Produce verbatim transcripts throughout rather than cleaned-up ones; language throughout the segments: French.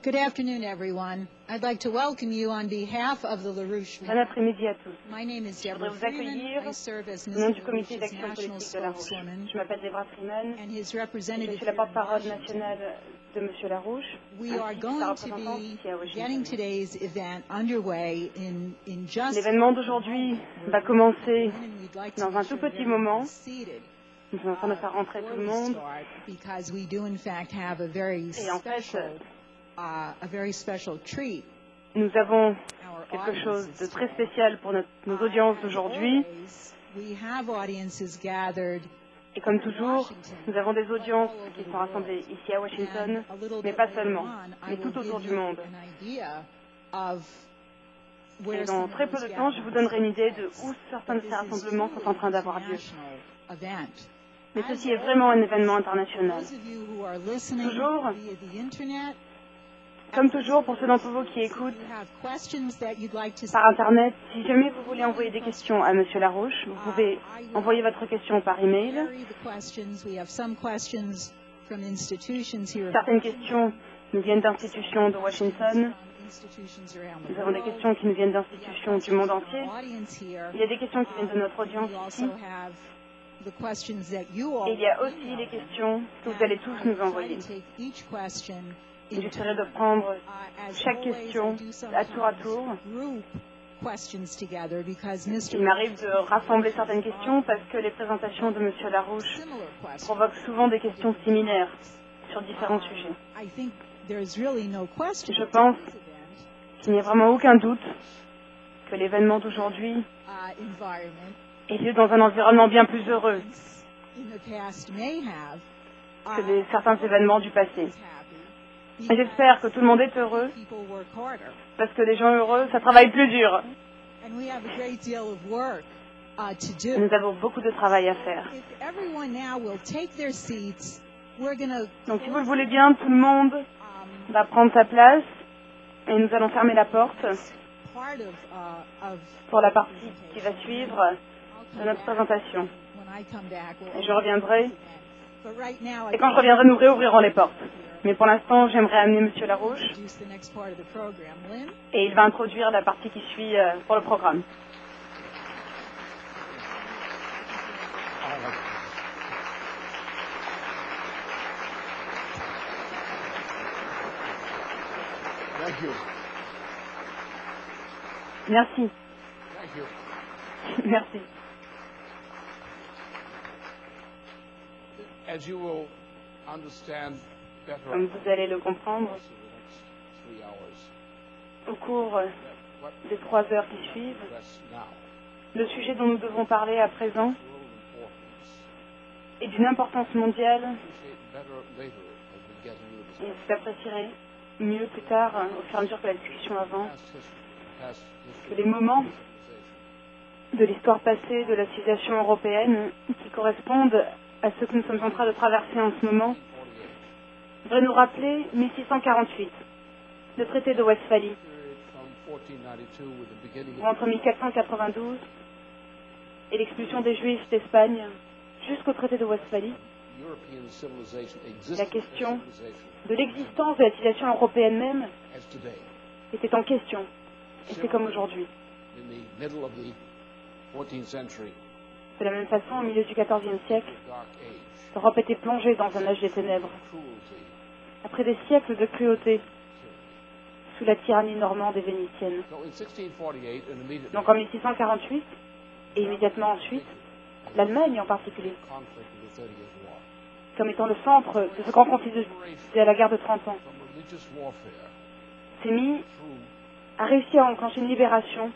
Good afternoon, everyone. I'd like to welcome you on behalf of the LaRouche Bon après-midi à tous. My name is Je voudrais Deborah vous Freeman. accueillir I serve as au Mister nom du comité LaRouche's d'action national politique de la Rouche. spokeswoman Je m'appelle Deborah Freeman and his et je representative suis la here in porte-parole Washington. nationale de M. Larouche, We are ainsi que sa going to représentante be ici à getting Washington. today's event underway in, in just L'événement d'aujourd'hui va commencer and we'd like to dans make un tout sure that petit moment. everyone's seated. Nous sommes en train de faire rentrer tout le monde. Because we do in fact have a very Et en fait, special, uh, a very special treat. nous avons Our quelque chose de audiences très today. spécial pour notre- nos audiences As d'aujourd'hui. always, we have audiences gathered Et comme toujours, nous avons des audiences qui sont rassemblées ici à Washington, and a little mais bit pas later seulement, on, I mais will tout autour give du you monde. an idea of where Et some dans of très peu those de temps, je vous donnerai une idée de où certains de But ces this is rassemblements sont en train d'avoir lieu. international event. Mais As ceci est vraiment un événement international. those of you who are listening Toujours, via the internet, comme toujours, pour ceux d'entre vous qui écoutent you have questions that you'd like to par Internet, si jamais vous voulez envoyer des questions à M. Larouche, vous pouvez envoyer votre question par email. vary the questions. We have some questions from institutions here. Certaines questions nous viennent d'institutions de Washington. Institutions around the Nous avons des world. questions qui nous viennent d'institutions du monde entier. Audience here. Il y a des questions qui viennent de notre We audience also ici. have the questions that you all Et il y a aussi les questions que vous allez tous nous envoyer. J'essaierai de prendre chaque question à tour à tour. Il m'arrive de rassembler certaines questions parce que les présentations de M. Larouche provoquent souvent des questions similaires sur différents sujets. Je pense qu'il n'y a vraiment aucun doute que l'événement d'aujourd'hui ait lieu dans un environnement bien plus heureux que les, certains événements du passé. Et j'espère que tout le monde est heureux, parce que les gens heureux, ça travaille plus dur. Nous avons beaucoup de travail à faire. Donc si vous le voulez bien, tout le monde va prendre sa place et nous allons fermer la porte pour la partie qui va suivre de notre présentation. Et je reviendrai, et quand je reviendrai, nous réouvrirons les portes. Mais pour l'instant, j'aimerais amener M. Larouche et il va introduire la partie qui suit euh, pour le programme. Thank you. Merci. Thank you. Merci. As you will understand better Comme vous allez le comprendre, over the next three hours, au cours euh, what des trois heures qui suivent, we address now le sujet dont nous devons parler à présent is world importance. est d'une importance mondiale Appreciate better later as we get into et the vous apprécierez mieux plus tard, hein, au fur et à mesure que la discussion avance, past history, past que history les moments of civilization. de l'histoire passée de la civilisation européenne qui correspondent à ce que nous sommes en train de traverser en ce moment devraient nous rappeler mille six cent quarante-huit, le traité de Westphalie, Period from fourteen ninety-two with the beginning où entre mille quatre cent quatre-vingt-douze et l'expulsion des Juifs d'Espagne jusqu'au traité de Westphalie, European civilization la existed question as civilization de l'existence de la civilisation européenne même as today. était en question. Et c'est comme aujourd'hui. In the middle of the fourteenth century, De la même façon, au milieu du quatorzième siècle, the Dark Age, l'Europe était plongée dans un âge des ténèbres. cruelty, Après des siècles de cruauté, sous la tyrannie normande et vénitienne. So in sixteen forty-eight, and immediately Donc en mille six cent quarante-huit, et immédiatement ensuite, l'Allemagne en particulier, conflict of the thirtieth war, comme étant le centre de ce grand conflit de, de la guerre de trente ans, from religious warfare s'est mis through à réussir à enclencher une libération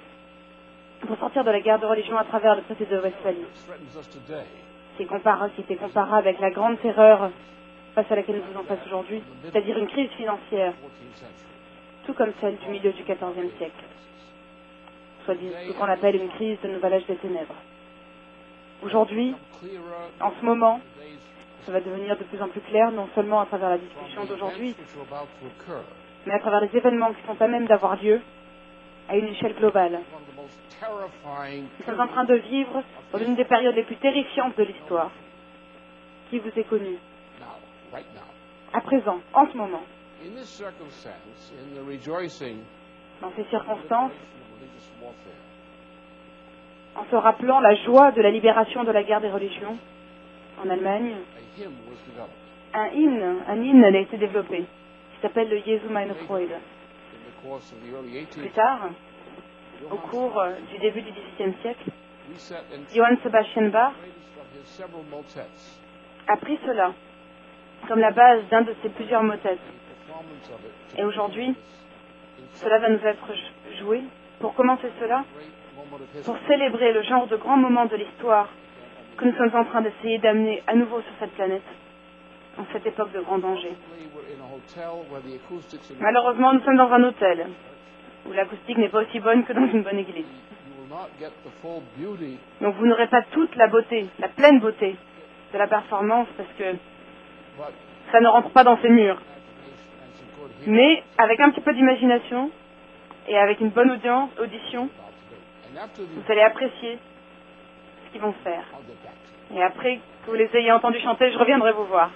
pour sortir de la guerre de religion à travers le traité de Westphalie. threatens us today. C'est compara- qui était comparable avec la grande terreur face à laquelle nous faisons face aujourd'hui, c'est-à-dire une crise financière, fourteenth century. tout comme celle du milieu du quatorzième siècle, soit dit- ce qu'on appelle une crise de nouvel âge des ténèbres. Aujourd'hui, Become clearer en ce moment, today's ça va devenir de plus en plus clair, non seulement à travers la discussion from the d'aujourd'hui, events which are about to occur. mais à travers les événements qui sont à même d'avoir lieu à une échelle globale. One of the most terrifying Nous sommes en train de vivre dans une des périodes les plus terrifiantes de l'histoire qui vous est connue. now, right now. À présent, en ce moment, In this circumstance, in the rejoicing Dans ces circonstances, of religious warfare, en se rappelant la joie de la libération de la guerre des religions en Allemagne, a hymn was developed un hymne, un hymne a été développé qui s'appelle le Jesu meine Freude. in the course of the early Plus eighteenth. tard, au Johann cours euh, du début du dix-huitième siècle, reset and Johann Sebastian Bach greatest of his several motets. a pris cela comme la base d'un de ses plusieurs motets. The performance of it to Et aujourd'hui, in cela va nous être joué. Pour commencer cela, great moment of pour history. célébrer le genre de grand moment de l'histoire que nous sommes en train d'essayer d'amener à nouveau sur cette planète, en cette époque de grand danger. Unfortunately, we're in a hotel where the acoustics in Malheureusement, nous sommes dans un hôtel où l'acoustique n'est pas aussi bonne que dans une bonne église. you will not get the full beauty Donc vous n'aurez pas toute la beauté, la pleine beauté de la performance parce que but ça ne rentre pas dans ces murs. imagination and some good hearing Mais avec un petit peu d'imagination et avec une bonne audience, audition, about to do. And after vous the allez apprécier ce qu'ils vont faire. I'll get back to you. Et après que vous les ayez entendus chanter, je reviendrai vous voir.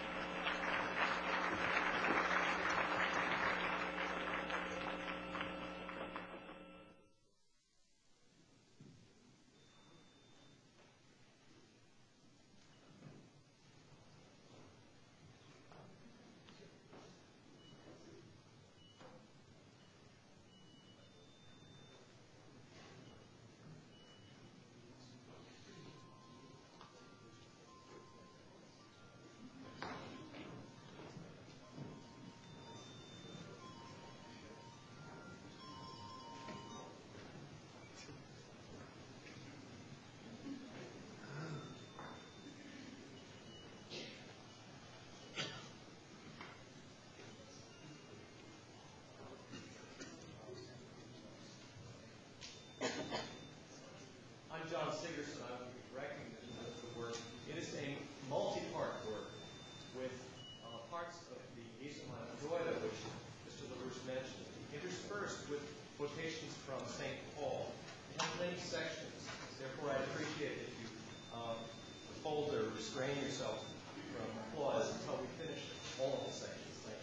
I'm John Sigerson. I will be directing the, the work. It is a multi-part work with uh, parts of the Isoman Joida, which Mister LaRouche mentioned, interspersed with quotations from Saint Paul. It has many sections. Therefore, I appreciate if you um, hold or restrain yourself from applause until we finish all of the sections. Thank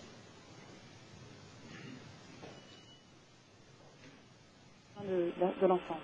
you. De, de l'enfance.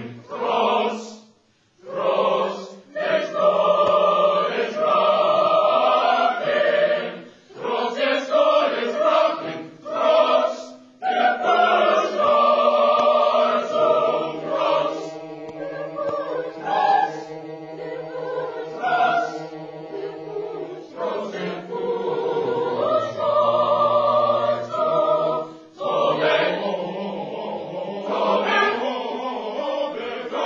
Amen.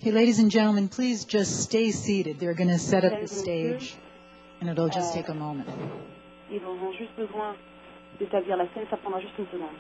Okay, ladies and gentlemen, please just stay seated. They're going to set up the stage, and it'll just take a moment. Ils auront juste besoin d'établir la scène, ça prendra juste une seconde.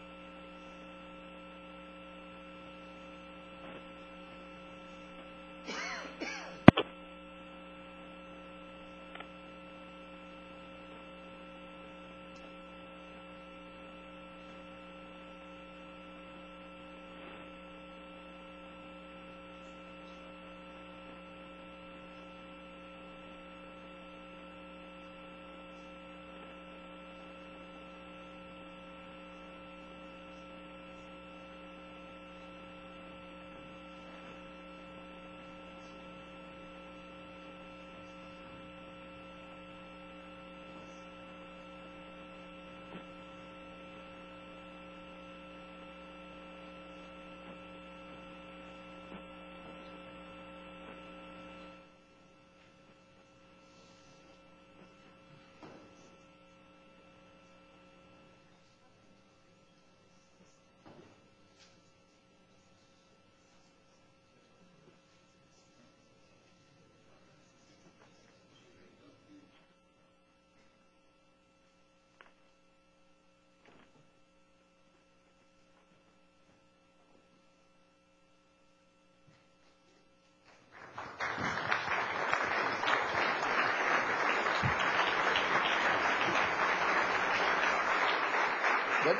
Ready?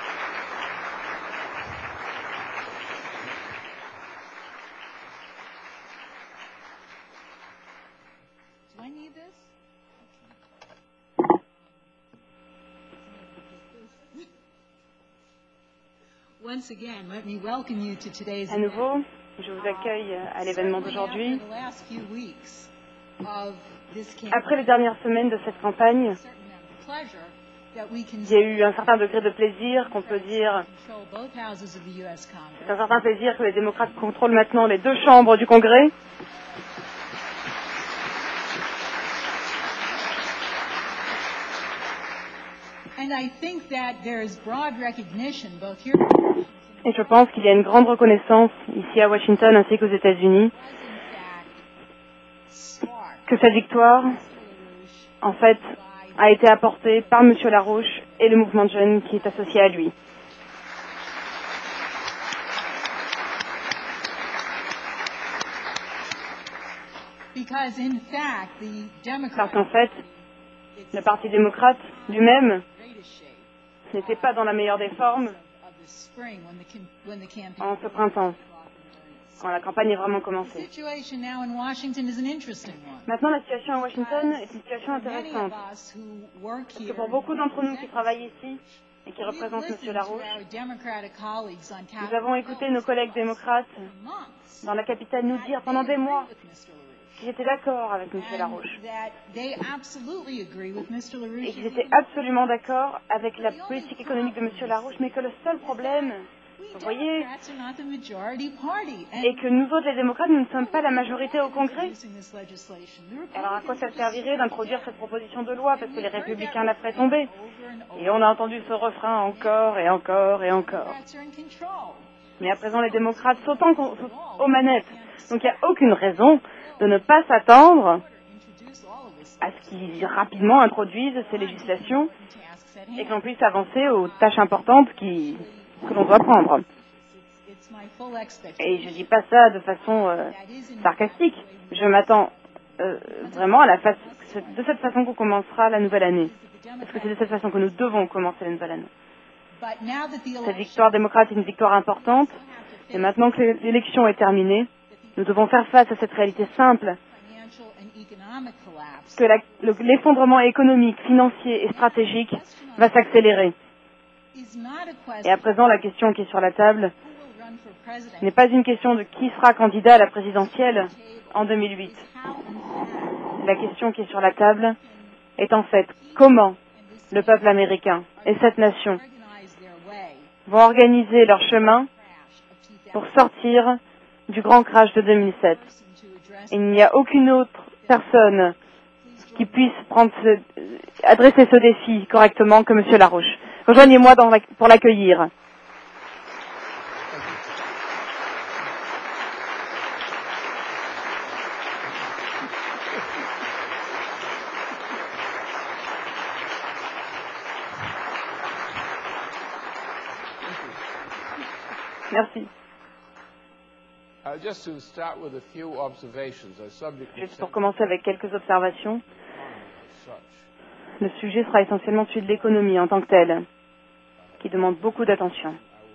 Do I need this? Once again, let me welcome you to today's À nouveau, je vous accueille à l'événement d'aujourd'hui. Après les dernières semaines de cette campagne, il y a eu un certain degré de plaisir qu'on peut dire. C'est un certain plaisir que les démocrates contrôlent maintenant les deux chambres du Congrès. Et je pense qu'il y a une grande reconnaissance ici à Washington ainsi qu'aux États-Unis que cette victoire, en fait, a été apportée par M. Larouche et le mouvement de jeunes qui est associé à lui. Parce qu'en fait, le Parti démocrate lui-même n'était pas dans la meilleure des formes en ce printemps, quand la campagne est vraiment commencée. Maintenant, la situation à Washington est une situation intéressante. Parce que pour beaucoup d'entre nous qui travaillent ici et qui représentent M. Larouche, nous avons écouté nos collègues démocrates dans la capitale nous dire pendant des mois qu'ils étaient d'accord avec M. Larouche et qu'ils étaient absolument d'accord avec la politique économique de M. Larouche, mais que le seul problème, vous voyez, est que nous autres, les démocrates, nous ne sommes pas la majorité au Congrès. Alors à quoi ça servirait d'introduire cette proposition de loi, parce que les républicains la feraient tomber? Et on a entendu ce refrain encore et encore et encore. Mais à présent, les démocrates sautent aux manettes. Donc il n'y a aucune raison de ne pas s'attendre à ce qu'ils rapidement introduisent ces législations et que l'on puisse avancer aux tâches importantes qui, que l'on doit prendre. Et je ne dis pas ça de façon euh, sarcastique. Je m'attends euh, vraiment à la face, de cette façon qu'on commencera la nouvelle année. Parce que c'est de cette façon que nous devons commencer la nouvelle année. Cette victoire démocrate est une victoire importante. Et maintenant que l'élection est terminée, nous devons faire face à cette réalité simple que l'effondrement économique, financier et stratégique va s'accélérer. Et à présent, la question qui est sur la table n'est pas une question de qui sera candidat à la présidentielle en deux mille huit. La question qui est sur la table est en fait comment le peuple américain et cette nation vont organiser leur chemin pour sortir du grand crash de deux mille sept. Il n'y a aucune autre personne qui puisse prendre ce, adresser ce défi correctement que M. Larouche. Rejoignez-moi dans la, pour l'accueillir. Merci. Uh, just to start with a few observations, a subject Juste pour commencer avec quelques observations, le sujet sera essentiellement celui de l'économie en tant que telle, qui demande beaucoup d'attention.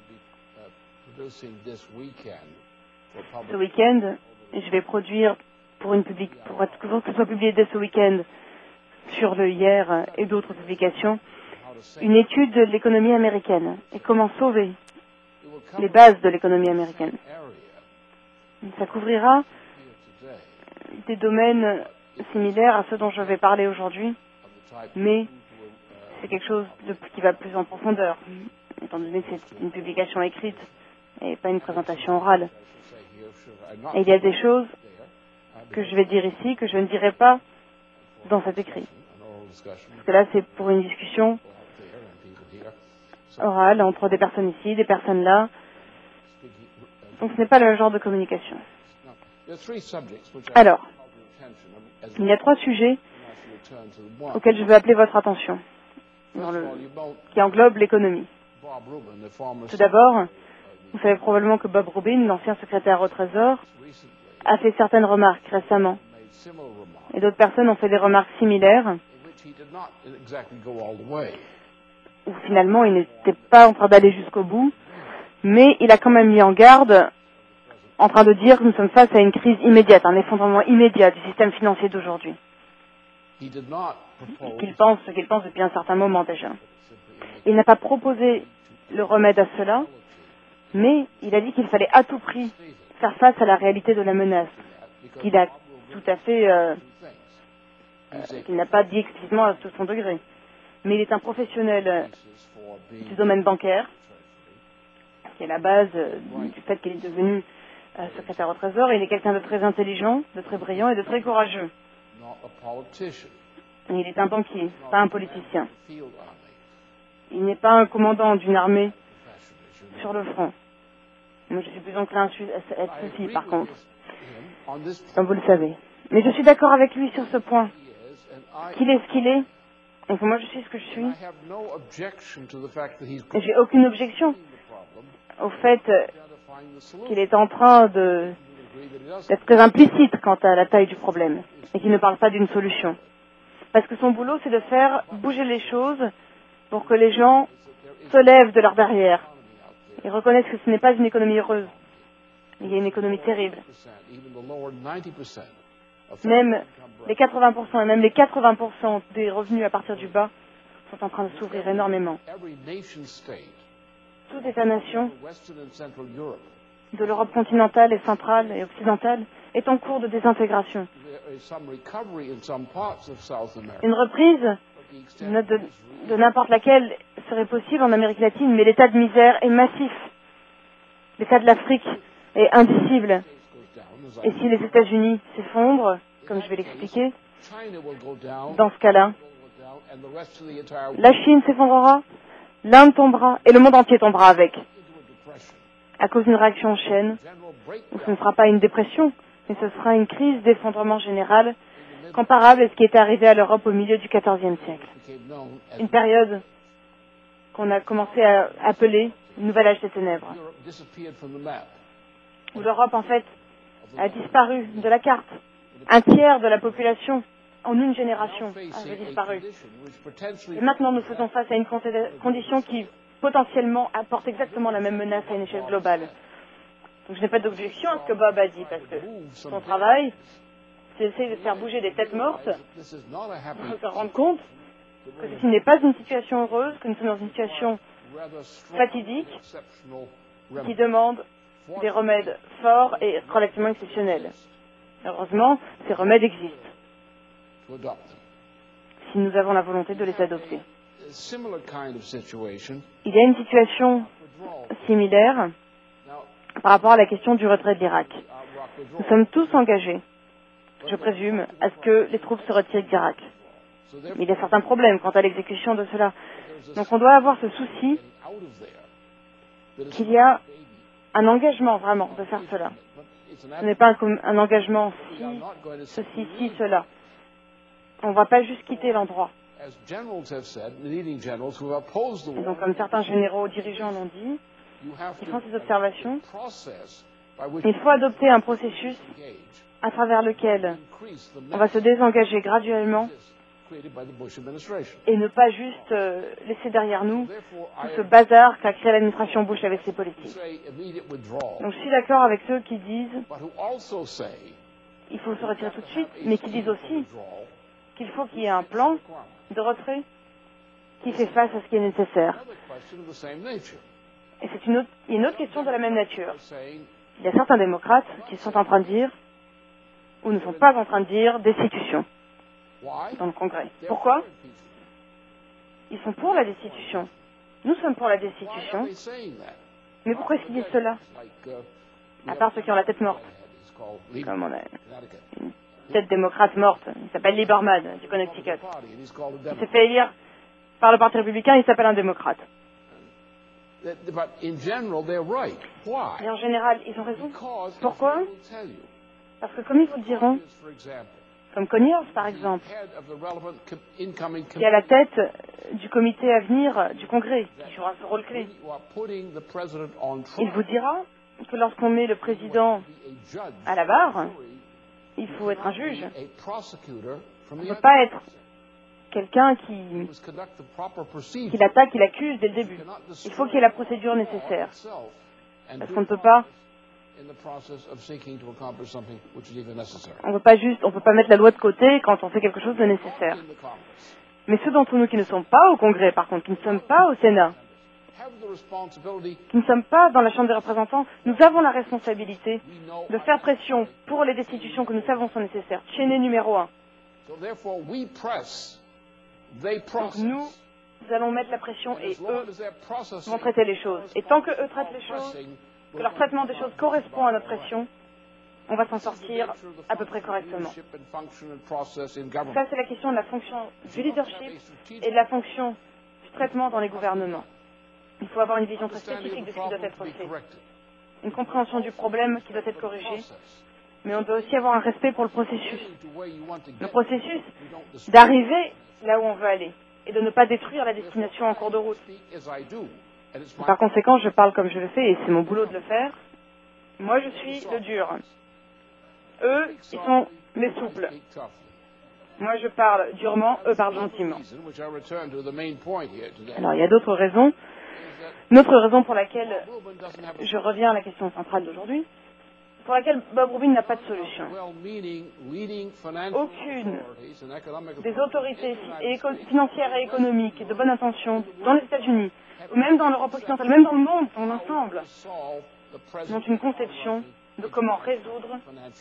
Ce week-end, je vais produire pour une public, pour être, que ce soit publié dès ce week-end sur le hier et d'autres publications, une étude de l'économie américaine et comment sauver les bases de l'économie américaine. Ça couvrira des domaines similaires à ceux dont je vais parler aujourd'hui, mais c'est quelque chose de, qui va plus en profondeur, étant donné que c'est une publication écrite et pas une présentation orale. Et il y a des choses que je vais dire ici que je ne dirai pas dans cet écrit. Parce que là, c'est pour une discussion orale entre des personnes ici, des personnes là. Donc ce n'est pas le genre de communication. Alors, il y a trois sujets auxquels je veux appeler votre attention, dans le, qui englobent l'économie. Tout d'abord, vous savez probablement que Bob Rubin, l'ancien secrétaire au Trésor, a fait certaines remarques récemment. Et d'autres personnes ont fait des remarques similaires, où finalement il n'était pas en train d'aller jusqu'au bout, mais il a quand même mis en garde en train de dire que nous sommes face à une crise immédiate, un effondrement immédiat du système financier d'aujourd'hui. Qu'il pense ce qu'il pense depuis un certain moment déjà. Il n'a pas proposé le remède à cela, mais il a dit qu'il fallait à tout prix faire face à la réalité de la menace, qu'il a tout à fait, euh, euh, qu'il n'a pas dit explicitement à tout son degré. Mais il est un professionnel euh, du domaine bancaire, qui est la base euh, du fait qu'il est devenu euh, secrétaire au Trésor. Il est quelqu'un de très intelligent, de très brillant et de très courageux. Et il est un banquier, pas un politicien. Il n'est pas un commandant d'une armée sur le front. Moi, je suis plus enclin à être ceci, par contre, comme vous le savez. Mais je suis d'accord avec lui sur ce point, qu'il est ce qu'il est, et que moi je suis ce que je suis. Et j'ai aucune objection au fait qu'il est en train de d'être très implicite quant à la taille du problème, et qu'il ne parle pas d'une solution. Parce que son boulot, c'est de faire bouger les choses pour que les gens se lèvent de leur derrière et reconnaissent que ce n'est pas une économie heureuse. Il y a une économie terrible. Même les quatre-vingts pour cent et même les quatre-vingts pour cent des revenus à partir du bas sont en train de s'ouvrir énormément. Toute État-nation de l'Europe continentale et centrale et occidentale est en cours de désintégration. Une reprise de, de n'importe laquelle serait possible en Amérique latine, mais l'état de misère est massif. L'état de l'Afrique est indicible. Et si les États-Unis s'effondrent, comme je vais l'expliquer, dans ce cas-là, la Chine s'effondrera, l'Inde tombera et le monde entier tombera avec, à cause d'une réaction en chaîne, où ce ne sera pas une dépression, mais ce sera une crise d'effondrement général comparable à ce qui était arrivé à l'Europe au milieu du quatorzième siècle. Une période qu'on a commencé à appeler le nouvel âge des ténèbres, où l'Europe, en fait, a disparu de la carte. Un tiers de la population, en une génération, avait disparu. Et maintenant, nous faisons face à une condition qui, potentiellement, apporte exactement la même menace à une échelle globale. Donc je n'ai pas d'objection à ce que Bob a dit, parce que son travail, c'est d'essayer de faire bouger des têtes mortes, pour se rendre compte que ceci n'est pas une situation heureuse, que nous sommes dans une situation fatidique, qui demande des remèdes forts et relativement exceptionnels. Heureusement, ces remèdes existent, si nous avons la volonté de les adopter. Il y a une situation similaire par rapport à la question du retrait de l'Irak. Nous sommes tous engagés, je présume, à ce que les troupes se retirent d'Irak. Mais il y a certains problèmes quant à l'exécution de cela. Donc on doit avoir ce souci qu'il y a un engagement vraiment de faire cela. Ce n'est pas un, un engagement si, ceci, si, cela. On ne va pas juste quitter l'endroit. Et donc, comme certains généraux dirigeants l'ont dit, qui font ces observations, il faut adopter un processus à travers lequel on va se désengager graduellement et ne pas juste euh, laisser derrière nous tout ce bazar qu'a créé l'administration Bush avec ses politiques. Donc je suis d'accord avec ceux qui disent il faut se retirer tout de suite, mais qui disent aussi qu'il faut qu'il y ait un plan de retrait qui fait face à ce qui est nécessaire. Et c'est une autre, une autre question de la même nature. Il y a certains démocrates qui sont en train de dire, ou ne sont pas en train de dire, destitution dans le Congrès. Pourquoi? Ils sont pour la destitution. Nous sommes pour la destitution. Mais pourquoi est-ce qu'ils disent cela? À part ceux qui ont la tête morte. Comme on a une tête démocrate morte. Il s'appelle Lieberman, du Connecticut. Il s'est fait élire par le Parti républicain, il s'appelle un démocrate. Et en général, ils ont raison. Pourquoi? Parce que comme ils vous le diront, comme Conyers par exemple, qui est à la tête du comité à venir du Congrès, qui jouera ce rôle clé, il vous dira que lorsqu'on met le président à la barre, il faut être un juge. On ne peut pas être quelqu'un qui, qui l'attaque, qui l'accuse dès le début. Il faut qu'il y ait la procédure nécessaire. Parce qu'on ne peut pas... On ne peut pas juste, on peut pas mettre la loi de côté quand on fait quelque chose de nécessaire. Mais ceux d'entre nous qui ne sont pas au Congrès, par contre, qui ne sommes pas au Sénat, qui ne sommes pas dans la Chambre des représentants, nous avons la responsabilité de faire pression pour les destitutions que nous savons sont nécessaires. Chaînée numéro un. Donc nous, nous allons mettre la pression et eux vont traiter les choses. Et tant que eux traitent les choses, que leur traitement des choses correspond à notre pression, on va s'en sortir à peu près correctement. Ça, c'est la question de la fonction du leadership et de la fonction du traitement dans les gouvernements. Il faut avoir une vision très spécifique de ce qui doit être fait, une compréhension du problème qui doit être corrigé, mais on doit aussi avoir un respect pour le processus. Le processus d'arriver là où on veut aller et de ne pas détruire la destination en cours de route. Par conséquent, je parle comme je le fais et c'est mon boulot de le faire. Moi, je suis le dur. Eux, ils sont les souples. Moi, je parle durement, eux parlent gentiment. Alors, il y a d'autres raisons. Une autre raison pour laquelle je reviens à la question centrale d'aujourd'hui, pour laquelle Bob Rubin n'a pas de solution. Aucune des autorités financières et économiques de bonne intention dans les États-Unis, ou même dans l'Europe occidentale, même dans le monde dans l'ensemble, n'ont une conception de comment résoudre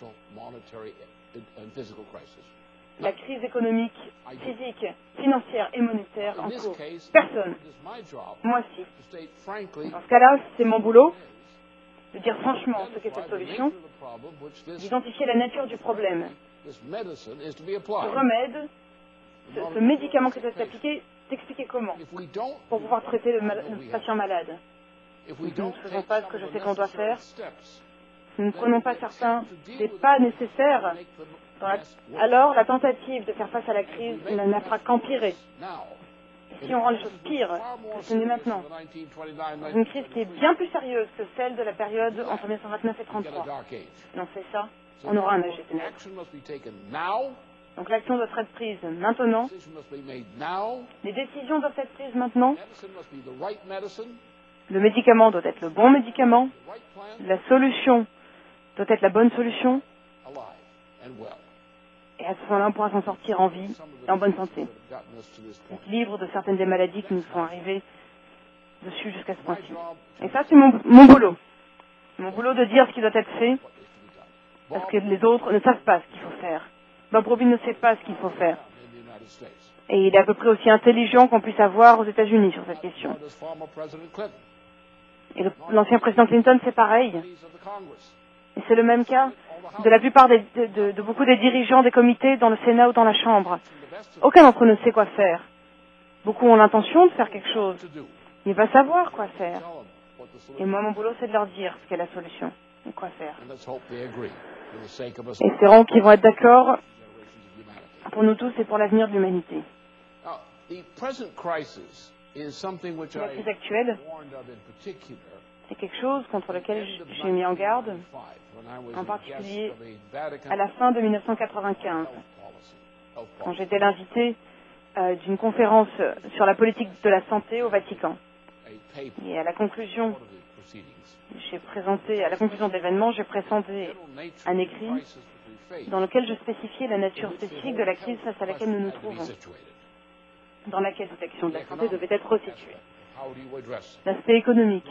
la crise économique, physique, financière et monétaire en cours. Personne. Moi aussi. Dans ce cas-là, c'est mon boulot de dire franchement ce qu'est cette solution, d'identifier la nature du problème. Ce remède, ce, ce médicament qui doit être appliqué, d'expliquer comment, pour pouvoir traiter le, mal, le patient malade. Nous ne faisons pas ce que je sais qu'on doit faire. Nous ne prenons pas certains des pas nécessaires. Dans la... Alors, la tentative de faire face à la crise n'a fera qu'empirer. Et si on rend les choses pires que ce n'est maintenant, dans une crise qui est bien plus sérieuse que celle de la période entre mille neuf cent vingt-neuf et mille neuf cent trente-trois, et on fait ça, on aura un âge des ténèbres. Donc l'action doit être prise maintenant. Les décisions doivent être prises maintenant. Le médicament doit être le bon médicament. La solution doit être la bonne solution. Et à ce moment-là, on pourra s'en sortir en vie et en bonne santé. Être libre de certaines des maladies qui nous sont arrivées dessus jusqu'à ce point-ci. Et ça, c'est mon, mon boulot. C'est mon boulot de dire ce qui doit être fait, parce que les autres ne savent pas ce qu'il faut faire. Bob Rubin ne sait pas ce qu'il faut faire. Et il est à peu près aussi intelligent qu'on puisse avoir aux États-Unis sur cette question. Et l'ancien président Clinton, c'est pareil. Et c'est le même cas de la plupart des, de, de, de beaucoup des dirigeants des comités dans le Sénat ou dans la Chambre. Aucun d'entre eux ne sait quoi faire. Beaucoup ont l'intention de faire quelque chose, mais il va savoir quoi faire. Et moi, mon boulot, c'est de leur dire ce qu'est la solution et quoi faire. Espérons qu'ils vont être d'accord pour nous tous et pour l'avenir de l'humanité. La crise actuelle C'est quelque chose contre lequel je suis mis en garde, en particulier à la fin de mille neuf cent quatre-vingt-quinze, quand j'étais l'invité euh, d'une conférence sur la politique de la santé au Vatican. Et à la conclusion, j'ai présenté, à la conclusion de l'événement, j'ai présenté un écrit dans lequel je spécifiais la nature spécifique de la crise face à laquelle nous nous trouvons, dans laquelle cette action de la santé devait être resituée. L'aspect économique.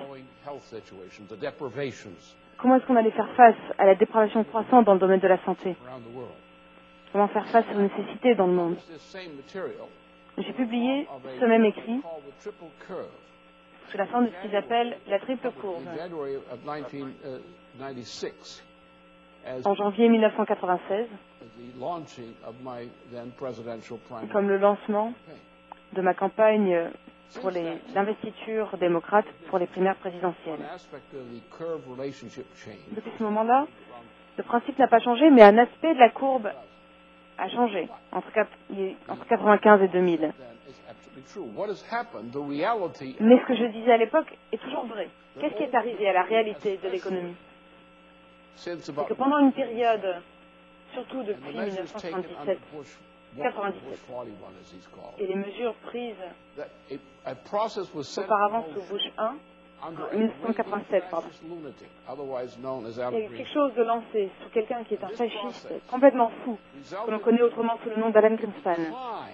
Comment est-ce qu'on allait faire face à la dépravation croissante dans le domaine de la santé? Comment faire face aux nécessités dans le monde? J'ai publié ce même écrit sous la forme de ce qu'ils appellent la triple courbe en janvier mille neuf cent quatre-vingt-seize, comme le lancement de ma campagne pour l'investiture démocrate pour les primaires présidentielles. Depuis ce moment-là, le principe n'a pas changé, mais un aspect de la courbe a changé entre, entre quatre-vingt-quinze et deux mille. Mais ce que je disais à l'époque est toujours vrai. Qu'est-ce qui est arrivé à la réalité de l'économie? C'est que pendant une période, surtout depuis mille neuf cent soixante-dix-sept, quatre-vingt-dix-sept, et les mesures prises auparavant sous Bush un, mille neuf cent quatre-vingt-sept, pardon. Il y a eu quelque chose de lancé sous quelqu'un qui est un fasciste complètement fou, que l'on connaît autrement sous le nom d'Alan Greenspan.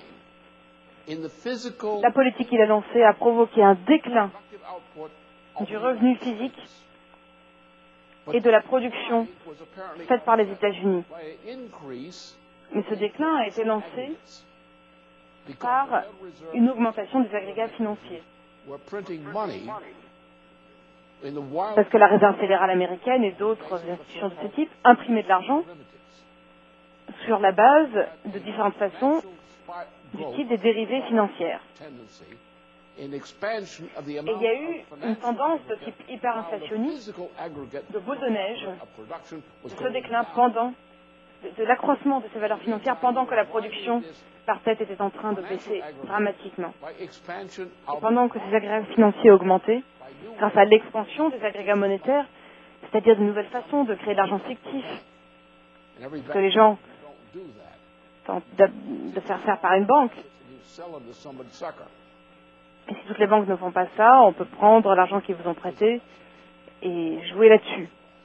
La politique qu'il a lancée a provoqué un déclin du revenu physique et de la production faite par les États-Unis. Mais ce déclin a été lancé par une augmentation des agrégats financiers. Parce que la Réserve fédérale américaine et d'autres institutions de ce type imprimaient de l'argent sur la base de différentes façons du type des dérivés financières. Et il y a eu une tendance de type hyperinflationniste, de boule de neige, de ce déclin pendant, de, de l'accroissement de ces valeurs financières pendant que la production par tête était en train de baisser dramatiquement. Et pendant que ces agrégats financiers augmentaient, grâce à l'expansion des agrégats monétaires, c'est-à-dire de nouvelles façons de créer de l'argent fictif, que les gens tentent de, de faire faire par une banque. Et si toutes les banques ne font pas ça, on peut prendre l'argent qu'ils vous ont prêté et jouer là-dessus,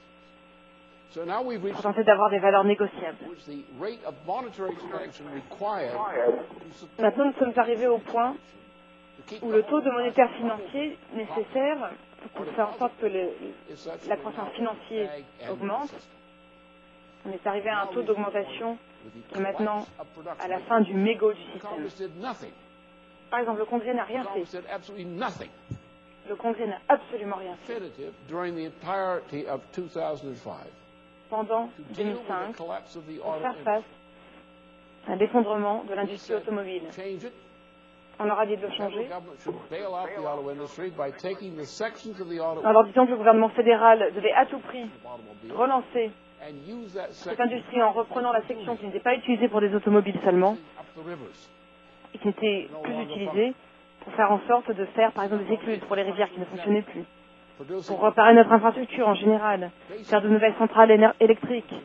pour tenter d'avoir des valeurs négociables. Maintenant, nous sommes arrivés au point où le taux de monétaire financier nécessaire pour faire en sorte que le, la croissance financière augmente, on est arrivé à un taux d'augmentation qui est maintenant à la fin du mégot du système. Par exemple, le Congrès n'a rien fait. Le Congrès n'a absolument rien fait. Pendant deux mille cinq, pour faire face à l'effondrement de l'industrie automobile. On leur a dit de le changer, en leur disant que le gouvernement fédéral devait à tout prix relancer cette industrie en reprenant la section qui n'était pas utilisée pour des automobiles seulement, et qui n'était plus utilisée pour faire en sorte de faire, par exemple, des écluses pour les rivières qui ne fonctionnaient plus, pour réparer notre infrastructure en général, faire de nouvelles centrales électriques,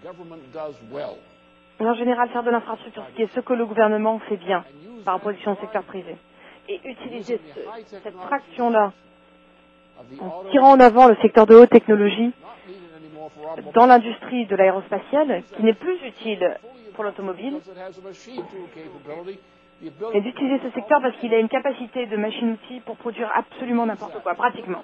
et en général faire de l'infrastructure, ce qui est ce que le gouvernement fait bien par opposition au secteur privé. Et utiliser ce, cette fraction-là en tirant en avant le secteur de haute technologie dans l'industrie de l'aérospatiale, qui n'est plus utile pour l'automobile, et d'utiliser ce secteur parce qu'il a une capacité de machine-outil pour produire absolument n'importe quoi, pratiquement.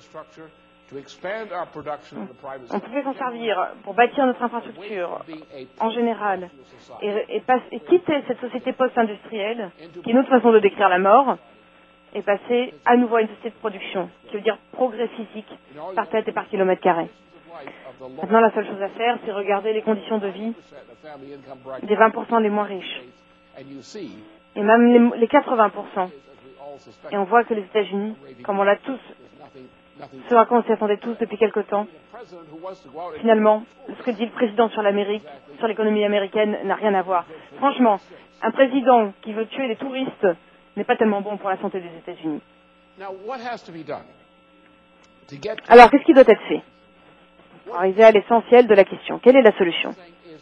On pouvait s'en servir pour bâtir notre infrastructure en général et, et, passe, et quitter cette société post-industrielle, qui est une autre façon de décrire la mort, et passer à nouveau à une société de production, qui veut dire progrès physique par tête et par kilomètre carré. Maintenant, la seule chose à faire, c'est regarder les conditions de vie des vingt pour cent les moins riches, et même les, les quatre-vingts pour cent. Et on voit que les États-Unis, comme on l'a tous, ce à quoi on s'y attendait tous depuis quelque temps, finalement, ce que dit le président sur l'Amérique, sur l'économie américaine, n'a rien à voir. Franchement, un président qui veut tuer les touristes n'est pas tellement bon pour la santé des États-Unis. Alors, qu'est-ce qui doit être fait? Pour arriver à l'essentiel de la question, quelle est la solution?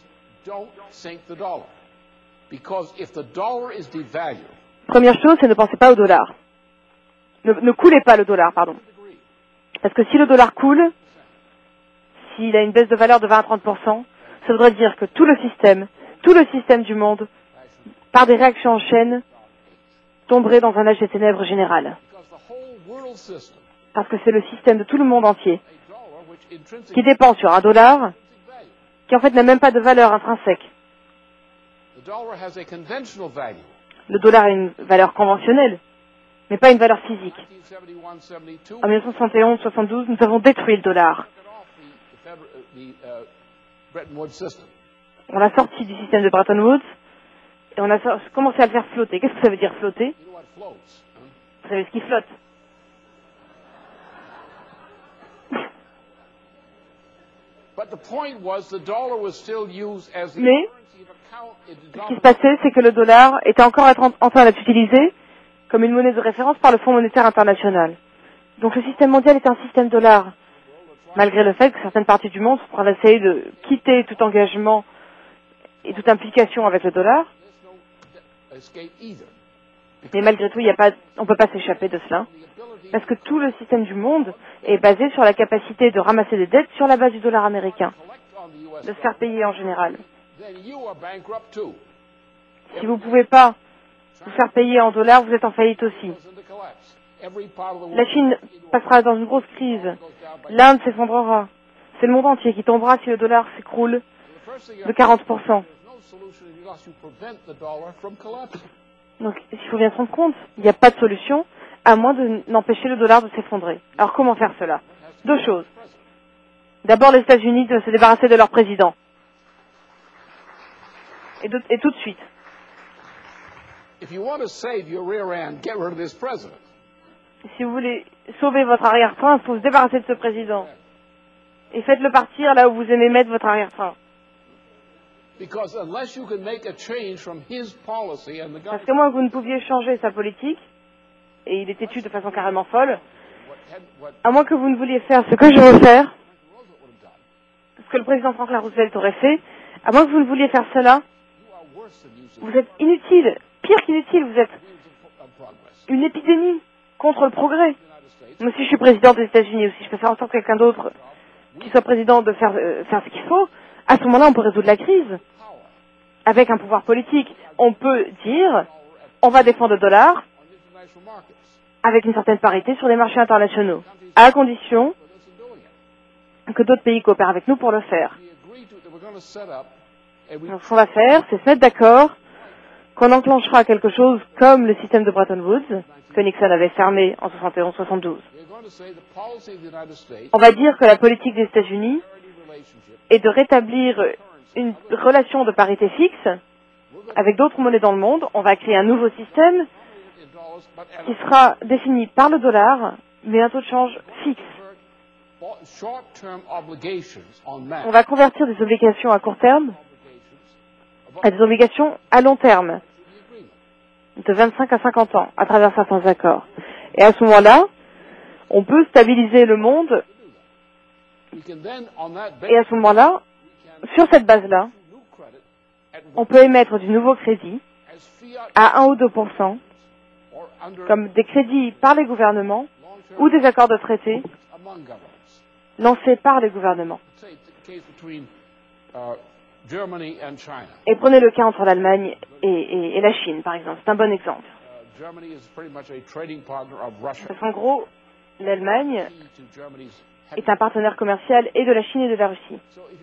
Première chose, c'est ne pensez pas au dollar. Ne, ne coulez pas le dollar, pardon. Parce que si le dollar coule, s'il a une baisse de valeur de vingt à trente pour cent, ça voudrait dire que tout le système, tout le système du monde, par des réactions en chaîne, tomberait dans un âge des ténèbres général. Parce que c'est le système de tout le monde entier qui dépend sur un dollar qui en fait n'a même pas de valeur intrinsèque. Le dollar a une valeur conventionnelle, mais pas une valeur physique. En mille neuf cent soixante et onze soixante-douze, nous avons détruit le dollar. On l'a sorti du système de Bretton Woods et on a commencé à le faire flotter. Qu'est-ce que ça veut dire flotter? Vous savez ce qui flotte? Mais ce qui se passait, c'est que le dollar était encore en train d'être utilisé comme une monnaie de référence par le Fonds monétaire international. Donc le système mondial est un système dollar, malgré le fait que certaines parties du monde sont en train d'essayer de quitter tout engagement et toute implication avec le dollar. Mais malgré tout, il y a pas, on ne peut pas s'échapper de cela, parce que tout le système du monde est basé sur la capacité de ramasser des dettes sur la base du dollar américain, de se faire payer en général. Si vous ne pouvez pas vous faire payer en dollars, vous êtes en faillite aussi. La Chine passera dans une grosse crise. L'Inde s'effondrera. C'est le monde entier qui tombera si le dollar s'écroule de quarante pour cent. Donc, il faut bien se rendre compte, il n'y a pas de solution, à moins de n'empêcher le dollar de s'effondrer. Alors, comment faire cela? Deux choses. D'abord, les États-Unis doivent se débarrasser de leur président. Et, de, et tout de suite. Si vous voulez sauver votre arrière-train, il faut se débarrasser de ce président. Et faites-le partir là où vous aimez mettre votre arrière-train. Parce qu'à moins que vous ne pouviez changer sa politique, et il est têtu de façon carrément folle, à moins que vous ne vouliez faire ce que je veux faire, ce que le président Franklin Roosevelt aurait fait, à moins que vous ne vouliez faire cela, vous êtes inutile, pire qu'inutile, vous êtes une épidémie contre le progrès. Moi, si je suis président des États-Unis, ou si je peux faire en sorte que quelqu'un d'autre qui soit président de faire, euh, faire ce qu'il faut, à ce moment-là, on peut résoudre la crise. Avec un pouvoir politique, on peut dire, on va défendre le dollar avec une certaine parité sur les marchés internationaux, à condition que d'autres pays coopèrent avec nous pour le faire. Donc, ce qu'on va faire, c'est se mettre d'accord qu'on enclenchera quelque chose comme le système de Bretton Woods, que Nixon avait fermé en soixante et onze soixante-douze. On va dire que la politique des États-Unis est de rétablir une relation de parité fixe avec d'autres monnaies dans le monde. On va créer un nouveau système qui sera défini par le dollar, mais un taux de change fixe. On va convertir des obligations à court terme à des obligations à long terme, de vingt-cinq à cinquante ans, à travers certains accords. Et à ce moment-là, on peut stabiliser le monde. Et à ce moment-là, sur cette base-là, on peut émettre du nouveau crédit à un ou deux pour cent, comme des crédits par les gouvernements ou des accords de traité lancés par les gouvernements. Et prenez le cas entre l'Allemagne et, et, et la Chine, par exemple. C'est un bon exemple. Parce qu'en gros, l'Allemagne est un partenaire commercial et de la Chine et de la Russie.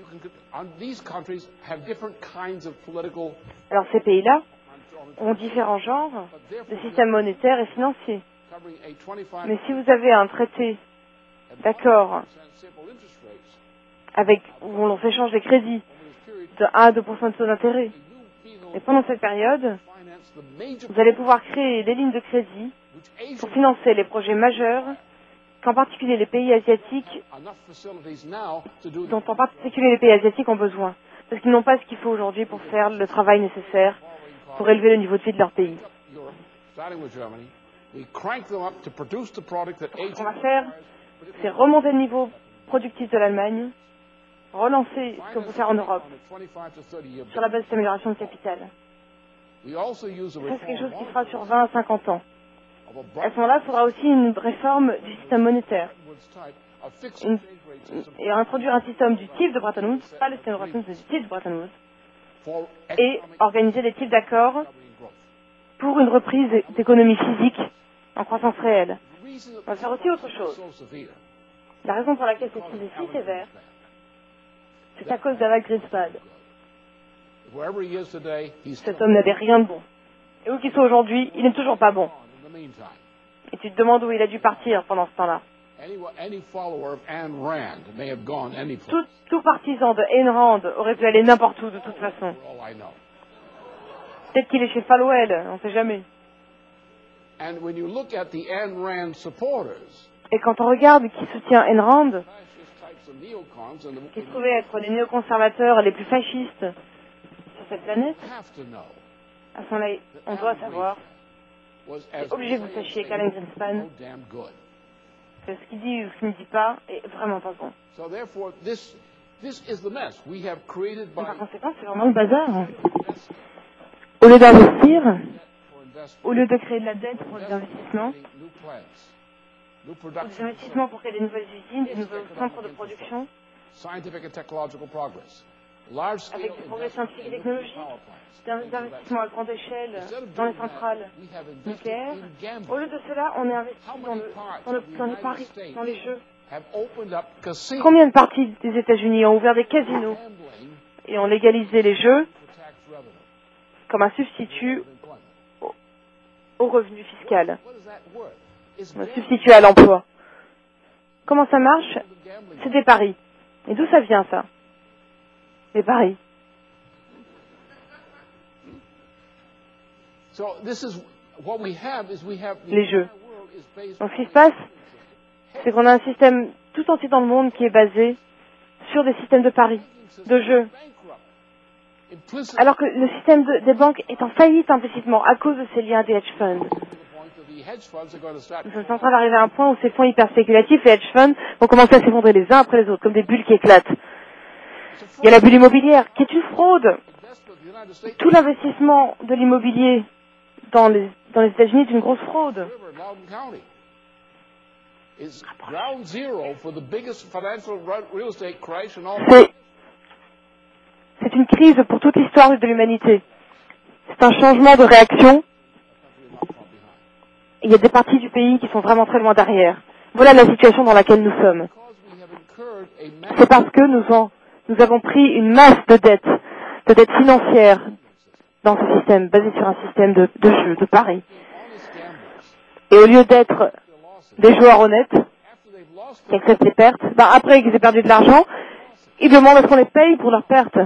Alors ces pays-là ont différents genres de systèmes monétaires et financiers. Mais si vous avez un traité d'accord avec où on s'échange des crédits de un à deux pour cent de taux d'intérêt, et pendant cette période, vous allez pouvoir créer des lignes de crédit pour financer les projets majeurs qu'en particulier les pays asiatiques, dont en particulier les pays asiatiques ont besoin, parce qu'ils n'ont pas ce qu'il faut aujourd'hui pour faire le travail nécessaire pour élever le niveau de vie de leur pays. Ce qu'on va faire, c'est remonter le niveau productif de l'Allemagne, relancer ce qu'on peut faire en Europe sur la base de cette amélioration de capital. Ça, c'est quelque chose qui sera sur vingt à cinquante ans. À ce moment-là, il faudra aussi une réforme du système monétaire une, et introduire un système du type de Bretton Woods, pas le système de Bretton Woods, mais du type de Bretton Woods, et organiser des types d'accords pour une reprise d'économie physique en croissance réelle. On va faire aussi autre chose. La raison pour laquelle cette crise est si sévère, c'est à cause d'Alan Greenspan. Cet homme n'avait rien de bon. Et où qu'il soit aujourd'hui, il n'est toujours pas bon. Et tu te demandes où il a dû partir pendant ce temps-là. Tout, tout partisan de Ayn Rand aurait pu aller n'importe où de toute façon. Peut-être qu'il est chez Falwell, on ne sait jamais. Et quand on regarde qui soutient Ayn Rand, qui se trouvaient être les néoconservateurs les plus fascistes sur cette planète, à ce moment-là, on doit savoir, c'est obligé que vous sachiez qu'Alan Greenspan, que ce qu'il dit ou ce qu'il ne dit pas est vraiment pas bon. Et par conséquent, c'est vraiment le bazar. Au lieu d'investir, au lieu de créer de la dette pour les investissements, ou des investissements pour créer des nouvelles usines, des nouveaux centres de production, avec des progrès scientifiques et technologiques, des investissements à grande échelle dans les centrales nucléaires. Au lieu de cela, on est investi dans, le, dans, le, dans les paris, dans les jeux. Combien de parties des États-Unis ont ouvert des casinos et ont légalisé les jeux comme un substitut au, au revenu fiscal, un substitut à l'emploi? Comment ça marche? C'est des paris. Et d'où ça vient, ça? Des paris. Les jeux. Donc ce qui se passe, c'est qu'on a un système tout entier dans le monde qui est basé sur des systèmes de paris, de jeux. Alors que le système de, des banques est en faillite implicitement à cause de ces liens des hedge funds. Nous sommes en train d'arriver à un point où ces fonds hyper spéculatifs, les hedge funds, vont commencer à s'effondrer les uns après les autres, comme des bulles qui éclatent. Il y a la bulle immobilière, qui est une fraude. Tout l'investissement de l'immobilier dans les, dans les États-Unis est une grosse fraude. C'est, c'est une crise pour toute l'histoire de l'humanité. C'est un changement de réaction. Il y a des parties du pays qui sont vraiment très loin derrière. Voilà la situation dans laquelle nous sommes. C'est parce que nous, en, nous avons pris une masse de dettes, de dettes financières dans ce système, basé sur un système de, de jeu, de paris. Et au lieu d'être des joueurs honnêtes, qui acceptent les pertes, ben après qu'ils aient perdu de l'argent, ils demandent à ce qu'on les paye pour leurs pertes,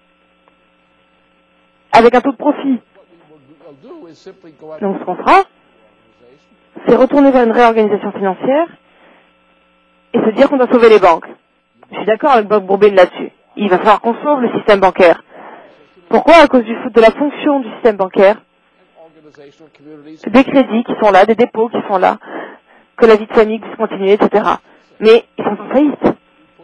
avec un taux de profit. Donc ce qu'on fera, c'est retourner vers une réorganisation financière et se dire qu'on doit sauver les banques. Je suis d'accord avec Bob Bourbin là-dessus. Il va falloir qu'on sauve le système bancaire. Pourquoi? À cause du, de la fonction du système bancaire, des crédits qui sont là, des dépôts qui sont là, que la vie de famille puisse continuer, et cetera. Mais ils sont en faillite.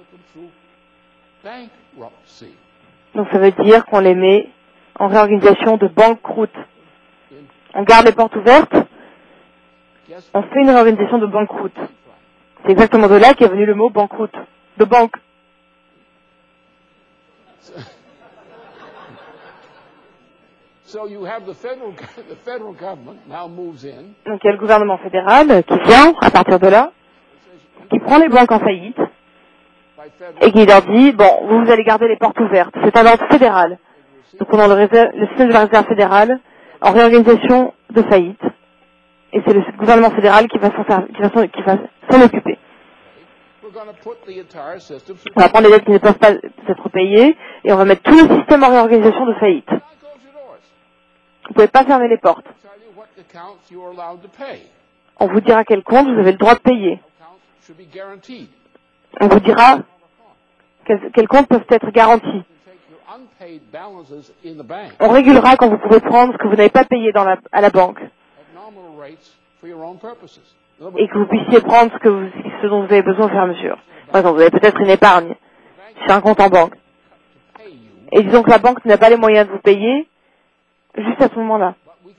Donc ça veut dire qu'on les met en réorganisation de banqueroute. On garde les portes ouvertes, on fait une réorganisation de banqueroute. C'est exactement de là qu'est venu le mot banqueroute, de banque. Donc il y a le gouvernement fédéral qui vient, à partir de là, qui prend les banques en faillite et qui leur dit, bon, vous, vous allez garder les portes ouvertes. C'est un ordre fédéral. Donc on a le, réserve, le système de la réserve fédérale en réorganisation de faillite. Et c'est le gouvernement fédéral qui va s'en, faire, qui va s'en, qui va s'en occuper. On va prendre les dettes qui ne peuvent pas être payées et on va mettre tout le système en réorganisation de faillite. Vous ne pouvez pas fermer les portes. On vous dira quel compte vous avez le droit de payer. On vous dira quels, quels comptes peuvent être garantis. On régulera quand vous pouvez prendre ce que vous n'avez pas payé dans la, à la banque. et que vous puissiez prendre ce, que vous, ce dont vous avez besoin au fur et à mesure. Par exemple, vous avez peut-être une épargne sur un compte en banque. Et disons que la banque n'a pas les moyens de vous payer juste à ce moment-là.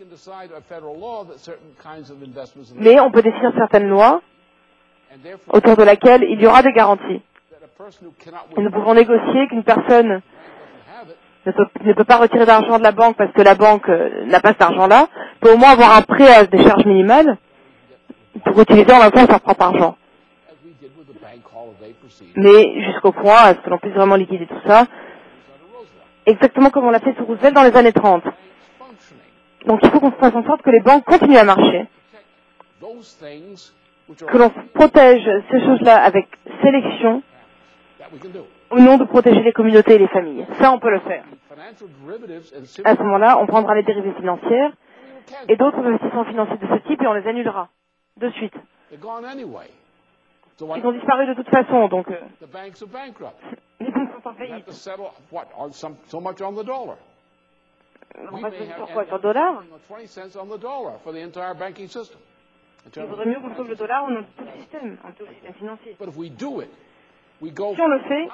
Mais on peut décider certaines lois autour de laquelle il y aura des garanties. Et nous pouvons négocier qu'une personne ne peut, ne peut pas retirer d'argent de la banque parce que la banque euh, n'a pas cet argent-là, peut au moins avoir un prêt à des charges minimales pour utiliser en même temps son propre argent. Mais jusqu'au point à ce que l'on puisse vraiment liquider tout ça, exactement comme on l'a fait sous Roosevelt dans les années trente. Donc il faut qu'on fasse en sorte que les banques continuent à marcher, que l'on protège ces choses-là avec sélection, au nom de protéger les communautés et les familles. Ça, on peut le faire. À ce moment-là, on prendra les dérivés financières et d'autres investissements financiers de ce type et on les annulera de suite. Ils ont disparu de toute façon, donc euh, les banques sont en faillite. On va se baser sur quoi? Sur le dollar? Il vaudrait mieux qu'on sauve le dollar au nom de tout le système, en tout le système financier. Si on le fait,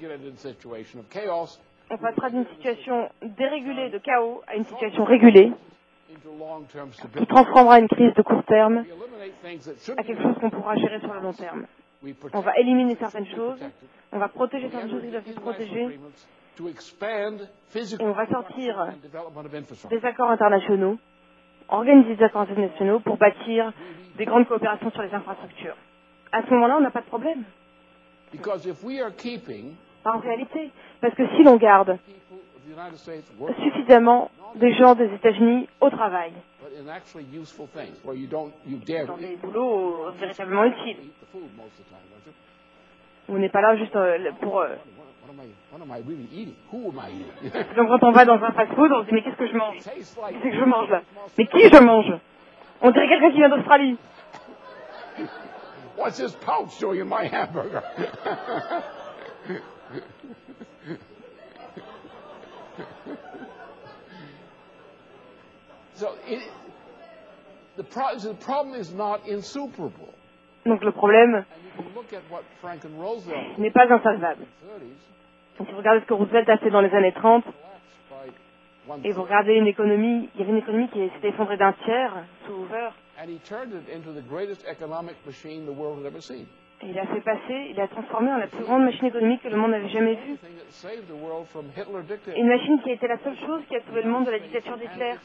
on passera d'une situation dérégulée de chaos à une situation régulée qui transformera une crise de court terme à quelque chose qu'on pourra gérer sur le long terme. On va éliminer certaines choses, on va protéger certaines choses qui doivent être protégées, et on va sortir des accords internationaux, organiser des accords internationaux pour bâtir des grandes coopérations sur les infrastructures. À ce moment-là, on n'a pas de problème. En réalité, parce que si l'on garde suffisamment des gens des États-Unis au travail, dans des boulots véritablement utiles, on n'est pas là juste pour... Euh... Donc quand on va dans un fast-food, on se dit mais qu'est-ce que je mange? Qu'est-ce que je mange là? Mais qui je mange? On dirait quelqu'un qui vient d'Australie. What's this pouch doing in my hamburger? So it, the, pro the problem is not insuperable. Donc le problème n'est pas insalvable. Donc, si vous regardez ce que Roosevelt a fait dans les années trente, et vous regardez une économie, il y avait une économie qui s'était effondrée d'un tiers sous Hoover. Et il a fait passer, il a transformé en la plus grande machine économique que le monde n'avait jamais vue. Une machine qui a été la seule chose qui a sauvé le monde de la dictature d'Hitler.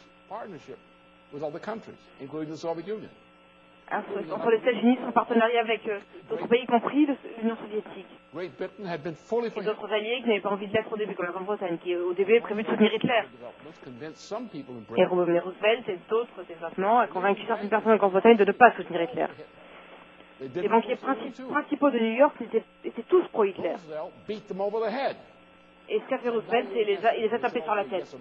Entre les États-Unis, son partenariat avec euh, d'autres pays, y compris l'Union soviétique. Et d'autres alliés qui n'avaient pas envie de l'être au début, comme la Grande-Bretagne, qui au début est prévu de soutenir Hitler. Et Roosevelt et d'autres développements a convaincu certaines personnes en Grande-Bretagne de ne pas soutenir Hitler. Les banquiers principaux de New York étaient, étaient tous pro-Hitler. Et ce qu'a fait Roosevelt, c'est les a, il les a tapés sur la tête.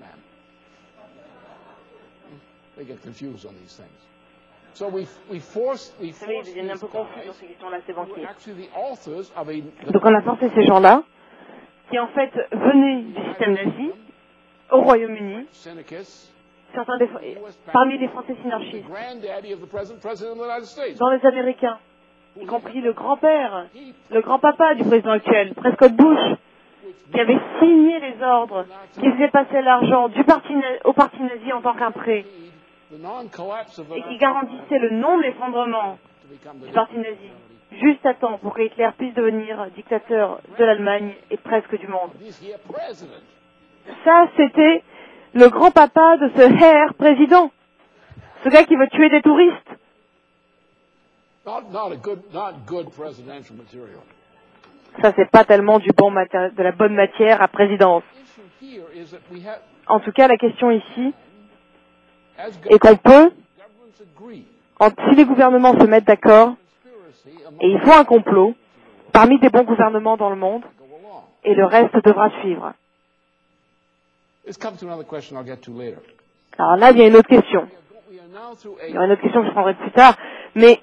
So we, we force, we Vous savez, ils deviennent un peu confus sur ces questions-là, ces banquiers. A... Donc on a forcé ces gens-là, qui en fait venaient du système nazi, au Royaume-Uni, certains des, parmi les Français synarchistes, dans les Américains, y compris le grand-père, le grand-papa du président actuel, Prescott Bush, qui avait signé les ordres, qui faisait passer l'argent du parti au parti nazi en tant qu'un prêt, et qui garantissait le non-effondrement du parti nazi, juste à temps pour que Hitler puisse devenir dictateur de l'Allemagne et presque du monde. Ça, c'était le grand-papa de ce Herr président, ce gars qui veut tuer des touristes. Ça, c'est pas tellement du bon de la bonne matière à présidence. En tout cas, la question ici est qu'on peut, en, si les gouvernements se mettent d'accord, et il faut un complot, parmi des bons gouvernements dans le monde, et le reste devra suivre. Alors là, il y a une autre question. Il y aura une autre question que je prendrai plus tard, mais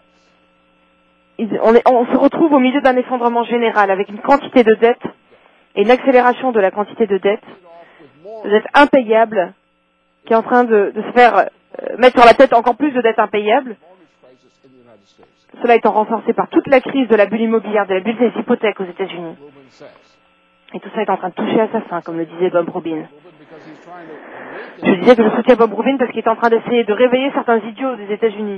on, est, on se retrouve au milieu d'un effondrement général avec une quantité de dettes et une accélération de la quantité de dettes, de dettes impayables, qui est en train de, de se faire euh, mettre sur la tête encore plus de dettes impayables. Cela étant renforcé par toute la crise de la bulle immobilière, de la bulle des hypothèques aux États-Unis. Et tout ça est en train de toucher à sa fin, comme le disait Bob Rubin. Je disais que je soutiens Bob Rubin parce qu'il est en train d'essayer de réveiller certains idiots des États-Unis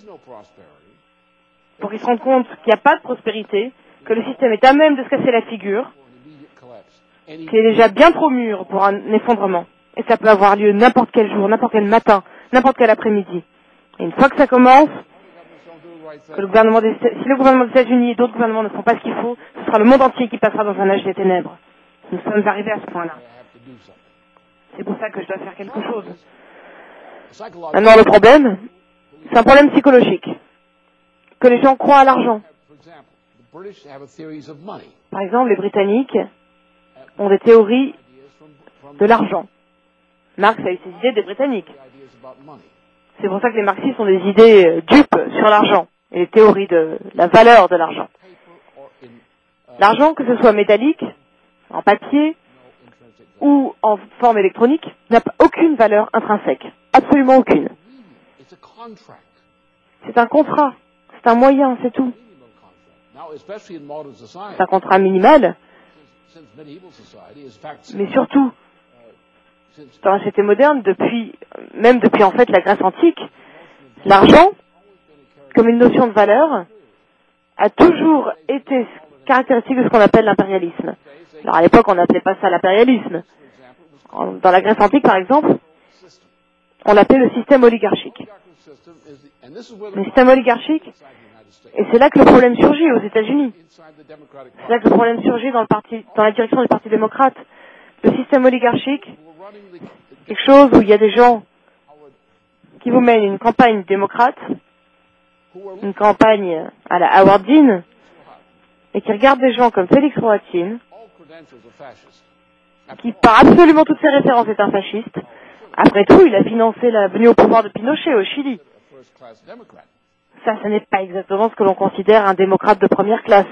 pour qu'ils se rendent compte qu'il n'y a pas de prospérité, que le système est à même de se casser la figure, qu'il est déjà bien trop mûr pour un effondrement. Et ça peut avoir lieu n'importe quel jour, n'importe quel matin, n'importe quel après-midi. Et une fois que ça commence, que le gouvernement des, si le gouvernement des États-Unis et d'autres gouvernements ne font pas ce qu'il faut, ce sera le monde entier qui passera dans un âge des ténèbres. Nous sommes arrivés à ce point-là. C'est pour ça que je dois faire quelque chose. Maintenant, le problème, c'est un problème psychologique. Que les gens croient à l'argent. Par exemple, les Britanniques ont des théories de l'argent. Marx a eu ses idées des Britanniques. C'est pour ça que les marxistes ont des idées dupes sur l'argent et les théories de la valeur de l'argent. L'argent, que ce soit métallique, en papier ou en forme électronique, n'a aucune valeur intrinsèque. Absolument aucune. C'est un contrat. C'est un moyen, c'est tout. C'est un contrat minimal. Mais surtout, dans la société moderne, depuis, même depuis en fait la Grèce antique, l'argent, comme une notion de valeur, a toujours été caractéristique de ce qu'on appelle l'impérialisme. Alors à l'époque, on n'appelait pas ça l'impérialisme. Dans la Grèce antique, par exemple, on l'appelait le système oligarchique. Le système oligarchique, et c'est là que le problème surgit aux États-Unis. C'est là que le problème surgit dans, le parti, dans la direction du Parti démocrate. Le système oligarchique, quelque chose où il y a des gens qui vous mènent une campagne démocrate, une campagne à la Howard Dean, et qui regardent des gens comme Félix Rohatyn, qui par absolument toutes ses références est un fasciste. Après tout, il a financé la venue au pouvoir de Pinochet au Chili. Ça, ce n'est pas exactement ce que l'on considère un démocrate de première classe.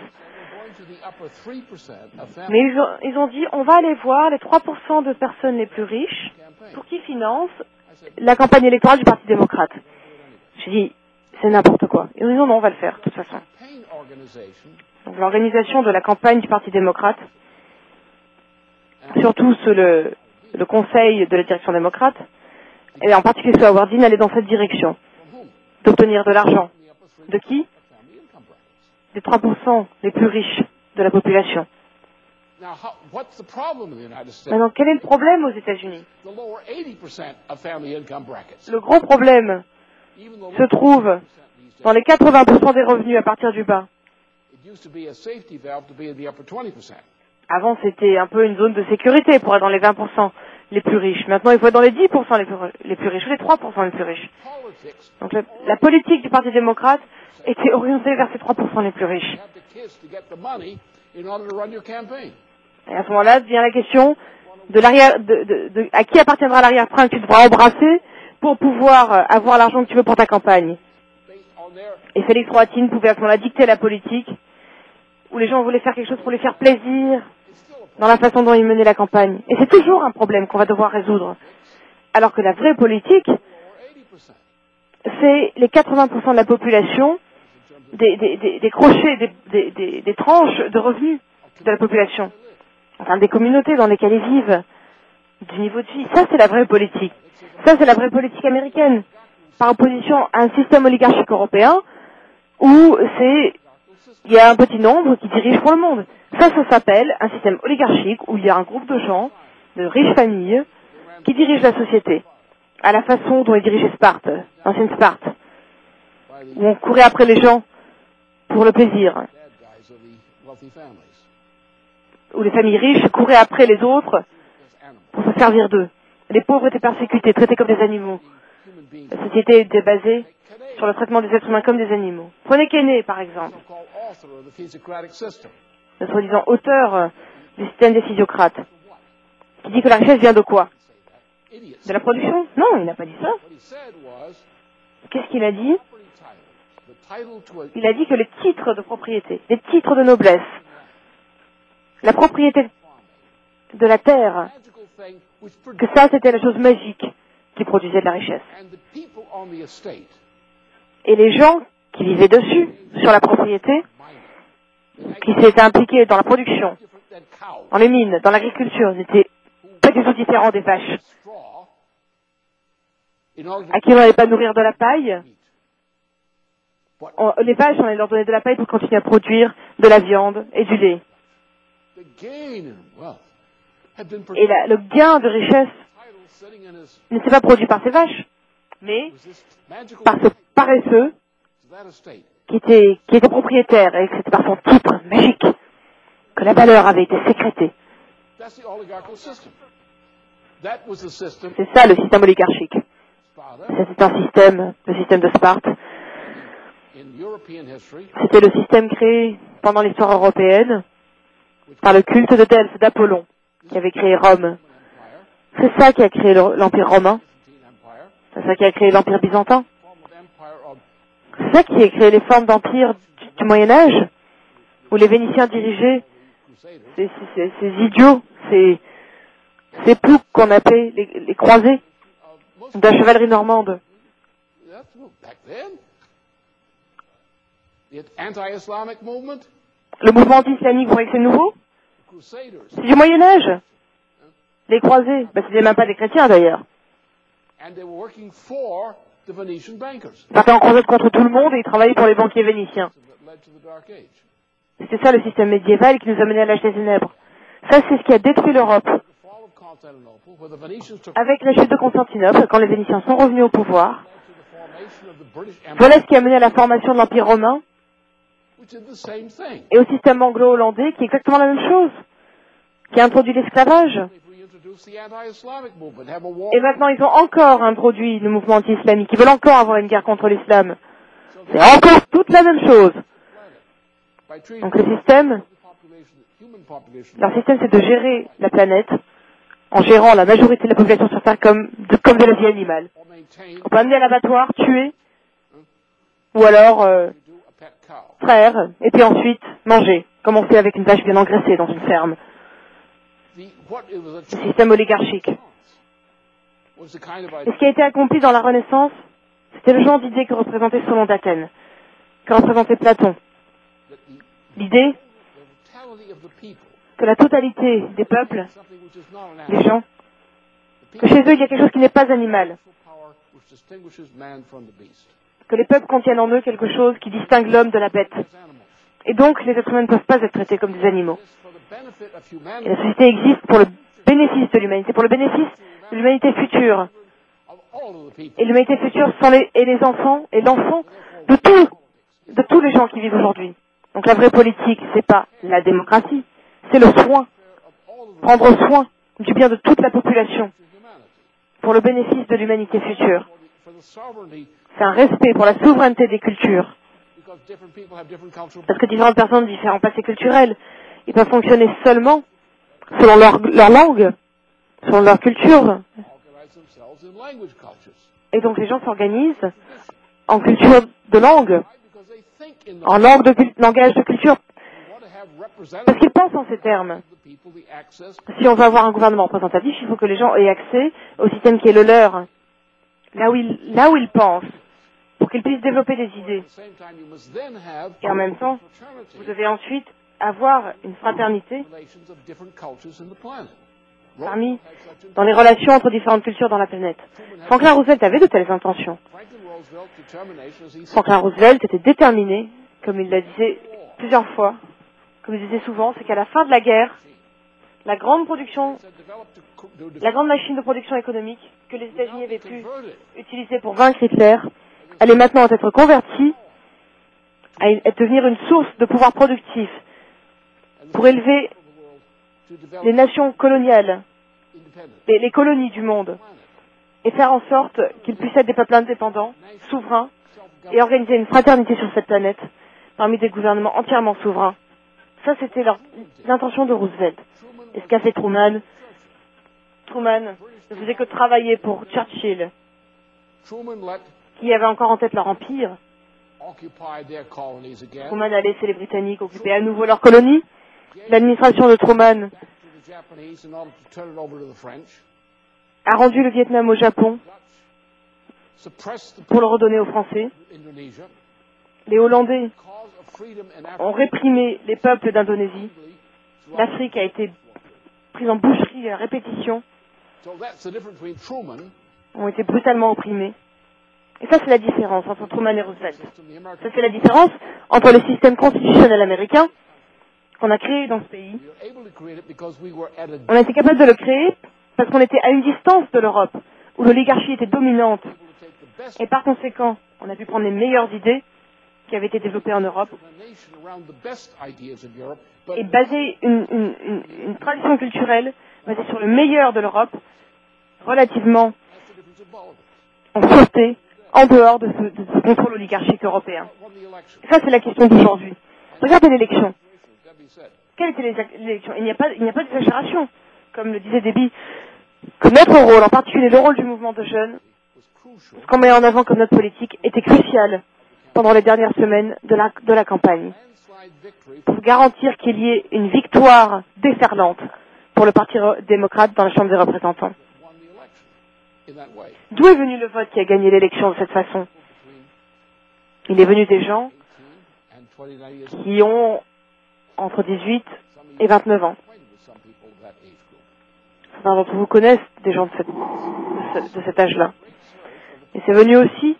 Mais ils ont, ils ont dit, on va aller voir les trois pour cent de personnes les plus riches pour qui financent la campagne électorale du Parti démocrate. J'ai dit, c'est n'importe quoi. Ils ont dit, non, non, on va le faire, de toute façon. Donc l'organisation de la campagne du Parti démocrate, surtout sous le, le conseil de la direction démocrate, et en particulier sous Howard Dean, allait dans cette direction, d'obtenir de l'argent. De qui? Des trois pour cent les plus riches de la population. Maintenant, quel est le problème aux États-Unis? Le gros problème se trouve dans les quatre-vingts pour cent des revenus à partir du bas. Avant, c'était un peu une zone de sécurité pour être dans les vingt pour cent les plus riches. Maintenant, il faut être dans les dix pour cent les plus, les plus riches ou les trois pour cent les plus riches. Donc, le, la politique du Parti démocrate était orientée vers ces trois pour cent les plus riches. Et à ce moment-là, vient la question de l'arrière, de, de, de, à qui appartiendra l'arrière-train que tu devras embrasser pour pouvoir avoir l'argent que tu veux pour ta campagne. Et Félix Rohatyn pouvait à ce moment-là dicter la politique, où les gens voulaient faire quelque chose pour les faire plaisir, dans la façon dont ils menaient la campagne. Et c'est toujours un problème qu'on va devoir résoudre. Alors que la vraie politique, c'est les quatre-vingts pour cent de la population, des, des, des, des crochets, des, des, des, des tranches de revenus de la population. Enfin, des communautés dans lesquelles ils vivent, du niveau de vie. Ça, c'est la vraie politique. Ça, c'est la vraie politique américaine. Par opposition à un système oligarchique européen, où c'est, il y a un petit nombre qui dirige pour le monde. Ça, ça s'appelle un système oligarchique où il y a un groupe de gens, de riches familles, qui dirigent la société, à la façon dont ils dirigeaient Sparte, l'ancienne Sparte, où on courait après les gens pour le plaisir, où les familles riches couraient après les autres pour se servir d'eux. Les pauvres étaient persécutés, traités comme des animaux. La société était basée sur le traitement des êtres humains comme des animaux. Prenez Keynes, par exemple, le soi-disant auteur du système des physiocrates, qui dit que la richesse vient de quoi? De la production? Non, il n'a pas dit ça. Qu'est-ce qu'il a dit? Il a dit que les titres de propriété, les titres de noblesse, la propriété de la terre, que ça c'était la chose magique qui produisait de la richesse. Et les gens qui vivaient dessus, sur la propriété, qui s'étaient impliqués dans la production, dans les mines, dans l'agriculture. Ils n'étaient pas du tout différents des vaches, à qui on n'allait pas nourrir de la paille. On, les vaches, on allait leur donner de la paille pour continuer à produire de la viande et du lait. Et la, le gain de richesse n'était pas produit par ces vaches, mais par ce paresseux qui était, qui était propriétaire, et que c'était par son titre magique que la valeur avait été sécrétée. C'est ça le système oligarchique. C'était un système, le système de Sparte. C'était le système créé pendant l'histoire européenne par le culte de Delphes, d'Apollon, qui avait créé Rome. C'est ça qui a créé l'Empire romain. C'est ça qui a créé l'Empire byzantin. C'est ça qui a créé les formes d'empire du, du Moyen-Âge, où les Vénitiens dirigeaient ces, ces, ces idiots, ces, ces ploucs qu'on appelait les, les croisés de la chevalerie normande. Le mouvement anti-islamique, vous croyez que c'est nouveau? C'est du Moyen-Âge. Les croisés, ben, c'était même pas des chrétiens d'ailleurs. Ils étaient en croisade contre tout le monde et ils travaillaient pour les banquiers vénitiens. C'était ça le système médiéval qui nous a menés à l'âge des ténèbres. Ça, c'est ce qui a détruit l'Europe. Avec la chute de Constantinople, quand les Vénitiens sont revenus au pouvoir, voilà ce qui a mené à la formation de l'Empire romain et au système anglo-hollandais qui est exactement la même chose, qui a introduit l'esclavage. Et maintenant, ils ont encore introduit le mouvement anti-islamique. Ils veulent encore avoir une guerre contre l'islam. C'est encore toute la même chose. Donc le système, leur système, c'est de gérer la planète en gérant la majorité de la population sur Terre comme de, comme de la vie animale. On peut amener à l'abattoir, tuer, ou alors euh, traire, et puis ensuite manger, comme on fait avec une vache bien engraissée dans une ferme. Le système oligarchique. Et ce qui a été accompli dans la Renaissance, c'était le genre d'idée que représentait Solon d'Athènes, que représentait Platon. L'idée que la totalité des peuples, des gens, que chez eux il y a quelque chose qui n'est pas animal, que les peuples contiennent en eux quelque chose qui distingue l'homme de la bête. Et donc les êtres humains ne peuvent pas être traités comme des animaux. Et la société existe pour le bénéfice de l'humanité, pour le bénéfice de l'humanité future. Et l'humanité future sont les, et les enfants, et l'enfant de tous, de tous les gens qui vivent aujourd'hui. Donc la vraie politique, c'est pas la démocratie, c'est le soin. Prendre soin du bien de toute la population pour le bénéfice de l'humanité future. C'est un respect pour la souveraineté des cultures. Parce que différentes personnes ont différents passés culturels. Ils peuvent fonctionner seulement selon leur, leur langue, selon leur culture. Et donc les gens s'organisent en culture de langue, en langue de, langage de culture, parce qu'ils pensent en ces termes. Si on veut avoir un gouvernement représentatif, il faut que les gens aient accès au système qui est le leur, là où ils, là où ils pensent, pour qu'ils puissent développer des idées. Et en même temps, vous devez ensuite avoir une fraternité parmi, dans les relations entre différentes cultures dans la planète. Franklin Roosevelt avait de telles intentions. Franklin Roosevelt était déterminé, comme il l'a dit plusieurs fois, comme il disait souvent, c'est qu'à la fin de la guerre, la grande production, la grande machine de production économique que les États-Unis avaient pu utiliser pour vaincre Hitler, allait maintenant être convertie à, à devenir une source de pouvoir productif pour élever les nations coloniales, les, les colonies du monde, et faire en sorte qu'ils puissent être des peuples indépendants, souverains, et organiser une fraternité sur cette planète parmi des gouvernements entièrement souverains. Ça, c'était l'intention de Roosevelt. Et ce qu'a fait Truman, Truman ne faisait que travailler pour Churchill, qui avait encore en tête leur empire. Truman a laissé les Britanniques occuper à nouveau leur colonie. L'administration de Truman a rendu le Vietnam au Japon pour le redonner aux Français. les Hollandais ont réprimé les peuples d'Indonésie. L'Afrique a été prise en boucherie à répétition, ont été brutalement opprimés. Et ça, c'est la différence entre Truman et Roosevelt. Ça, c'est la différence entre le système constitutionnel américain qu'on a créé dans ce pays. On a été capable de le créer parce qu'on était à une distance de l'Europe, où l'oligarchie était dominante. Et par conséquent, on a pu prendre les meilleures idées qui avaient été développées en Europe et baser une, une, une, une tradition culturelle basée sur le meilleur de l'Europe, relativement en sûreté, en dehors de ce, de ce contrôle oligarchique européen. Et ça, c'est la question d'aujourd'hui. Regardez l'élection. Quelle était l'élection? Il n'y a pas, il n'y a pas d'exagération, comme le disait Déby, que notre rôle, en particulier le rôle du mouvement de jeunes, ce qu'on met en avant comme notre politique, était crucial pendant les dernières semaines de la, de la campagne, pour garantir qu'il y ait une victoire déferlante pour le Parti démocrate dans la Chambre des représentants. D'où est venu le vote qui a gagné l'élection de cette façon? Il est venu des gens qui ont entre dix-huit et vingt-neuf ans. Certains d'entre vous connaissent des gens de, cette, de, ce, de cet âge-là. Et c'est venu aussi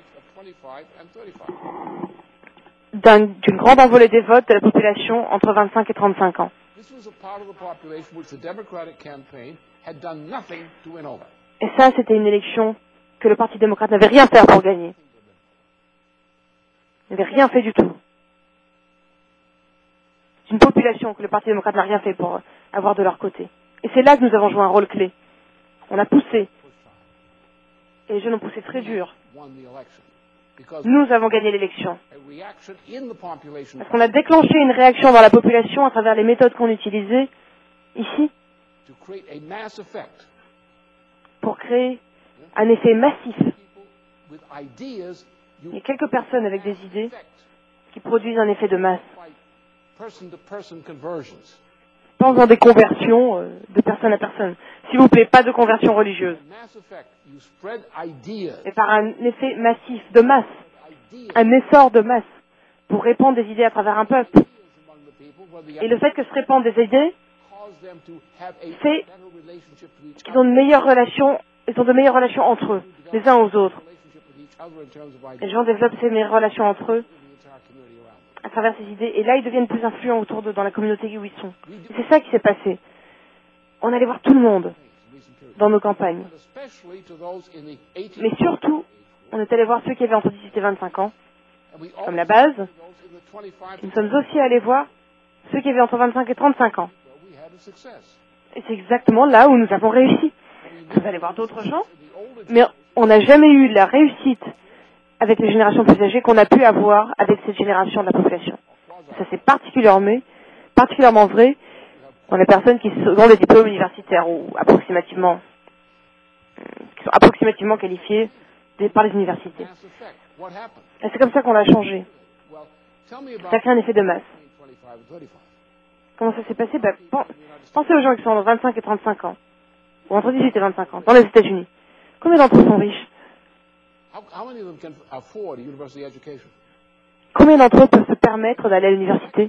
d'un, d'une grande envolée des votes de la population entre vingt-cinq et trente-cinq ans. Et ça, c'était une élection que le Parti démocrate n'avait rien fait pour gagner. Il n'avait rien fait du tout. C'est une population que le Parti démocrate n'a rien fait pour avoir de leur côté. Et c'est là que nous avons joué un rôle clé. On a poussé. Et les jeunes ont poussé très dur. Nous avons gagné l'élection. Parce qu'on a déclenché une réaction dans la population à travers les méthodes qu'on utilisait ici pour créer un effet massif. Il y a quelques personnes avec des idées qui produisent un effet de masse. Pense dans des conversions euh, de personne à personne. S'il vous plaît, pas de conversion religieuse. Et par un effet massif, de masse, un essor de masse, pour répandre des idées à travers un peuple. Et le fait que se répandent des idées fait qu'ils ont de meilleures relations, ils ont de meilleures relations entre eux, les uns aux autres. Les gens développent ces meilleures relations entre eux à travers ces idées, et là ils deviennent plus influents autour d'eux dans la communauté où ils sont. Et c'est ça qui s'est passé. On allait voir tout le monde dans nos campagnes. Mais surtout, on est allé voir ceux qui avaient entre dix-huit et vingt-cinq ans, comme la base. Nous sommes aussi allés voir ceux qui avaient entre vingt-cinq et trente-cinq ans. Et c'est exactement là où nous avons réussi. Vous allez voir d'autres gens, mais on n'a jamais eu la réussite avec les générations plus âgées qu'on a pu avoir avec cette génération de la population. Ça c'est particulièrement, particulièrement vrai dans les personnes qui ont des diplômes universitaires ou approximativement, qui sont approximativement qualifiées par les universités. Et c'est comme ça qu'on l'a changé. Ça crée un effet de masse. Comment ça s'est passé? Ben, pensez aux gens qui sont entre vingt-cinq et trente-cinq ans, ou entre dix-huit et vingt-cinq ans, dans les États-Unis. Combien d'entre eux sont riches? Combien d'entre eux peuvent se permettre d'aller à l'université?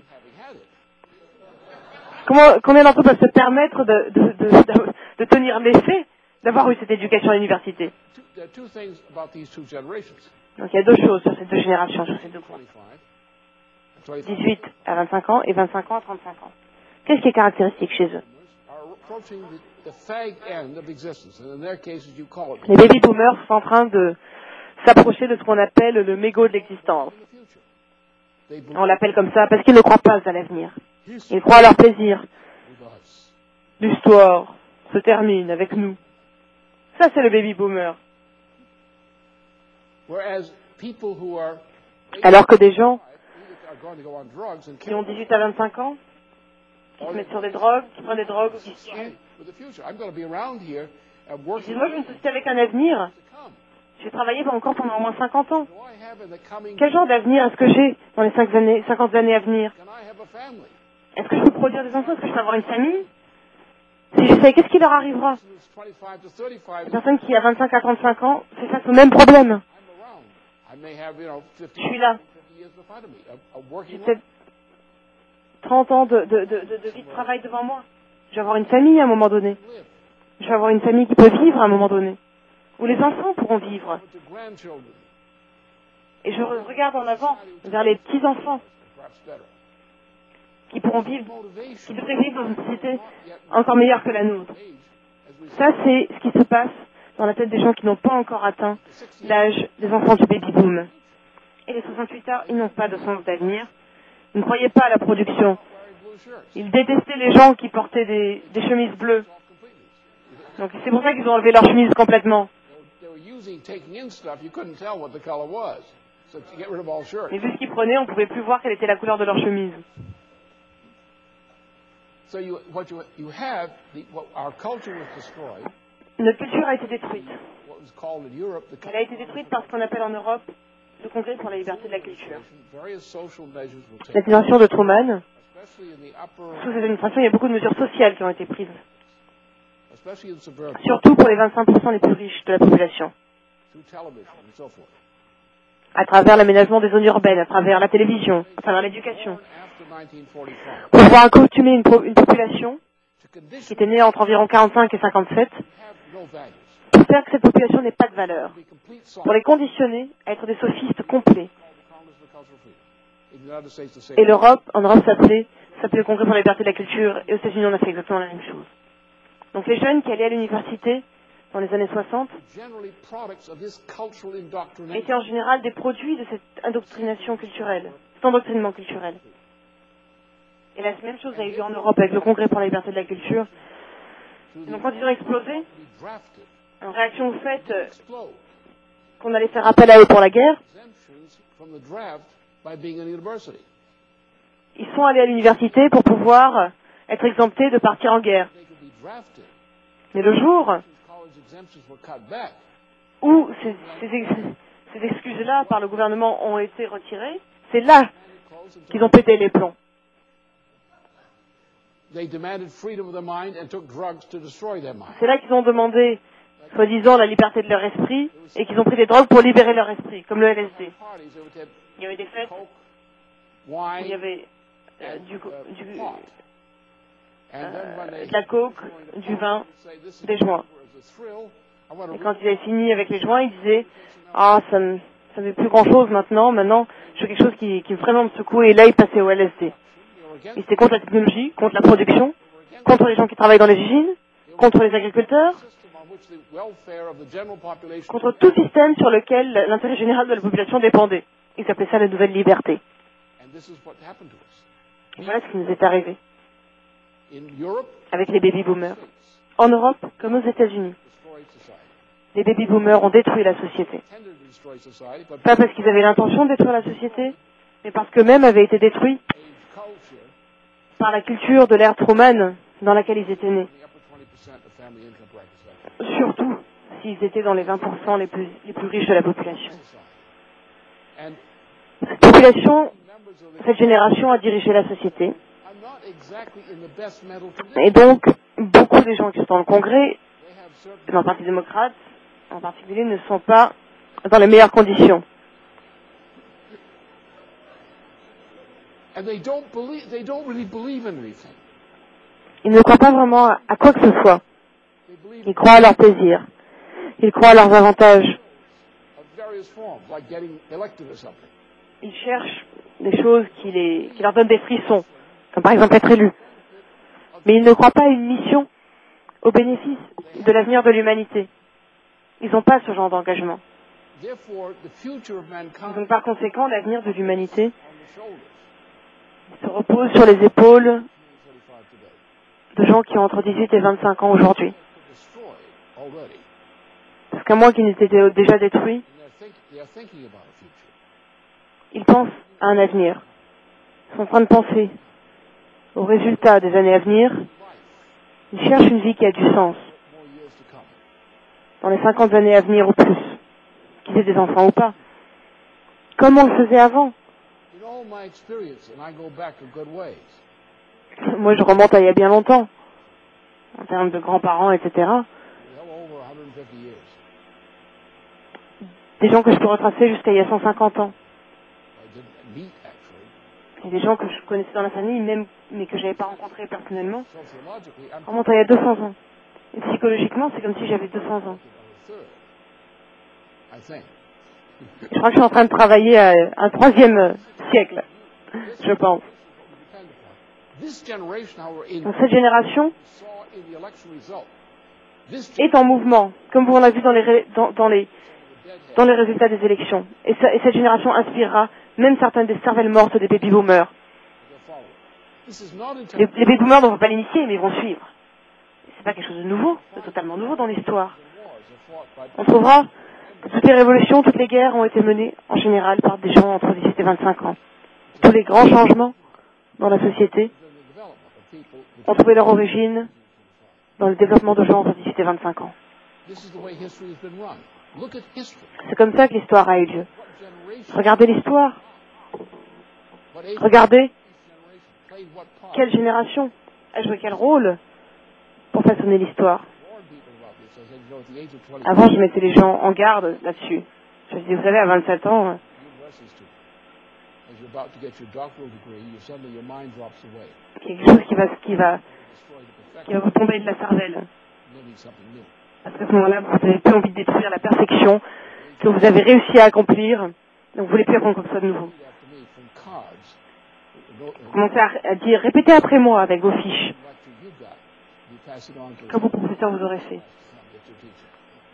Comment, combien d'entre eux peuvent se permettre de, de, de, de, de tenir l'effet d'avoir eu cette éducation à l'université? Donc il y a deux choses sur ces deux générations, sur ces deux groupes. dix-huit à vingt-cinq ans et vingt-cinq ans à trente-cinq ans. Qu'est-ce qui est caractéristique chez eux? Les baby boomers sont en train de s'approcher de ce qu'on appelle le mégot de l'existence. On l'appelle comme ça parce qu'ils ne croient pas à l'avenir. Ils croient à leur plaisir. L'histoire se termine avec nous. Ça, c'est le baby boomer. Alors que des gens qui ont dix-huit à vingt-cinq ans, qui se mettent sur des drogues, qui prennent des drogues ou qui se tuent, ils disent, moi, je me soucie avec un avenir. Je vais travailler encore pendant au moins cinquante ans. Quel genre d'avenir est-ce que j'ai dans les cinq années, cinquante années à venir? Est-ce que je peux produire des enfants? Est-ce que je peux avoir une famille? Si je sais, qu'est-ce qui leur arrivera? Les personnes qui, à vingt-cinq à trente-cinq ans, fait face au même problème. Je suis là. J'ai peut-être trente ans de, de, de, de, de vie de travail devant moi. Je vais avoir une famille à un moment donné. Je vais avoir une famille qui peut vivre à un moment donné. Où les enfants pourront vivre. Et je regarde en avant vers les petits-enfants qui pourront vivre, qui devraient vivre dans une société encore meilleure que la nôtre. Ça, c'est ce qui se passe dans la tête des gens qui n'ont pas encore atteint l'âge des enfants du baby-boom. Et les soixante-huit heures, ils n'ont pas de sens d'avenir. Ils ne croyaient pas à la production. Ils détestaient les gens qui portaient des, des chemises bleues. Donc c'est pour ça qu'ils ont enlevé leur chemise complètement. Et vu ce qu'ils prenaient, on ne pouvait plus voir quelle était la couleur de leur chemise. Notre culture a été détruite. Elle a été détruite par ce qu'on appelle en Europe le Congrès pour la liberté de la culture. L'administration de Truman, sous cette administration, il y a beaucoup de mesures sociales qui ont été prises. Surtout pour les vingt-cinq pour cent les plus riches de la population. À travers l'aménagement des zones urbaines, à travers la télévision, à travers l'éducation. Pour pouvoir accoutumer une, une population qui était née entre environ quarante-cinq et cinquante-sept, pour faire que cette population n'ait pas de valeur, pour les conditionner à être des sophistes complets. Et l'Europe, en Europe, s'appelait, s'appelait le Congrès pour la liberté de la culture, et aux États-Unis, on a fait exactement la même chose. Donc les jeunes qui allaient à l'université dans les années soixante étaient en général des produits de cette indoctrination culturelle, cet endoctrinement culturel. Et la même chose a eu lieu en Europe avec le Congrès pour la liberté de la culture. Donc quand ils ont explosé, en réaction au fait qu'on allait faire appel à eux pour la guerre, ils sont allés à l'université pour pouvoir être exemptés de partir en guerre. Mais le jour où ces, ces, ces excuses-là par le gouvernement ont été retirées, c'est là qu'ils ont pété les plombs. C'est là qu'ils ont demandé, soi-disant, la liberté de leur esprit et qu'ils ont pris des drogues pour libérer leur esprit, comme le L S D. Il y avait des fêtes où il y avait euh, du, du, euh, de la coke, du vin, des joints. Et quand ils avaient fini avec les joints, ils disaient « Ah, ça ne ça me fait plus grand-chose maintenant, maintenant je fais quelque chose qui, qui vraiment me secoue » et là ils passaient au L S D. Ils étaient contre la technologie, contre la production, contre les gens qui travaillent dans les usines, contre les agriculteurs, contre tout système sur lequel l'intérêt général de la population dépendait. Ils appelaient ça la nouvelle liberté. Et voilà ce qui nous est arrivé avec les baby-boomers. En Europe, comme aux États-Unis, les baby-boomers ont détruit la société. Pas parce qu'ils avaient l'intention de détruire la société, mais parce qu'eux-mêmes avaient été détruits par la culture de l'ère Truman dans laquelle ils étaient nés. Surtout s'ils étaient dans les vingt pour cent les plus, les plus riches de la population. Cette population, cette génération a dirigé la société. Et donc, beaucoup des gens qui sont dans le Congrès, dans le Parti démocrate en particulier, ne sont pas dans les meilleures conditions. Ils ne croient pas vraiment à quoi que ce soit. Ils croient à leur plaisir. Ils croient à leurs avantages. Ils cherchent des choses qui, les, qui leur donnent des frissons, comme par exemple être élus. Mais ils ne croient pas à une mission au bénéfice de l'avenir de l'humanité. Ils n'ont pas ce genre d'engagement. Donc par conséquent, l'avenir de l'humanité se repose sur les épaules de gens qui ont entre dix-huit et vingt-cinq ans aujourd'hui. Parce qu'à moins qu'ils n'étaient déjà détruits, ils pensent à un avenir. Ils sont en train de penser aux résultats des années à venir. Ils cherchent une vie qui a du sens. Dans les cinquante années à venir ou plus. Qu'ils aient des enfants ou pas. Comme on le faisait avant. Moi, je remonte à il y a bien longtemps. En termes de grands-parents, et cetera. Des gens que je peux retracer jusqu'à il y a cent cinquante ans. meet, actually. Il y a des gens que je connaissais dans la famille, même, mais que je n'avais pas rencontrés personnellement, Sociologically, I'm remontant il y a deux cents ans. Et psychologiquement, c'est comme si j'avais deux cents ans. third, I think. Je crois que je suis en train de travailler à un troisième euh, siècle, je pense. This generation, however, in Donc cette génération saw in the election result, this est en mouvement, comme on l'a vu dans les, ré- dans, dans les, dans les résultats des élections. Et, ça- et cette génération inspirera même certaines des cervelles mortes des baby-boomers. This is not Les, intended les baby-boomers ne vont pas l'initier, mais ils vont suivre. C'est pas quelque chose de nouveau, de totalement nouveau dans l'histoire. wars are fought by On trouvera que toutes les révolutions, toutes les guerres ont été menées en général par des gens entre dix-huit et vingt-cinq ans. Tous les grands changements dans la société the development of people. ont trouvé leur origine dans le développement de gens entre dix-huit et vingt-cinq ans. This is the way history has been run. Look at history. C'est comme ça que l'histoire a eu lieu. What generation, Regardez l'histoire. what age Regardez generation played what part. quelle génération a joué quel rôle pour façonner l'histoire. Warned people about this. I said, you know, at the age of twenty, Avant, je mettais les gens en garde là-dessus. Je disais, vous savez, à vingt-sept ans, euh, university student, as you're about to get your doctoral degree, you suddenly your mind drops away. il y a quelque chose qui va, qui va, Destroy the qui perfection, va vous tomber de la cervelle. living something new. Parce qu'à ce moment-là, vous n'avez plus envie de détruire la perfection que vous avez réussi à accomplir. Donc, vous voulez plus accomplir ça de nouveau. Repeat after me from cards. Go, uh, Commencez à, à dire, répétez après moi avec vos fiches, lecture you got. You pass it on to comme vos professeurs vous auraient fait. get your teacher.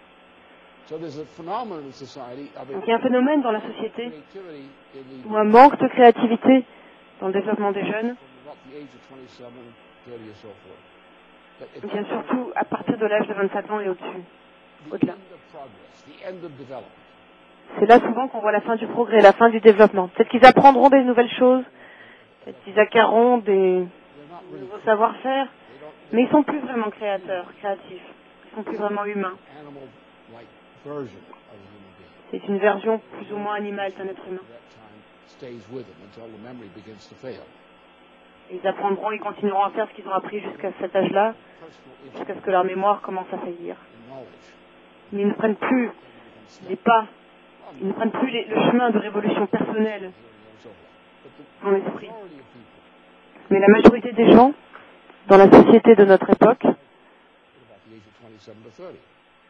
So there's a phenomenon in society of Donc, il y a un phénomène dans la société creativity in the ou un manque de créativité dans le développement des jeunes. from about the age of twenty-seven, thirty, or so forth. But it, Il vient surtout à partir de l'âge de vingt-sept ans et au-dessus. the au-delà. end of progress, the end of development. C'est là souvent qu'on voit la fin du progrès, la fin du développement. Peut-être qu'ils apprendront des nouvelles choses, peut-être qu'ils acquerront des They're not really nouveaux savoir-faire, they don't mais ils sont plus vraiment créateurs, créatifs. Ils sont plus vraiment humains. animal-like version of a human being. C'est une version plus ou moins animale d'un être humain. That time stays with them until the memory begins to fail. Et ils apprendront, ils continueront à faire ce qu'ils ont appris jusqu'à cet âge-là, Personal jusqu'à ce que leur mémoire commence à faillir. knowledge Mais ils ne prennent plus les pas, ils ne prennent plus les- le chemin de révolution personnelle and so forth. But the dans l'esprit. majority of people, Mais la majorité des gens, dans la société de notre époque, at about the age of twenty-seven to thirty,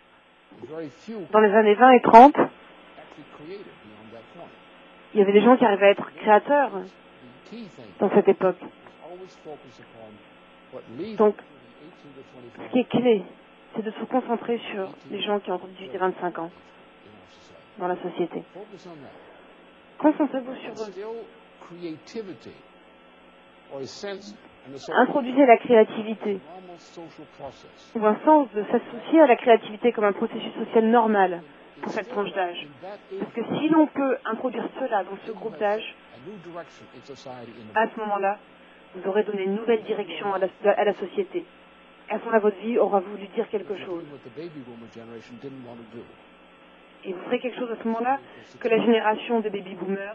very few dans les années vingt et trente, actually created beyond that point. il y avait des gens qui arrivaient à être créateurs The key thing dans cette époque. is always focus upon what leads Donc, to the eighteen to ce twenty-four qui est clé, c'est de se concentrer sur les gens qui ont entre dix-huit et vingt-cinq ans in our society. dans la société. Focus on that. Concentrez-vous sur eux. Instill creativity or a sense and a Introduisez la créativité normal social process. ou un sens de s'associer à la créativité comme un processus social normal pour cette tranche d'âge. In that age, Parce que si l'on peut introduire cela dans ce groupe d'âge, a new direction in society in the à ce moment-là, vous aurez donné une nouvelle direction à la, à la société. À ce moment-là, votre vie aura voulu dire quelque chose. doing what the baby boomer generation didn't want to do. Et vous ferez quelque chose à ce moment-là que la génération des baby-boomers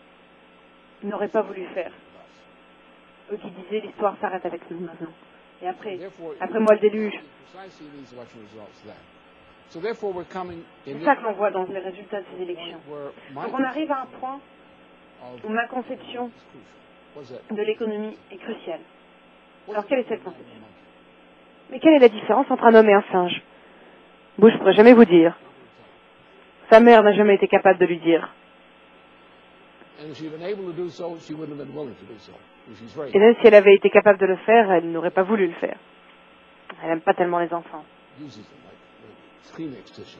n'aurait pas voulu faire. Eux qui disaient l'histoire s'arrête avec nous maintenant. Et après, Therefore, après moi le déluge. precisely these election results then. So therefore we're coming in C'est ça que l'on voit dans les résultats de ces élections. where my Donc on arrive à un point of où ma conception is crucial. What's that? de l'économie est cruciale. What Alors is quelle est the cette difference conception? among- Mais quelle est la différence entre un homme et un singe? Bon, je pourrais jamais vous dire. Sa mère n'a jamais été capable de lui dire. And if she'd been able to do so, she wouldn't have been willing to do so. Because she's very Et même si elle avait été capable de le faire, elle n'aurait pas voulu le faire. Elle n'aime pas tellement les enfants. uses them like, like Kleenex tissues.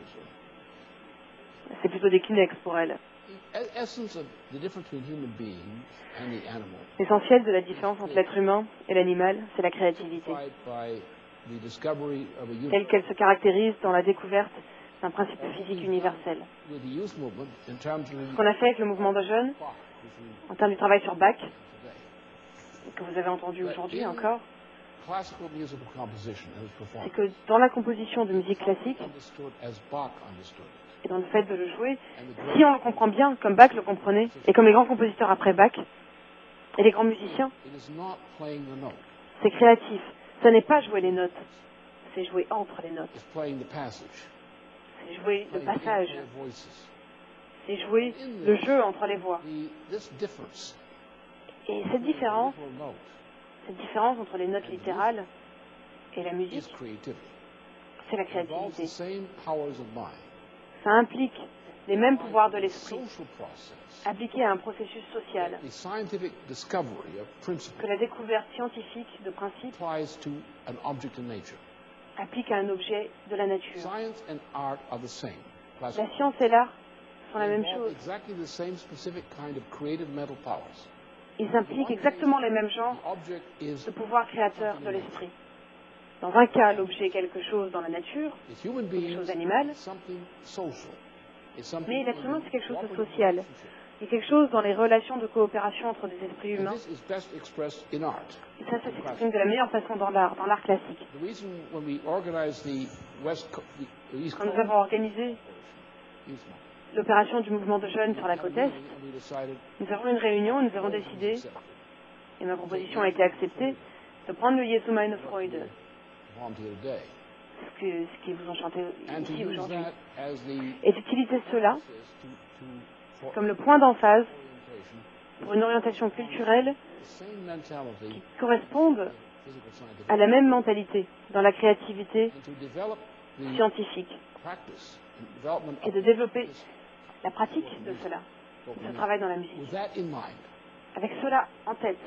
C'est plutôt des Kleenex pour elle. The e- essence of the difference between human beings and the animal L'essentiel de la différence entre l'être humain et l'animal, c'est la créativité, typified by the discovery of a youth, telle qu'elle se caractérise dans la découverte d'un principe physique universel. with the youth movement in terms of Ce the qu'on a fait avec le mouvement de jeunes, spark between en termes du travail sur Bach, today. que vous avez entendu aujourd'hui encore, Classical musical composition and its c'est performance que dans la composition de musique classique, understood as Bach understood it. et dans le fait de le jouer, And the si on le comprend bien, comme Bach le comprenait, et comme les grands compositeurs après Bach, et les grands musiciens, It is not playing the note. c'est créatif. Ce n'est pas jouer les notes, c'est jouer entre les notes, It's playing the passage. c'est jouer le Playing passage, infinite voices. et jouer le jeu entre les voix. Et cette différence, cette différence entre les notes littérales et la musique, c'est la créativité. Ça implique les mêmes pouvoirs de l'esprit, appliqués à un processus social, que la découverte scientifique de principes applique à un objet de la nature. La science et l'art sont la même chose. Ils impliquent exactement les mêmes genres de pouvoir créateur de l'esprit. Dans un cas, l'objet est quelque chose dans la nature, quelque chose d'animal, mais l'être humain, c'est quelque chose de social. Il y a quelque chose dans les relations de coopération entre des esprits humains. Et ça, ça s'exprime de la meilleure façon dans l'art, dans l'art classique. Quand nous avons organisé l'opération du mouvement de jeunes sur la côte Est, nous avons eu une réunion, nous avons décidé, et ma proposition a été acceptée, de prendre le Jesu meine Freude, ce, que, ce qui vous enchante ici aujourd'hui, et d'utiliser cela comme le point d'emphase pour une orientation culturelle qui corresponde à la même mentalité dans la créativité scientifique et de développer la pratique de cela, de ce travail dans la musique. Avec cela en tête,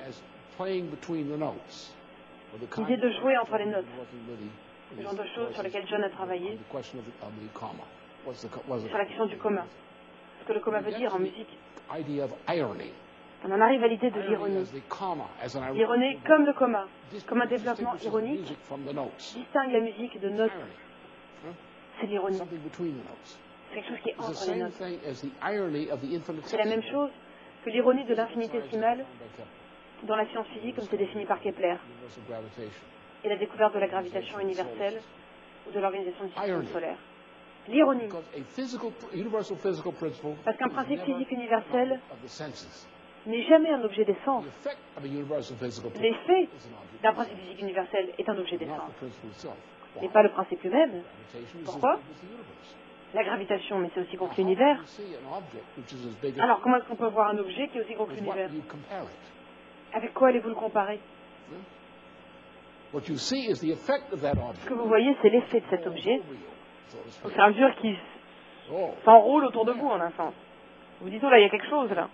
l'idée de jouer entre les notes, le genre de choses sur lesquelles John a travaillé, sur la question du commun, ce que le commun veut dire en musique. On en arrive à l'idée de l'ironie. L'ironie comme le commun, comme un développement ironique, distingue la musique de notes. C'est l'ironie. C'est quelque chose qui est entre les notes. C'est la même chose que l'ironie de l'infinitésimale dans la science physique, comme c'est défini par Kepler, et la découverte de la gravitation universelle ou de l'organisation du système solaire. L'ironie. Parce qu'un principe physique universel n'est jamais un objet des sens. L'effet d'un principe physique universel est un objet des sens, mais pas le principe lui-même. Pourquoi? La gravitation, mais c'est aussi gros que l'univers. Alors, comment est-ce qu'on peut voir un objet qui est aussi gros que l'univers? Avec quoi allez-vous le comparer? Ce que vous voyez, c'est l'effet de cet objet au fur et à mesure qu'il s'enroule autour de vous, en un sens. Vous dites, oh là, il y a quelque chose là.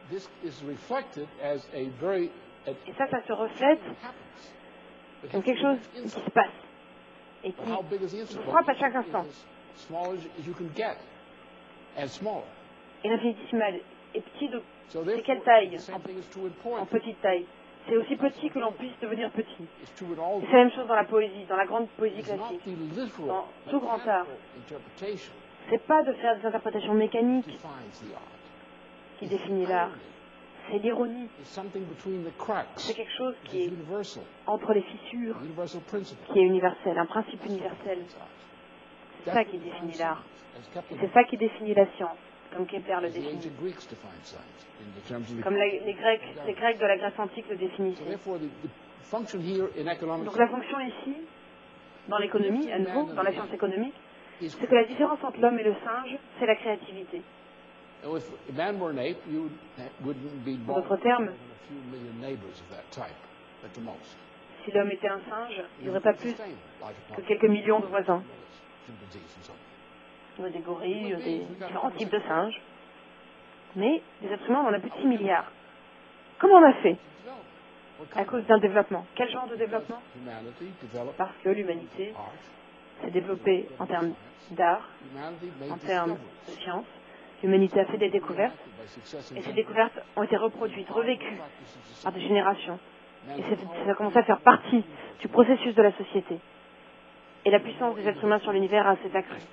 Et ça, ça se reflète comme quelque chose qui se passe et qui vous frappe à chaque instant. Et l'infinitésimal est petit de c'est quelle taille? En, en petite taille. C'est aussi petit que l'on puisse devenir petit. Et c'est la même chose dans la poésie, dans la grande poésie classique, dans tout grand art. C'est pas de faire des interprétations mécaniques qui définit l'art. C'est l'ironie. C'est quelque chose qui est entre les fissures, qui est universel, un principe universel. C'est ça qui définit l'art. Et c'est ça qui définit la science, comme Kepler le définit. Comme la, les, Grecs, les Grecs de la Grèce antique le définissaient. Donc la fonction ici, dans l'économie, à nouveau, dans la science économique, c'est que la différence entre l'homme et le singe, c'est la créativité. En d'autres termes, si l'homme était un singe, il n'y aurait pas plus que quelques millions de voisins. Il y a des gorilles, il y a des différents types de singes. Mais les êtres humains, on en a plus de six milliards. Comment on a fait? À cause d'un développement. Quel genre de développement? Parce que l'humanité s'est développée en termes d'art, en termes de science. L'humanité a fait des découvertes, et ces découvertes ont été reproduites, revécues par des générations. Et ça a commencé à faire partie du processus de la société. Et la puissance des êtres humains sur l'univers a s'est accrue.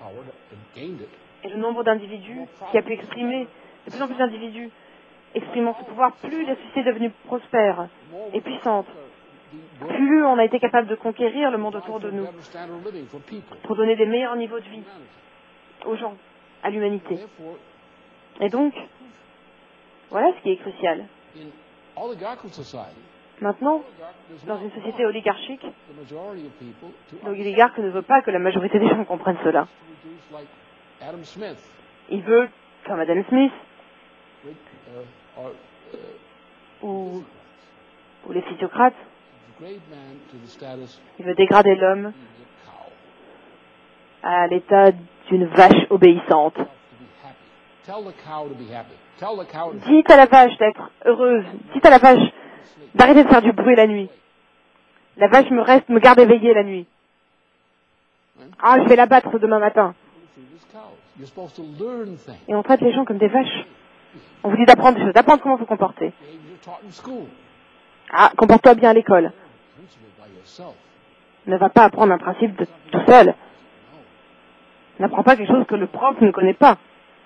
Et le nombre d'individus qui a pu exprimer, de plus en plus d'individus exprimant ce pouvoir, plus la société est devenue prospère et puissante, plus on a été capable de conquérir le monde autour de nous pour donner des meilleurs niveaux de vie aux gens, à l'humanité. Et donc, voilà ce qui est crucial. Maintenant, dans une société oligarchique, l'oligarque ne veut pas que la majorité des gens comprennent cela. Il veut comme Adam Smith, uh, or, uh, ou, ou les physiocrates. degrade man to the status Il veut dégrader l'homme of a cow. à l'état d'une vache obéissante. To be happy. Tell the cow to be happy. Tell the cow to Dites à la vache d'être heureuse. Dites à la vache d'arrêter de faire du bruit la nuit. La vache me reste, me garde éveillée la nuit. Ah, je vais la battre demain matin. treat as cows. You're supposed to learn things. Et on traite les gens comme des vaches. On vous dit d'apprendre des choses, d'apprendre comment vous comporter. Behaviors taught in school. Ah, comporte-toi bien à l'école. Principle by yourself. Ne va pas apprendre un principe de, tout seul. N'apprends pas quelque chose que le prof ne connaît pas.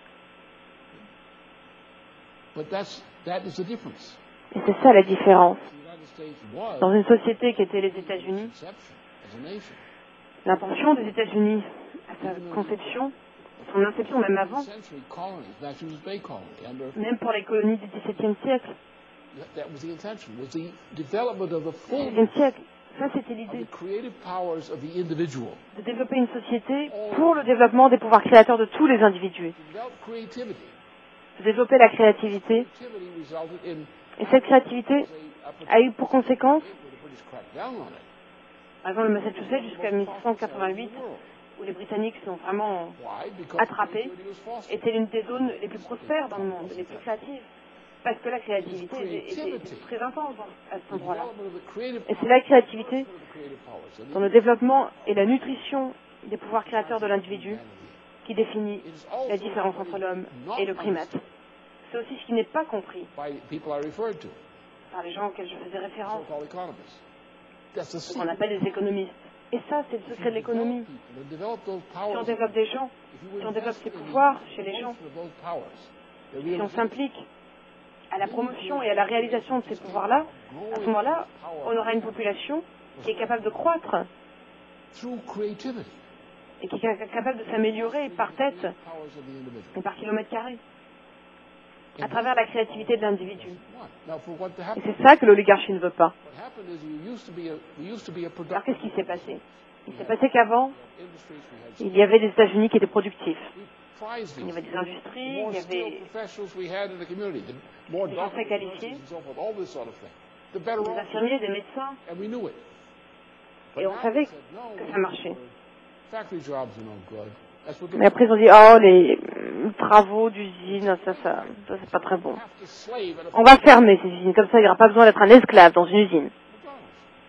But that's, that is the difference. Et c'est ça la différence. The United States was Dans une société qui était les États-Unis, conception as a nation. l'intention des États-Unis à sa conception, son inception même avant, Century colonies, Massachusetts Bay Colony, and uh, même pour les colonies du dix-septième siècle, that, that was the intention, was the development of the full dix-septième siècle, ça c'était of l'idée, the creative powers of the individual. de développer une société pour le développement des pouvoirs créateurs de tous les individus, To develop creativity. de développer la créativité, Creativity resulted in et cette créativité a, a a eu pour conséquence, where the British cracked down on it. par exemple le Massachusetts jusqu'à mille six cent quatre-vingt-huit, où les Britanniques sont vraiment Why? Because attrapés, creativity was fostered. était l'une des zones les plus prospères dans le monde, les plus créatives. Parce que la créativité était, était très intense à cet The endroit-là. development of the creative Et c'est la créativité powers of the creative powers. And dans le développement et la nutrition des pouvoirs créateurs de l'individu qui définit la différence entre l'homme et le primate. C'est aussi ce qui n'est pas compris by people I referred to, par les gens auxquels je faisais référence, so-called economists. That's the ce qu'on secret. appelle les économistes. Et ça, c'est le secret de l'économie. People and develop those Si on powers. développe des gens, If you si on développe invest ces in the pouvoirs chez les gens, promotion of those powers, the si on realization s'implique à la promotion et à la réalisation de ces pouvoirs-là, à ce moment-là, on aura une population qui est capable de croître through creativity, et qui est capable de s'améliorer par tête powers of the individual. et par kilomètre carré, à travers la créativité de l'individu. Now, for what to Et happen, c'est ça que l'oligarchie ne veut pas. what happened is you used to be a, we used to be a Alors productive qu'est-ce qui s'est passé? Il s'est passé qu'avant, industries. We had il y avait des États-Unis qui étaient productifs. we prized Il y these. avait des industries, The il more y skilled avait professionals we had in the community, the more des gens très doctors, qualifiés, nurses, and so forth, all this sort of thing, the better des off. infirmiers, des médecins, And we knew it. et on now savait they said, no, que ça marchait. factory jobs are no good. That's what the Mais après ils ont dit, oh les euh, travaux d'usine, ça, ça, ça c'est pas très bon. have to slave at a On va fermer ces usines, comme ça il n'y aura pas besoin d'être un esclave dans une usine. McDonald's.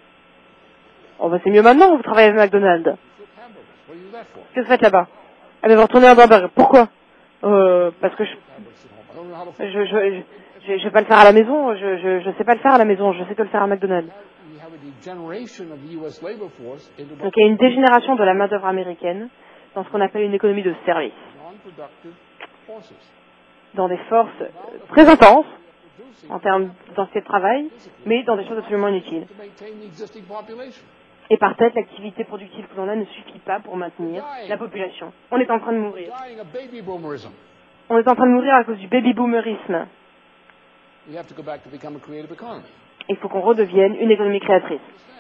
Oh bah c'est mieux maintenant, vous travaillez avec McDonald's. You flip hamburgers. What do you do that for? Qu'est-ce que vous faites là-bas? Ah mais vous retournez à Bamberg. Pourquoi? Euh, parce que je, Hamburgers at home. I don't know how to flip. je, je, je, je vais pas le faire à la maison, je, je, je sais pas le faire à la maison, je sais que le faire à McDonald's. You have a degeneration of the U S labor force into Donc il y a une dégénération de la main-d'œuvre américaine dans ce qu'on appelle une économie de service, non-productive forces. dans des forces euh, très intenses Producing en termes d'identité de travail, mais dans des choses absolument inutiles. to maintain the existing population. Et par tête, l'activité productive que l'on a ne suffit pas pour maintenir la population. On est en train de mourir. Dying of baby boomerism. On est en train de mourir à cause du baby-boomerisme. We have to go back to become a creative economy. Il faut qu'on redevienne une économie créatrice.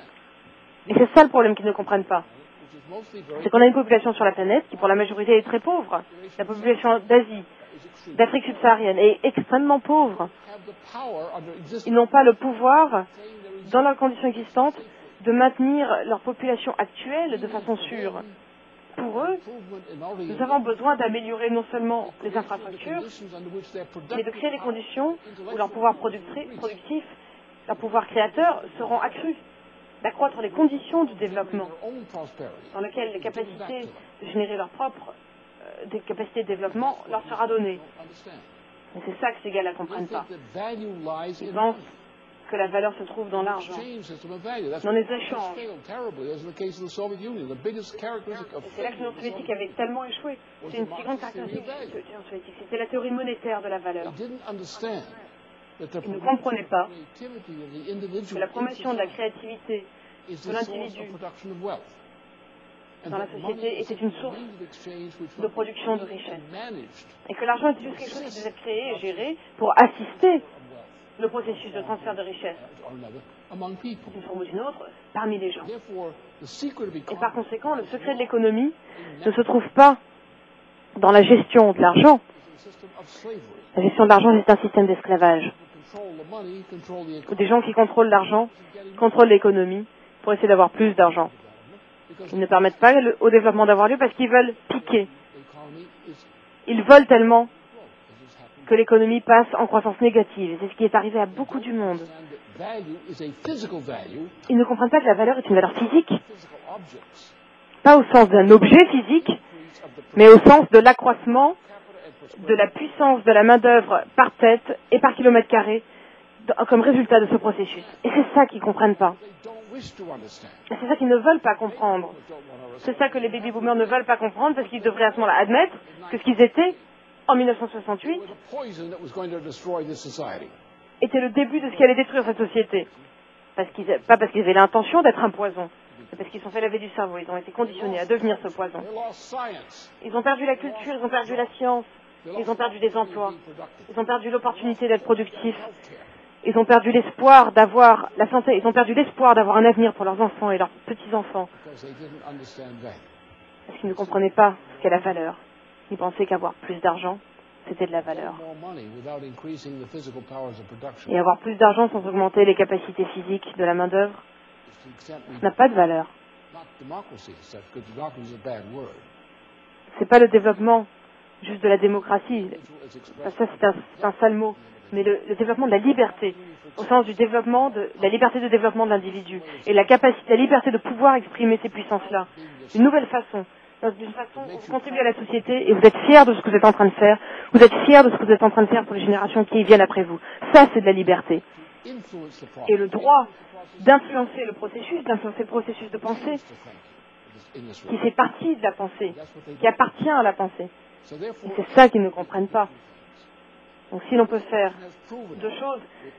Et c'est ça le problème qu'ils ne comprennent pas. Which is mostly very C'est qu'on a une population sur la planète qui pour la majorité est très pauvre. La population d'Asie, is extreme. d'Afrique subsaharienne est extrêmement pauvre. Have the power under Ils existing n'ont pas le pouvoir, maintain their dans leurs conditions existantes, de maintenir leur population actuelle de façon sûre. Pour eux, improvement in already nous avons besoin d'améliorer non seulement les infrastructures, conditions under which their mais de créer les productive conditions où leur pouvoir productri- productif, leur pouvoir créateur seront accrus, d'accroître les conditions du développement, their own prosperity. dans lesquelles les capacités de générer leur propre euh, des capacités de développement leur sera donnée. Understand? Et c'est ça que ces gars-là ne I comprennent think pas. that value lies Ils in pensent que la valeur se trouve dans l'argent. exchange system of value. That's Dans what les has échanges. failed terribly, as in the case of the Soviet Union. The biggest characteristic of Et c'est là que l'Union soviétique avait tellement échoué. C'est une si grande caractéristique de l'Union soviétique. C'était la théorie monétaire de la valeur. they didn't understand that the Ils ne comprenaient pas creativity of the que individual la promotion de la créativité is de the source l'individu of production of wealth. And dans la that société money is était simply une a source means of exchange which de must be production de created richesse. and managed et que l'argent était juste quelque chose qui devait être créé et géré pour assister of wealth le processus de transfert de richesse or another among people. d'une forme ou d'une autre parmi les gens. Therefore, the secret of Et par economy conséquent, le secret de l'économie ne se trouve pas dans la gestion de l'argent, is in La gestion de l'argent, c'est un système d'esclavage. Où des gens qui contrôlent l'argent, contrôlent l'économie, pour essayer d'avoir plus d'argent. Ils ne permettent pas le- au développement d'avoir lieu parce qu'ils veulent piquer. Ils veulent tellement que l'économie passe en croissance négative. Et c'est ce qui est arrivé à beaucoup du monde. Ils ne comprennent pas que la valeur est une valeur physique. Pas au sens d'un objet physique, mais au sens de l'accroissement de la puissance de la main-d'œuvre par tête et par kilomètre carré comme résultat de ce processus. Et c'est ça qu'ils ne comprennent pas. Et c'est ça qu'ils ne veulent pas comprendre. C'est ça que les baby-boomers ne veulent pas comprendre parce qu'ils devraient à ce moment-là admettre que ce qu'ils étaient en mille neuf cent soixante-huit était le début de ce qui allait détruire cette société. Parce qu'ils, pas parce qu'ils avaient l'intention d'être un poison, mais parce qu'ils se sont fait laver du cerveau. Ils ont été conditionnés à devenir ce poison. Ils ont perdu la culture, ils ont perdu la science, ils ont perdu des emplois, ils ont perdu l'opportunité d'être productifs. Ils ont perdu l'espoir d'avoir la santé, ils ont perdu l'espoir d'avoir un avenir pour leurs enfants et leurs petits-enfants. Parce qu'ils ne comprenaient pas ce qu'est la valeur. Ils pensaient qu'avoir plus d'argent, c'était de la valeur. Et avoir plus d'argent sans augmenter les capacités physiques de la main-d'œuvre, ça n'a pas de valeur. C'est pas le développement juste de la démocratie. Ça, c'est un, c'est un sale mot. Mais le, le développement de la liberté, au sens du développement de la liberté de développement de l'individu et la capacité, la liberté de pouvoir exprimer ces puissances-là, d'une nouvelle façon, d'une façon où vous contribuez à la société et vous êtes fiers de ce que vous êtes en train de faire, vous êtes fiers de ce que vous êtes en train de faire pour les générations qui viennent après vous. Ça, c'est de la liberté. Et le droit d'influencer le processus, d'influencer le processus de pensée, qui fait partie de la pensée, qui appartient à la pensée. Et c'est ça qu'ils ne comprennent pas. Donc si l'on peut faire deux choses,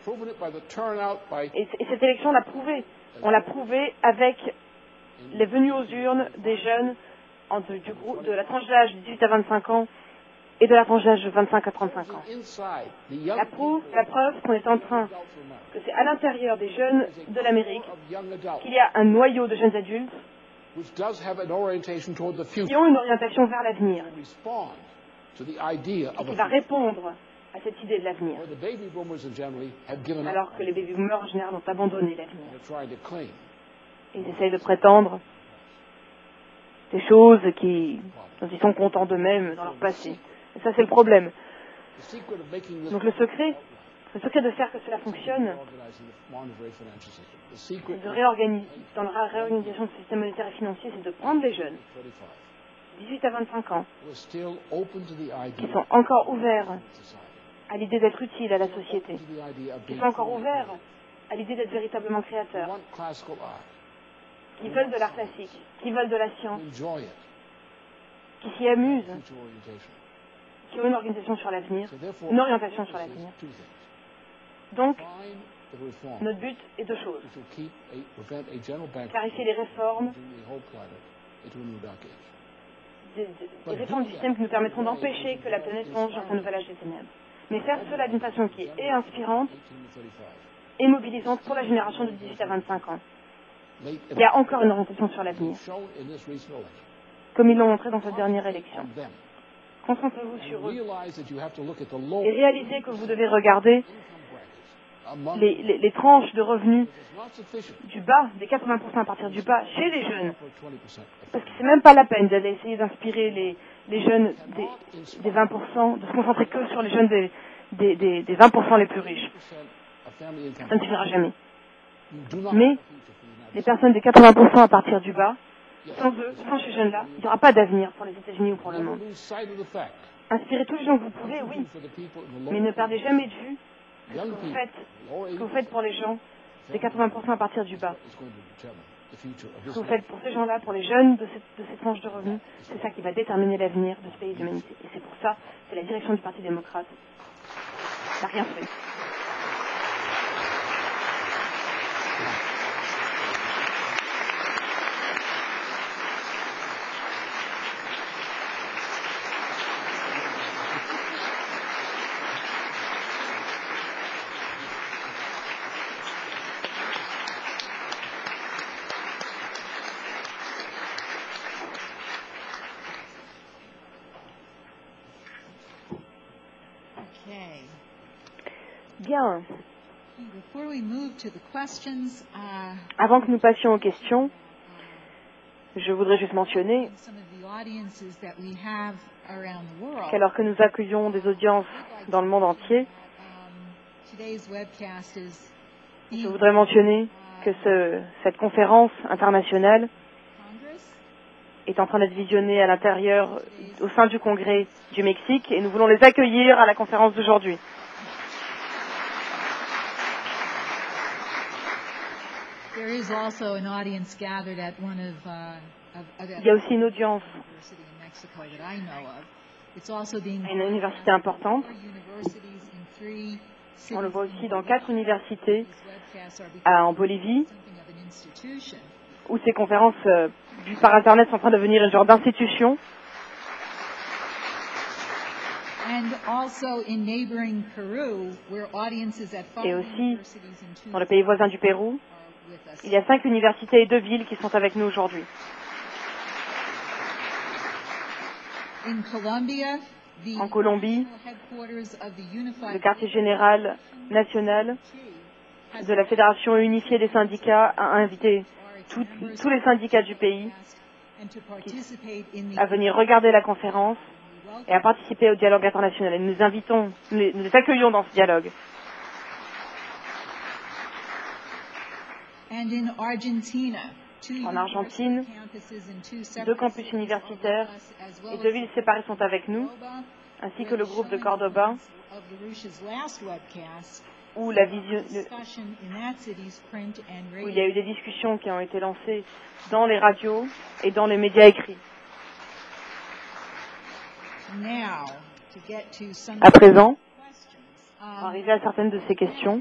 et, et cette élection l'a prouvé, on l'a prouvé avec les venues aux urnes des jeunes en de, du groupe, de la tranche d'âge de dix-huit à vingt-cinq ans et de la tranche d'âge de vingt-cinq à trente-cinq ans. La preuve, la preuve qu'on est en train, que c'est à l'intérieur des jeunes de l'Amérique qu'il y a un noyau de jeunes adultes qui ont une orientation vers l'avenir et qui va répondre à cette idée de l'avenir. Alors que les baby-boomers en général ont abandonné l'avenir. Ils essayent de prétendre des choses qui, dont ils sont contents d'eux-mêmes dans leur passé. Et ça, c'est le problème. Donc le secret, le secret de faire que cela fonctionne, de réorganiser, dans la réorganisation du système monétaire et financier, c'est de prendre les jeunes, dix-huit à vingt-cinq ans, qui sont encore ouverts à l'idée d'être utiles à la société, qui sont encore ouverts à l'idée d'être véritablement créateurs, qui veulent de l'art classique, qui veulent de la science, qui s'y amusent, qui ont une organisation sur l'avenir, une orientation sur l'avenir. Donc, notre but est deux choses. Clarifier les réformes, des, des réformes du système qui nous permettront d'empêcher que la planète plonge dans un nouvel âge des ténèbres. Mais faire cela d'une façon qui est inspirante et mobilisante pour la génération de dix-huit à vingt-cinq ans. Il y a encore une orientation sur l'avenir, comme ils l'ont montré dans cette dernière élection. Concentrez-vous sur eux et réalisez que vous devez regarder les, les, les tranches de revenus du bas, des quatre-vingts pour cent à partir du bas, chez les jeunes. Parce que c'est même pas la peine d'aller essayer d'inspirer les, les jeunes des, des vingt pour cent, de se concentrer que sur les jeunes des, des, des, des vingt pour cent les plus riches. Ça ne suffira jamais. Mais les personnes des quatre-vingts pour cent à partir du bas, sans eux, sans ces jeunes-là, il n'y aura pas d'avenir pour les États-Unis ou pour le monde. Inspirez tous les gens que vous pouvez, oui, mais ne perdez jamais de vue ce que vous faites, ce que vous faites pour les gens des quatre-vingts pour cent à partir du bas. Ce que vous faites pour ces gens-là, pour les jeunes de cette, de cette tranche de revenus, c'est ça qui va déterminer l'avenir de ce pays d'humanité. Et c'est pour ça, c'est la direction du Parti démocrate. Ça n'a rien fait. Bien. Avant que nous passions aux questions, je voudrais juste mentionner qu'alors que nous accueillons des audiences dans le monde entier, je voudrais mentionner que ce, cette conférence internationale est en train d'être visionnée à l'intérieur, au sein du Congrès du Mexique, et nous voulons les accueillir à la conférence d'aujourd'hui. Il y a aussi une audience à une université importante. On le voit aussi dans quatre universités en Bolivie, où ces conférences euh, vues par Internet sont en train de devenir un genre d'institution. Et aussi, dans le pays voisin du Pérou, il y a cinq universités et deux villes qui sont avec nous aujourd'hui. En Colombie, le quartier général national de la Fédération unifiée des syndicats a invité tout, tous les syndicats du pays à venir regarder la conférence et à participer au dialogue international. Et nous les invitons, nous les, nous les accueillons dans ce dialogue. En Argentine, deux campus universitaires et deux villes séparées sont avec nous, ainsi que le groupe de Cordoba, où, la vision, où il y a eu des discussions qui ont été lancées dans les radios et dans les médias écrits. À présent, pour arriver à certaines de ces questions,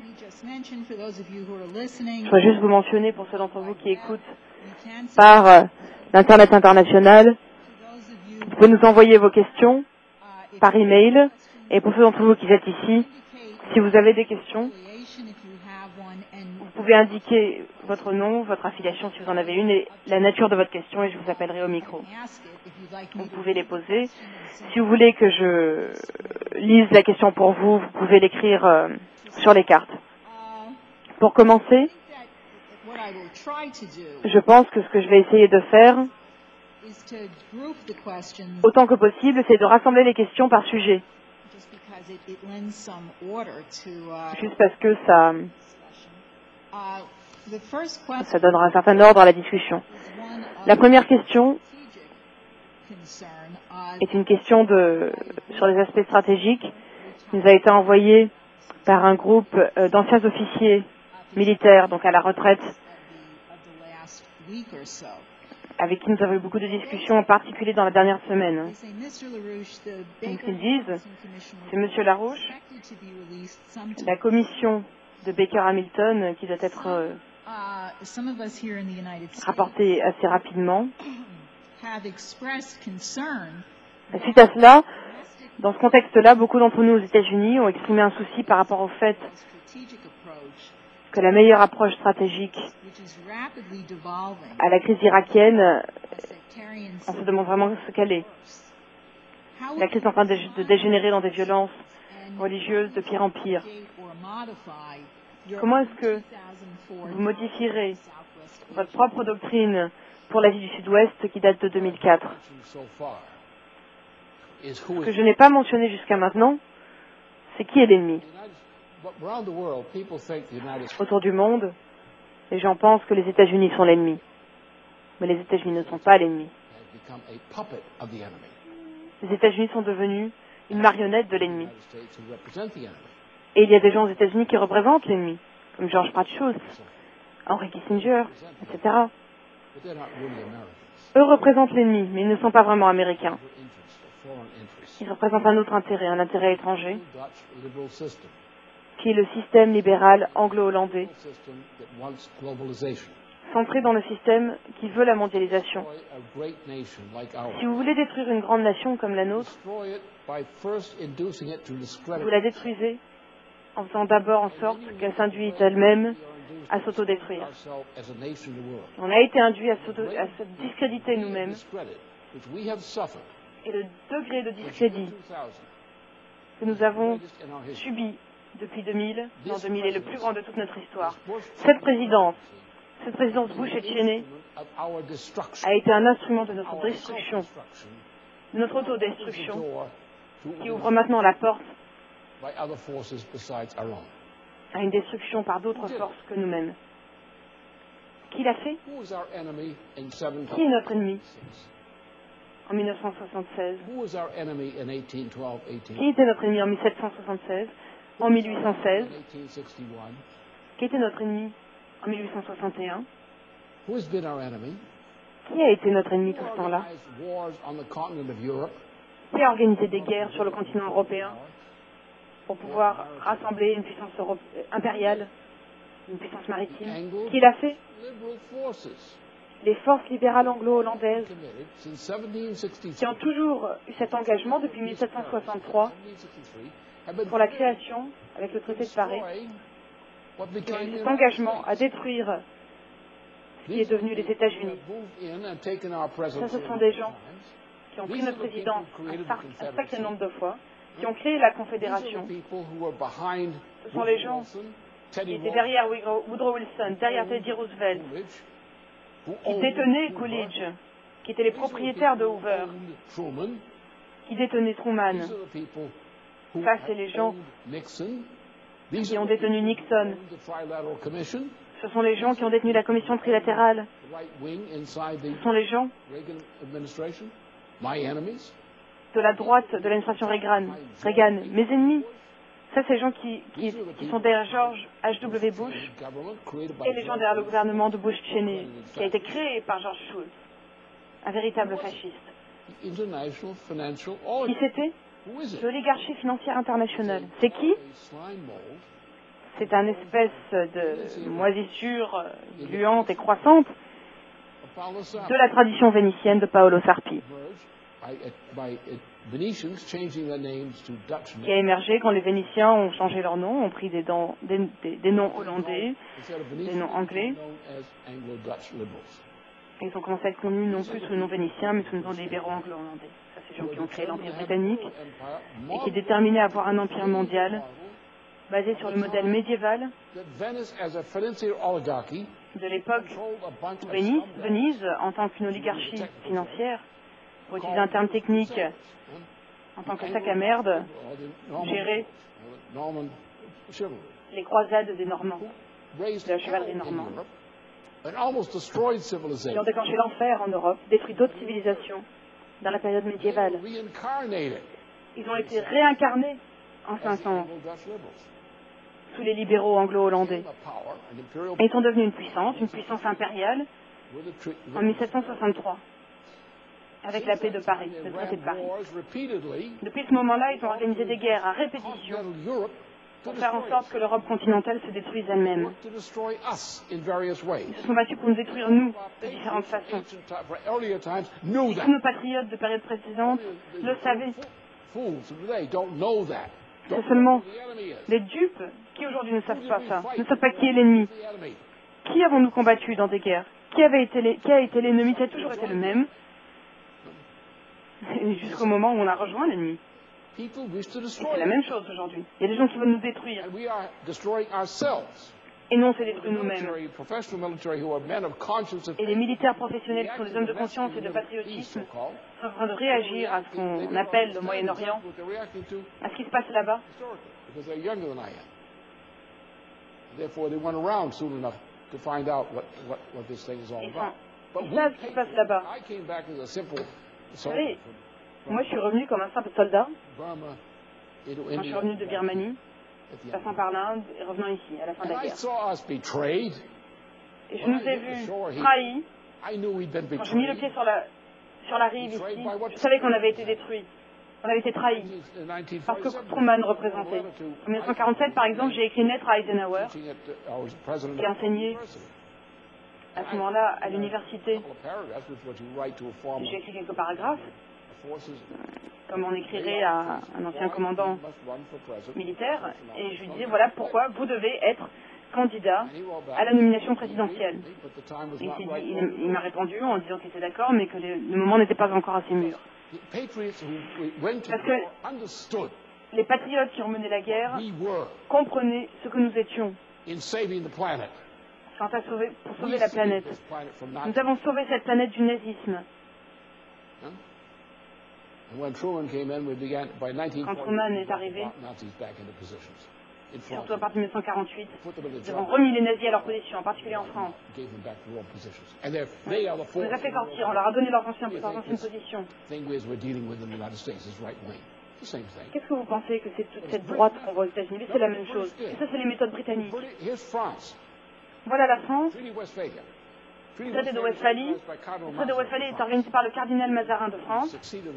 je voudrais juste vous mentionner pour ceux d'entre vous qui écoutent par euh, l'Internet international, vous pouvez nous envoyer vos questions par email, et pour ceux d'entre vous qui êtes ici, si vous avez des questions, vous pouvez indiquer votre nom, votre affiliation si vous en avez une, et la nature de votre question, et je vous appellerai au micro. Vous pouvez les poser. Si vous voulez que je lise la question pour vous, vous pouvez l'écrire euh, sur les cartes. Pour commencer, je pense que ce que je vais essayer de faire, autant que possible, c'est de rassembler les questions par sujet. Juste parce que ça, ça donnera un certain ordre à la discussion. La première question est une question de, sur les aspects stratégiques. Il nous a été envoyée par un groupe euh, d'anciens officiers militaires, donc à la retraite, avec qui nous avons eu beaucoup de discussions, en particulier dans la dernière semaine. Donc, ils disent, c'est M. Larouche, la commission de Baker-Hamilton, qui doit être euh, rapportée assez rapidement. Suite à cela, dans ce contexte-là, beaucoup d'entre nous aux États-Unis ont exprimé un souci par rapport au fait que la meilleure approche stratégique à la crise irakienne, on se demande vraiment ce qu'elle est. La crise est en train de, de dégénérer dans des violences religieuses de pire en pire. Comment est-ce que vous modifierez votre propre doctrine pour l'Asie du Sud-Ouest qui date de deux mille quatre? Ce que je n'ai pas mentionné jusqu'à maintenant, c'est qui est l'ennemi. Autour du monde, les gens pensent que les États-Unis sont l'ennemi. Mais les États-Unis ne sont pas l'ennemi. Les États-Unis sont devenus une marionnette de l'ennemi. Et il y a des gens aux États-Unis qui représentent l'ennemi, comme George Pratchett, Henry Kissinger, et cetera. Eux représentent l'ennemi, mais ils ne sont pas vraiment américains. Ils représentent un autre intérêt, un intérêt étranger, qui est le système libéral anglo-hollandais, centré dans le système qui veut la mondialisation. Si vous voulez détruire une grande nation comme la nôtre, vous la détruisez en faisant d'abord en sorte qu'elle s'induise elle-même à s'autodétruire. On a été induit à, à se discréditer nous-mêmes, et le degré de discrédit que nous avons subi depuis deux mille. L'an deux mille est le plus grand de toute notre histoire. Cette présidence, cette présidence Bush et Cheney a été un instrument de notre destruction, de notre autodestruction, qui ouvre maintenant la porte à une destruction par d'autres forces que nous-mêmes. Qui l'a fait? Qui est notre ennemi en mille neuf cent soixante-seize? Qui était notre ennemi en mille sept cent soixante-seize? En mille huit cent seize? Qui était notre ennemi en mille huit cent soixante et un? Qui a été notre ennemi tout ce temps-là? Qui a organisé des guerres sur le continent européen pour pouvoir rassembler une puissance europe- impériale, une puissance maritime? Qui l'a fait? Les forces libérales anglo-hollandaises qui ont toujours eu cet engagement depuis mille sept cent soixante-trois pour la création, avec le traité de Paris, qui ont eu cet engagement à détruire ce qui est devenu les États-Unis. Ça, ce sont des gens qui ont pris notre présidence un, sar- un sacré nombre de fois, qui ont créé la Confédération. Ce sont les gens qui étaient derrière Woodrow Wilson, derrière Teddy Roosevelt, qui détenaient Coolidge, qui étaient les propriétaires de Hoover, qui détenaient Truman. Ça, c'est les gens qui ont détenu Nixon. Ce sont les gens qui ont détenu la commission trilatérale. Ce sont les gens de la droite de l'administration Reagan. Reagan. Mes ennemis, ça, c'est les gens qui, qui, qui sont derrière George H W Bush et les gens derrière le gouvernement de Bush-Cheney, qui a été créé par George Shultz, un véritable fasciste. Qui c'était? L'oligarchie financière internationale. C'est qui? C'est un espèce de moisissure gluante et croissante de la tradition vénitienne de Paolo Sarpi, qui a émergé quand les Vénitiens ont changé leur nom, ont pris des, dents, des, des, des noms hollandais, des noms anglais. Et ils ont commencé à être connus non plus sous le nom vénitien, mais sous le nom des libéraux anglo-hollandais. Ça, c'est les gens qui ont créé l'Empire britannique et qui déterminaient à avoir un empire mondial basé sur le modèle médiéval de l'époque où Venise, Venise, en tant qu'une oligarchie financière, pour utiliser un terme technique, en tant que sac à merde, gérait les croisades des Normands, de la chevalerie normande. Ils ont déclenché l'enfer en Europe, détruit d'autres civilisations dans la période médiévale. Ils ont été réincarnés en cinq cents sous les libéraux anglo-hollandais. Et ils sont devenus une puissance, une puissance impériale, en mille sept cent soixante-trois, avec la paix de Paris, le traité de Paris. Depuis ce moment-là, ils ont organisé des guerres à répétition pour faire en sorte que l'Europe continentale se détruise elle-même. Ils se sont battus pour nous détruire, nous, de différentes façons. Et tous nos patriotes de périodes précédentes le savaient. C'est seulement les dupes qui aujourd'hui ne savent pas ça, ne savent pas qui est l'ennemi. Qui avons-nous combattu dans des guerres? Qui, avait été les, qui a été l'ennemi? Ça a toujours été le même, jusqu'au moment où on a rejoint l'ennemi. Et c'est la même chose aujourd'hui. Il y a des gens qui veulent nous détruire. Et nous, on s'est détruit nous-mêmes. Et les militaires professionnels qui sont des hommes de conscience et de patriotisme sont en train de réagir à ce qu'on appelle le Moyen-Orient, à ce qui se passe là-bas. Ils savent ce qui se passe là-bas. Vous savez, moi je suis revenu comme un simple soldat, quand je suis revenu de Birmanie, passant par l'Inde et revenant ici, à la fin de la guerre. Et je nous ai vus trahis. Quand j'ai mis le pied sur la, sur la rive ici, je savais qu'on avait été détruits. On avait été trahis. Parce que Truman représentait. En mille neuf cent quarante-sept, par exemple, j'ai écrit une lettre à Eisenhower, qui enseignait à ce moment-là à l'université. J'ai écrit quelques paragraphes, comme on écrirait à un ancien commandant militaire, et je lui disais, voilà pourquoi vous devez être candidat à la nomination présidentielle. Et il, il, il m'a répondu en disant qu'il était d'accord, mais que le, le moment n'était pas encore assez mûr. Parce que les patriotes qui ont mené la guerre comprenaient ce que nous étions quant à sauver, pour sauver la planète. Nous avons sauvé cette planète du nazisme. Quand Truman est arrivé, surtout à partir de mille neuf cent quarante-huit, nous avons remis les nazis à leur position, en particulier en France. On les a fait sortir, on leur a donné leurs anciennes positions. Qu'est-ce que vous pensez que c'est toute cette droite qu'on voit aux États-Unis? C'est la même chose. Et ça, c'est les méthodes britanniques. Voilà la France. Le traité de Westphalie. Le traité de Westphalie est organisé par le cardinal Mazarin de France.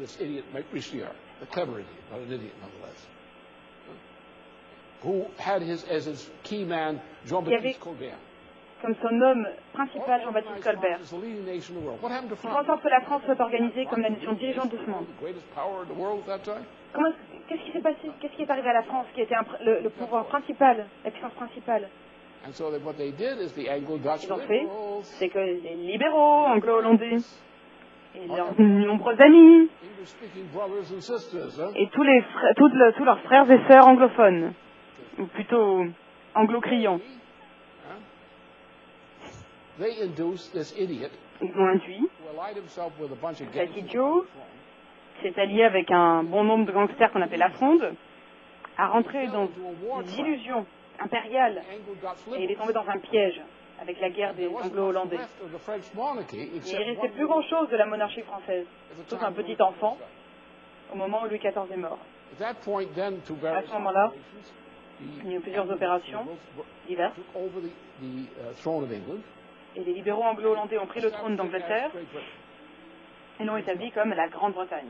Qui avait comme son homme principal Jean-Baptiste Colbert. Il faut en sorte que la France soit organisée comme la nation dirigeante du monde. Comment, qu'est-ce qui s'est passé? Qu'est-ce qui est arrivé à la France qui était un, le, le pouvoir principal, la puissance principale? Ils ont fait, c'est que les libéraux anglo-hollandais et leurs nombreux amis et tous, les, tous, le, tous leurs frères et sœurs anglophones, ou plutôt anglo-criants, ils ont induit cet idiot qui s'est allié avec un bon nombre de gangsters qu'on appelle la Fronde à rentrer dans des illusions impériales et il est tombé dans un piège avec la guerre des anglo-hollandais. Il ne restait plus grand-chose de la monarchie française, sauf un petit enfant au moment où Louis quatorze est mort. À ce moment-là, il y a eu plusieurs opérations diverses. Et les libéraux anglo-hollandais ont pris le trône d'Angleterre et l'ont établi comme la Grande-Bretagne.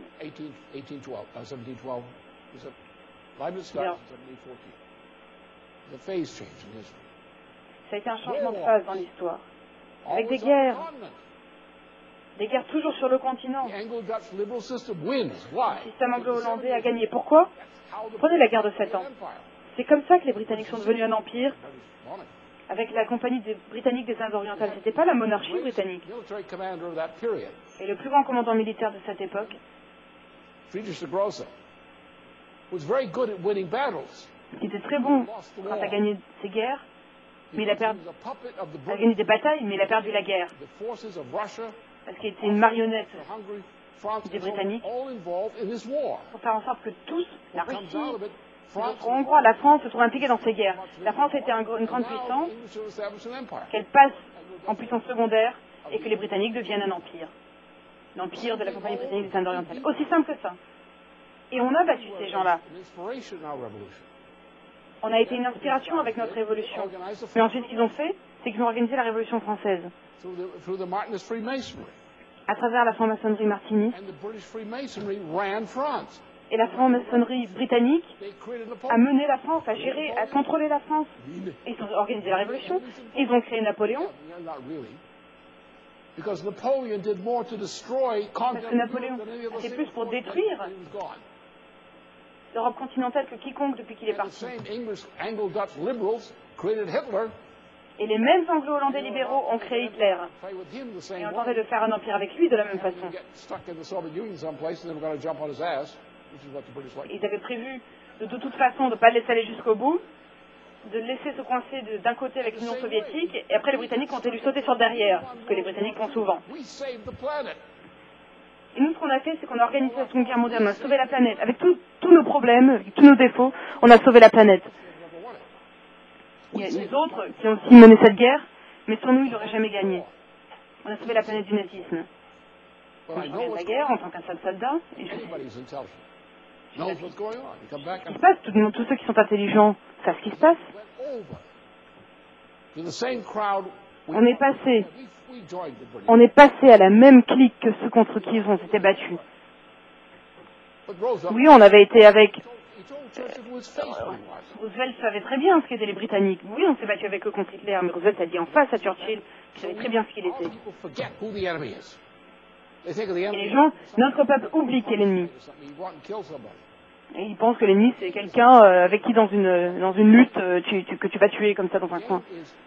Ça a été un changement de phase dans l'histoire, avec des guerres, des guerres toujours sur le continent. Le système anglo-hollandais a gagné. Pourquoi? Prenez la guerre de sept ans. C'est comme ça que les Britanniques sont devenus un empire, avec la compagnie des Britanniques des Indes orientales. Ce n'était pas la monarchie britannique. Et le plus grand commandant militaire de cette époque, il était très bon quand à gagner ses guerres, mais il a, perdu, a gagné des batailles, mais il a perdu la guerre. Parce qu'il était une marionnette des Britanniques pour faire en sorte que tous, la Russie, les autres Hongrois, la France, se trouvent impliqués dans ces guerres. La France était un, une grande puissance, qu'elle passe en puissance secondaire et que les Britanniques deviennent un empire. L'empire de la compagnie britannique des Indes orientales. Aussi simple que ça. Et on a battu ces gens-là. On a été une inspiration avec notre révolution. Mais ensuite, ce qu'ils ont fait, c'est qu'ils ont organisé la révolution française. À travers la franc-maçonnerie martiniste. Et la franc-maçonnerie britannique a mené la France, a géré, a contrôlé la France. Et ils ont organisé la révolution. Ils ont créé Napoléon. Parce que Napoléon a fait plus pour détruire l'Europe continentale que quiconque depuis qu'il est parti. Et les mêmes anglo-hollandais libéraux ont créé Hitler. Et ont tenté de faire un empire avec lui de la même façon. Ils avaient prévu de, de toute façon de ne pas le laisser aller jusqu'au bout, de le laisser se coincer d'un côté avec l'Union soviétique, et après les Britanniques ont dû sauter sur derrière, ce que les Britanniques font souvent. Et nous, ce qu'on a fait, c'est qu'on a organisé la Seconde Guerre mondiale, on a sauvé la planète. Avec tous nos problèmes, avec tous nos défauts, on a sauvé la planète. Il y a les autres qui ont aussi mené cette guerre, mais sans nous, ils n'auraient jamais gagné. On a sauvé la planète du nazisme. Moi, je reviens de la guerre en tant qu'un seul soldat, et je sais ce qui se passe. Tout le monde, tous ceux qui sont intelligents savent ce qui se passe. On est passé, on est passé à la même clique que ceux contre qui ils ont été battus. Oui, on avait été avec... Roosevelt savait très bien ce qu'étaient les Britanniques. Oui, on s'est battu avec eux contre Hitler, mais Roosevelt a dit en face à Churchill qu'il savait très bien ce qu'il était. Et les gens, notre peuple oublie qui est l'ennemi. Et ils pensent que l'ennemi, c'est quelqu'un euh, avec qui, dans une, dans une lutte, euh, tu, tu, que tu vas tuer comme ça dans un coin.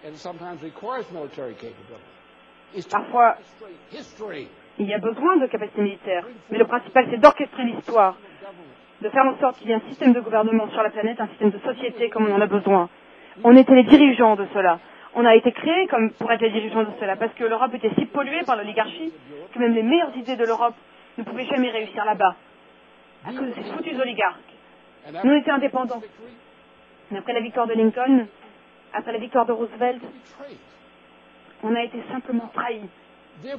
Parfois, il y a besoin de capacités militaires. Mais le principal, c'est d'orchestrer l'histoire de faire en sorte qu'il y ait un système de gouvernement sur la planète, un système de société comme on en a besoin. On était les dirigeants de cela. On a été créés comme pour être les dirigeants de cela, parce que l'Europe était si polluée par l'oligarchie que même les meilleures idées de l'Europe ne pouvaient jamais réussir là-bas, à cause de ces foutus oligarques. Nous étions indépendants. Mais après la victoire de Lincoln, après la victoire de Roosevelt, on a été simplement trahis. Et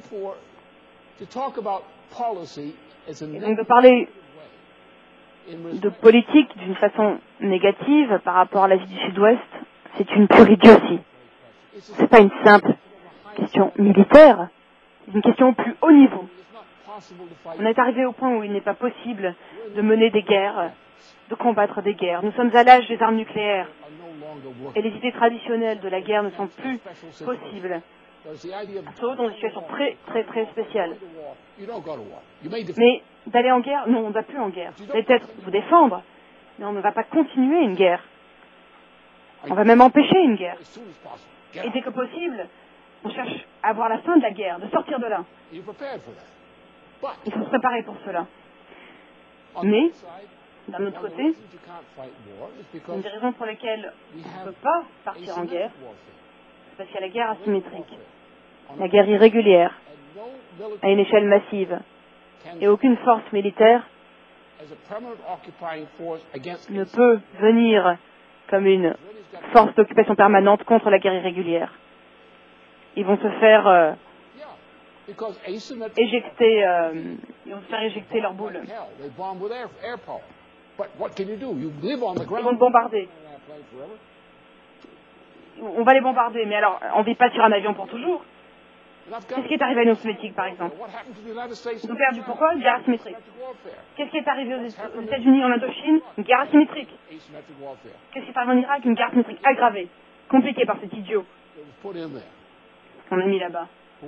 donc de parler de politique d'une façon négative par rapport à l'Asie du Sud-Ouest, c'est une pure idiotie. Ce n'est pas une simple question militaire, c'est une question au plus haut niveau. On est arrivé au point où il n'est pas possible de mener des guerres, de combattre des guerres. Nous sommes à l'âge des armes nucléaires et les idées traditionnelles de la guerre ne sont plus possibles. Sauf dans une situation très, très, très spéciale. Mais d'aller en guerre, non, on ne va plus en guerre. Vous allez peut-être vous défendre, mais on ne va pas continuer une guerre. On va même empêcher une guerre. Et dès que possible, on cherche à avoir la fin de la guerre, de sortir de là. Il faut se préparer pour cela. Mais, d'un autre côté, une des raisons pour lesquelles on ne peut pas partir en guerre, c'est parce qu'il y a la guerre asymétrique, la guerre irrégulière, à une échelle massive. Et aucune force militaire ne peut venir comme une force d'occupation permanente contre la guerre irrégulière. Ils vont se faire euh, éjecter, euh, ils vont se faire éjecter leur boule. Ils vont bombarder. On va les bombarder, mais alors, on ne vit pas sur un avion pour toujours. Qu'est-ce qui est arrivé à l'Union soviétique, par exemple? Ils ont perdu pourquoi? Une guerre asymétrique. Qu'est-ce qui est arrivé aux États-Unis en Indochine? Une guerre asymétrique. Qu'est-ce qui est arrivé en Irak? Une guerre asymétrique aggravée, compliquée par cet idiot qu'on a mis là-bas.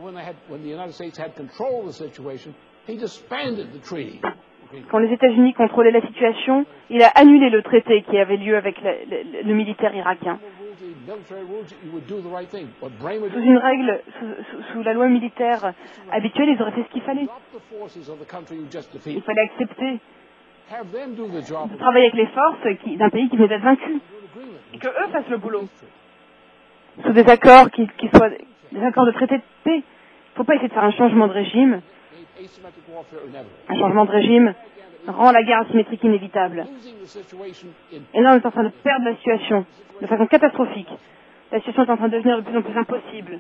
Quand les États-Unis contrôlaient la situation, il a annulé le traité qui avait lieu avec le, le, le militaire irakien. Sous une règle, sous, sous, sous la loi militaire habituelle, ils auraient fait ce qu'il fallait. Il fallait accepter de travailler avec les forces d'un pays qui venait d'être vaincu et que eux fassent le boulot. Sous des accords qui, qui soient des accords de traité de paix. Il ne faut pas essayer de faire un changement de régime. Un changement de régime rend la guerre asymétrique inévitable. Et là, on est en train de perdre la situation de façon catastrophique. La situation est en train de devenir de plus en plus impossible.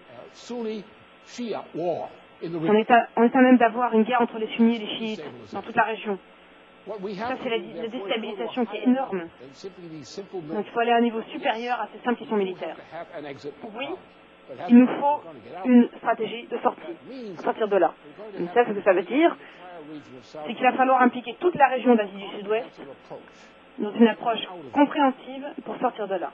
On est à, on est à même d'avoir une guerre entre les sunnis et les chiites dans toute la région. Ça, c'est la, la déstabilisation qui est énorme. Donc, il faut aller à un niveau supérieur à ces simples questions militaires. Oui, il nous faut une stratégie de sortie, de sortir de là. Mais ça, ce que ça veut dire, c'est qu'il va falloir impliquer toute la région d'Asie du Sud-Ouest dans une approche compréhensive pour sortir de là.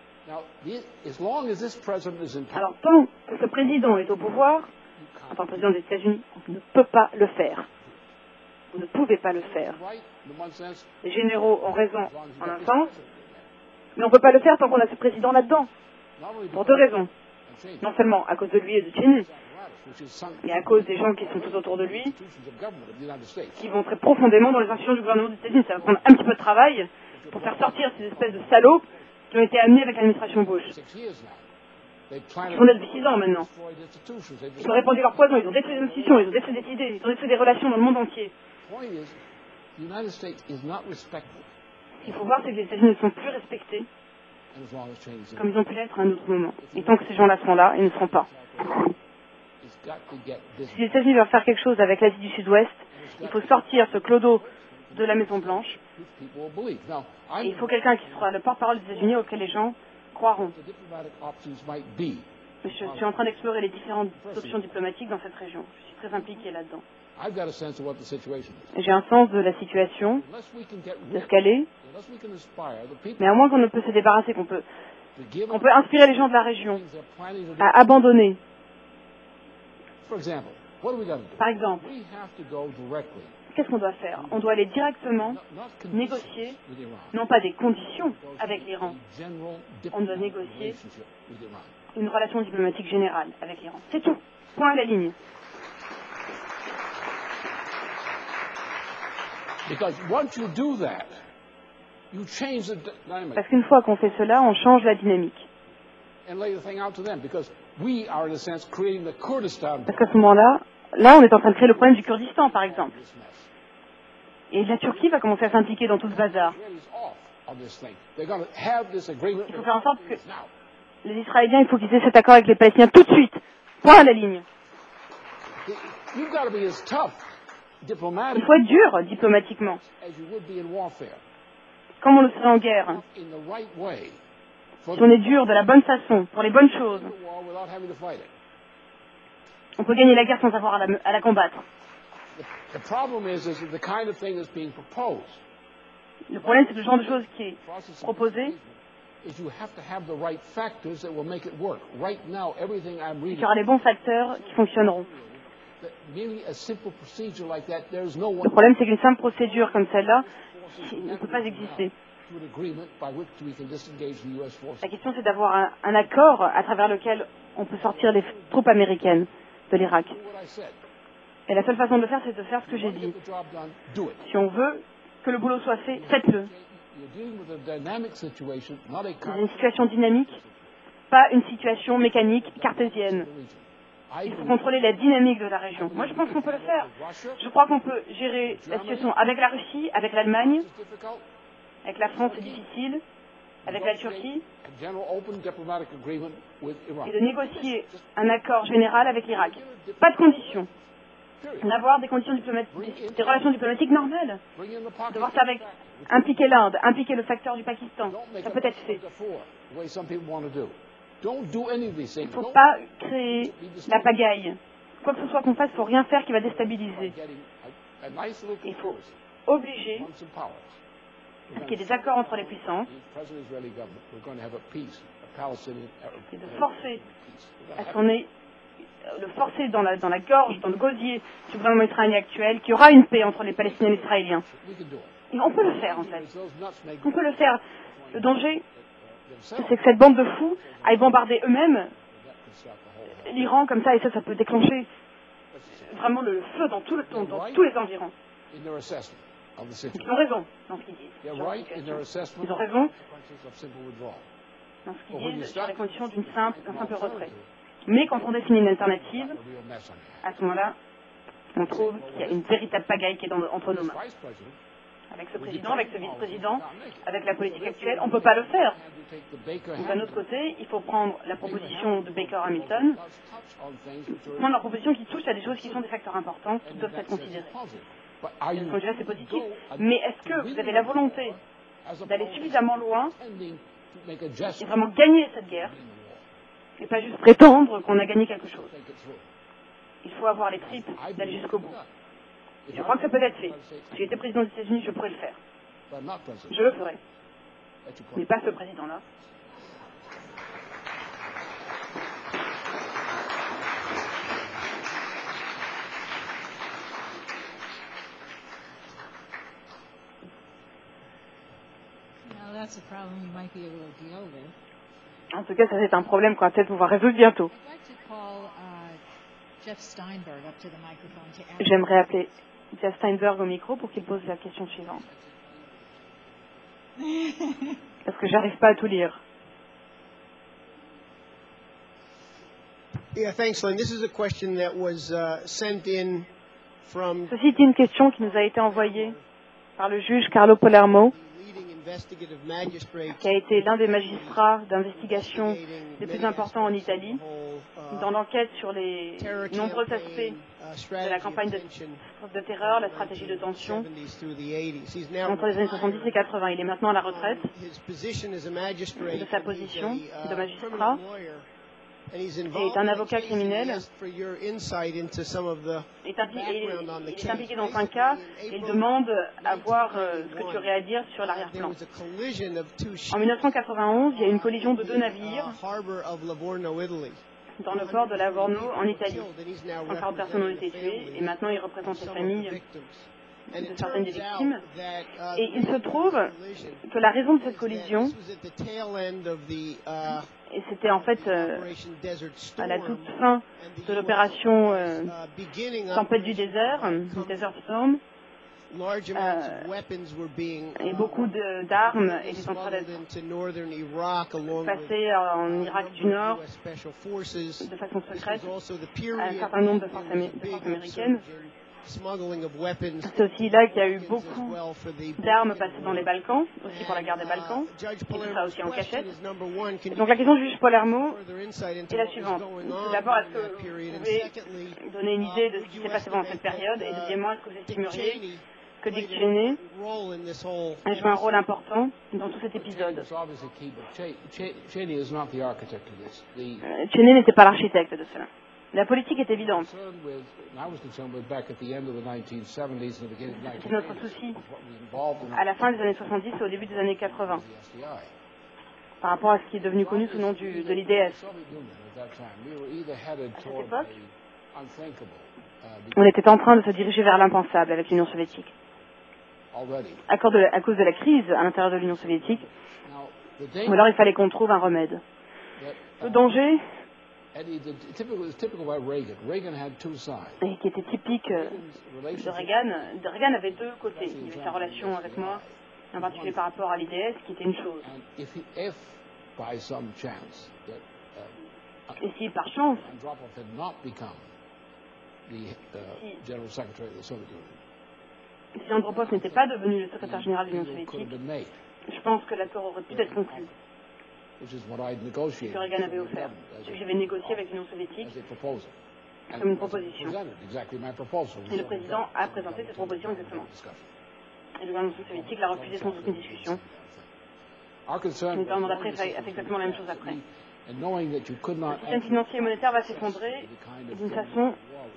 Alors, tant que ce président est au pouvoir, en tant que président des États-Unis, on ne peut pas le faire. Vous ne pouvez pas le faire. Les généraux ont raison en un sens, mais on ne peut pas le faire tant qu'on a ce président là-dedans. Pour deux raisons. Non seulement à cause de lui et de Cheney, mais à cause des gens qui sont tout autour de lui, qui vont très profondément dans les institutions du gouvernement des États-Unis. Ça va prendre un petit peu de travail pour faire sortir ces espèces de salauds qui ont été amenés avec l'administration Bush. Ils font depuis six ans maintenant. Ils ont répandu leur poison, ils ont détruit des institutions, ils ont détruit des idées, ils ont détruit des relations dans le monde entier. Ce qu'il faut voir, c'est que les États-Unis ne sont plus respectés comme ils ont pu l'être à un autre moment. Et tant que ces gens-là sont là, ils ne seront pas. Si les États-Unis veulent faire quelque chose avec l'Asie du Sud-Ouest, il faut sortir ce clodo de la Maison-Blanche. Et il faut quelqu'un qui sera le porte-parole des États-Unis auquel les gens croiront. Je suis en train d'explorer les différentes options diplomatiques dans cette région. Je suis très impliqué là-dedans. J'ai un sens de la situation, de ce qu'elle est, mais à moins qu'on ne peut se débarrasser, qu'on peut, on peut inspirer les gens de la région à abandonner. Par exemple, qu'est-ce qu'on doit faire? On doit aller directement négocier, non pas des conditions avec l'Iran, on doit négocier une relation diplomatique générale avec l'Iran. C'est tout. Point à la ligne. You change the dynamic Parce qu'une fois qu'on fait cela, on change la dynamique. and lay the thing out to them because we are, in a sense, creating the Kurdistan Parce qu'à ce moment-là, là, on est en train de créer le problème du Kurdistan, par exemple. this mess. Et la Turquie va commencer à s'impliquer dans tout ce bazar. Israelis off on this thing. They're going to have this agreement Il faut faire en sorte que now. les Israéliens, il faut qu'ils aient cet accord avec les Palestiniens tout de suite. Point à la ligne. You've got to be as tough Il diplomatically faut être dur diplomatiquement, as you would be in warfare. comme on le serait en guerre. In the right way for Si on est dur de la bonne façon, pour les bonnes choses, the war without having to fight it. on peut gagner la guerre sans avoir à la, à la combattre. The, the problem is, is that the kind of thing that's being proposed. Le problème, c'est que le genre de choses qui est process of proposé, is you have to have the right factors that will make it work. Right now, everything I'm il reading, y aura les bons facteurs qui fonctionneront. that merely a simple procedure like that, there's no Le one problème, c'est qu'une simple procédure comme celle-là ne peut pas exister. to an agreement by which we can disengage the U S forces. La question, c'est d'avoir un, un accord à travers lequel on peut sortir les troupes américaines de l'Irak. Do what I said. Et la seule façon de le faire, c'est de faire ce que You j'ai want to dit. get the job done, do it. Si on veut que le boulot soit fait, faites-le. You're dealing with a dynamic situation, not a C'est une situation dynamique, pas une situation mécanique cartésienne. Il faut contrôler la dynamique de la région. Moi, je pense qu'on peut le faire. Je crois qu'on peut gérer la situation avec la Russie, avec l'Allemagne, avec la France, c'est difficile, avec la Turquie, A general open diplomatic agreement with Iran. et de négocier un accord général avec l'Irak. Pas de conditions. D'avoir des conditions diplomatiques, des, des relations diplomatiques normales. Bring in the De pocket. voir ça avec impliquer l'Inde, impliquer le facteur du Pakistan. Don't make Ça a peut être fait. before, the way some people want to do. Don't do any of these things. Il ne faut Don't pas créer la pagaille. Quoi que ce soit qu'on fasse, il ne faut rien faire qui va déstabiliser. getting a, a nice little Il faut conspiracy obliger among some powers. à ce qu'il y ait des accords entre les puissances The present Israeli government, we're going to have a peace, a Palestinian Arab et de Arab forcer peace. We're gonna à ce have qu'on ait le forcer dans la, dans la gorge, dans le gosier du gouvernement israélien actuel, qu'il y aura une paix entre les Palestiniens et les Israéliens. it. We can do it. Et on peut le faire, en fait. Because those nuts make On peut le faire. Le danger, themselves. c'est que cette bande de fous aille bombarder eux-mêmes That could start the whole. l'Iran comme ça, et ça, ça peut déclencher vraiment le feu dans, tout le, dans, dans tous les environs. In their assessment of the Ils situation. ont raison dans ce qu'ils disent. They're sur la right in situation. their assessment Ils ont of raison the consequences of simple withdrawal. dans ce But when qu'ils you disent sur start les conditions d'une simple, d'un simple retrait. alternative, Mais quand on définit une you've got alternative, a real mess on your hands. à ce moment-là, on trouve qu'il y a une véritable pagaille qui est dans- entre nos This mains. vice president, Avec ce président, avec ce vice-président, avec la politique actuelle, on ne peut pas le faire. had to take the Baker Donc, d'un autre côté, il faut prendre la proposition de Baker Hamilton, prendre la proposition qui touche à des choses qui sont des facteurs importants, qui doivent être considérés. De ce point de vue-là, c'est positif. Mais est-ce que vous avez la volonté d'aller suffisamment loin et vraiment gagner cette guerre, et pas juste prétendre qu'on a gagné quelque chose? Il faut avoir les tripes d'aller jusqu'au bout. Je crois que ça peut être fait. Si j'étais président des États-Unis, je pourrais le faire. Je le ferai. Mais pas ce président-là. Now, that's a problem you might be able to deal with. En tout cas, ça c'est un problème qu'on va peut-être pouvoir résoudre bientôt. I'd like to call uh, Jeff Steinberg up to the microphone to ask. J'aimerais appeler Jeff Steinberg au micro pour qu'il pose la question suivante. Parce que j'arrive pas à tout lire. Yeah, thanks, Lynn. This is a question that was uh, sent in from Ceci est une question qui nous a été envoyée par le juge Carlo Palermo, the leading investigative magistrate qui a été l'un des magistrats d'investigation les plus importants en Italie, dans l'enquête sur les nombreux aspects de la campagne de, de terreur, la stratégie de tension entre les années soixante-dix et quatre-vingts. Il est maintenant à la retraite de sa position de magistrat et est un avocat criminel. Est impli- et il est impliqué dans un cas et il demande à voir euh, ce que tu aurais à dire sur l'arrière-plan. En mille neuf cent quatre-vingt-onze, il y a une collision de deux navires dans le port de Livorno en Italie. cent quarante personnes ont été tuées et maintenant il représente les familles de certaines des victimes. Et il se trouve que la raison de cette collision, et c'était en fait euh, à la toute fin de l'opération euh, Tempête du désert, Desert Storm, large amounts of weapons were being et beaucoup de- d'armes étaient en train smuggled d'être into northern Iraq along with passées en Irak du Nord U S Special Forces. de façon This secrète was also the à un period certain nombre de when forces, there was amé- a de big forces américaines. upsurge in smuggling of weapons C'est aussi là qu'il y a eu as beaucoup well for the d'armes Balkan passées dans les War. Balkans, aussi pour la guerre des And, Balkans, uh, Judge et tout ça Palermo's aussi en question cachette. is number one, can Donc la question du juge Palermo further insight into est la what was suivante. going Tout on d'abord, est-ce during que that vous period? And pouvez secondly, donner une idée de uh, ce would qui you s'est passé pendant cette estimate période? that, Et uh, deuxièmement, est-ce que vous Dick estimeriez Cheney que Dick played an Cheney important role in this whole a joué un rôle episode? important dans tout cet épisode? It's obviously key, but Che- Che- Cheney is not the architect of this. The Euh, Cheney n'était pas l'architecte de cela. La politique est évidente. concern with, and I was concerned with back at the end of the nineteen seventies and the beginning of the C'est notre nineteen eighties, souci what was involved in à la fin des années soixante-dix et au début des années quatre-vingts, the S D I. par rapport à ce qui est devenu connu sous le nom du, de l'I D S. The Soviet Union at that time, we were either headed À cette toward époque, the unthinkable, uh, on était en train de se diriger vers l'impensable avec l'Union soviétique. already. À cause, de la, à cause de la crise à l'intérieur de l'Union soviétique, Now, the ou danger alors il fallait qu'on trouve un remède. that, Le uh, danger, Eddie, the typical, was typical about Reagan. Reagan had two sides. et qui était typique euh, Reagan's de relationship Reagan, de Reagan avait deux côtés. Il y avait sa relation avec moi, en particulier par rapport à l'I D S, qui était une chose. And if, he, if by some chance that uh, Et si par chance, Andropov had not become the uh, General Secretary of the Soviet Union, si Andropov n'était pas devenu le secrétaire général de l'Union deal could have soviétique, been made, je pense que l'accord aurait pu être conclu, which is what I'd negotiated que Reagan avait offert, as ce que a, j'avais négocié avec l'Union soviétique as a proposal. And comme une the President proposition. presented exactly my proposal. Et le président a présenté cette proposition exactement. Et le gouvernement soviétique l'a refusé sans aucune discussion. Our concern Le gouvernement d'après fait a fait exactement la même chose après. and knowing that you could not Le système financier et monétaire va s'effondrer d'une façon.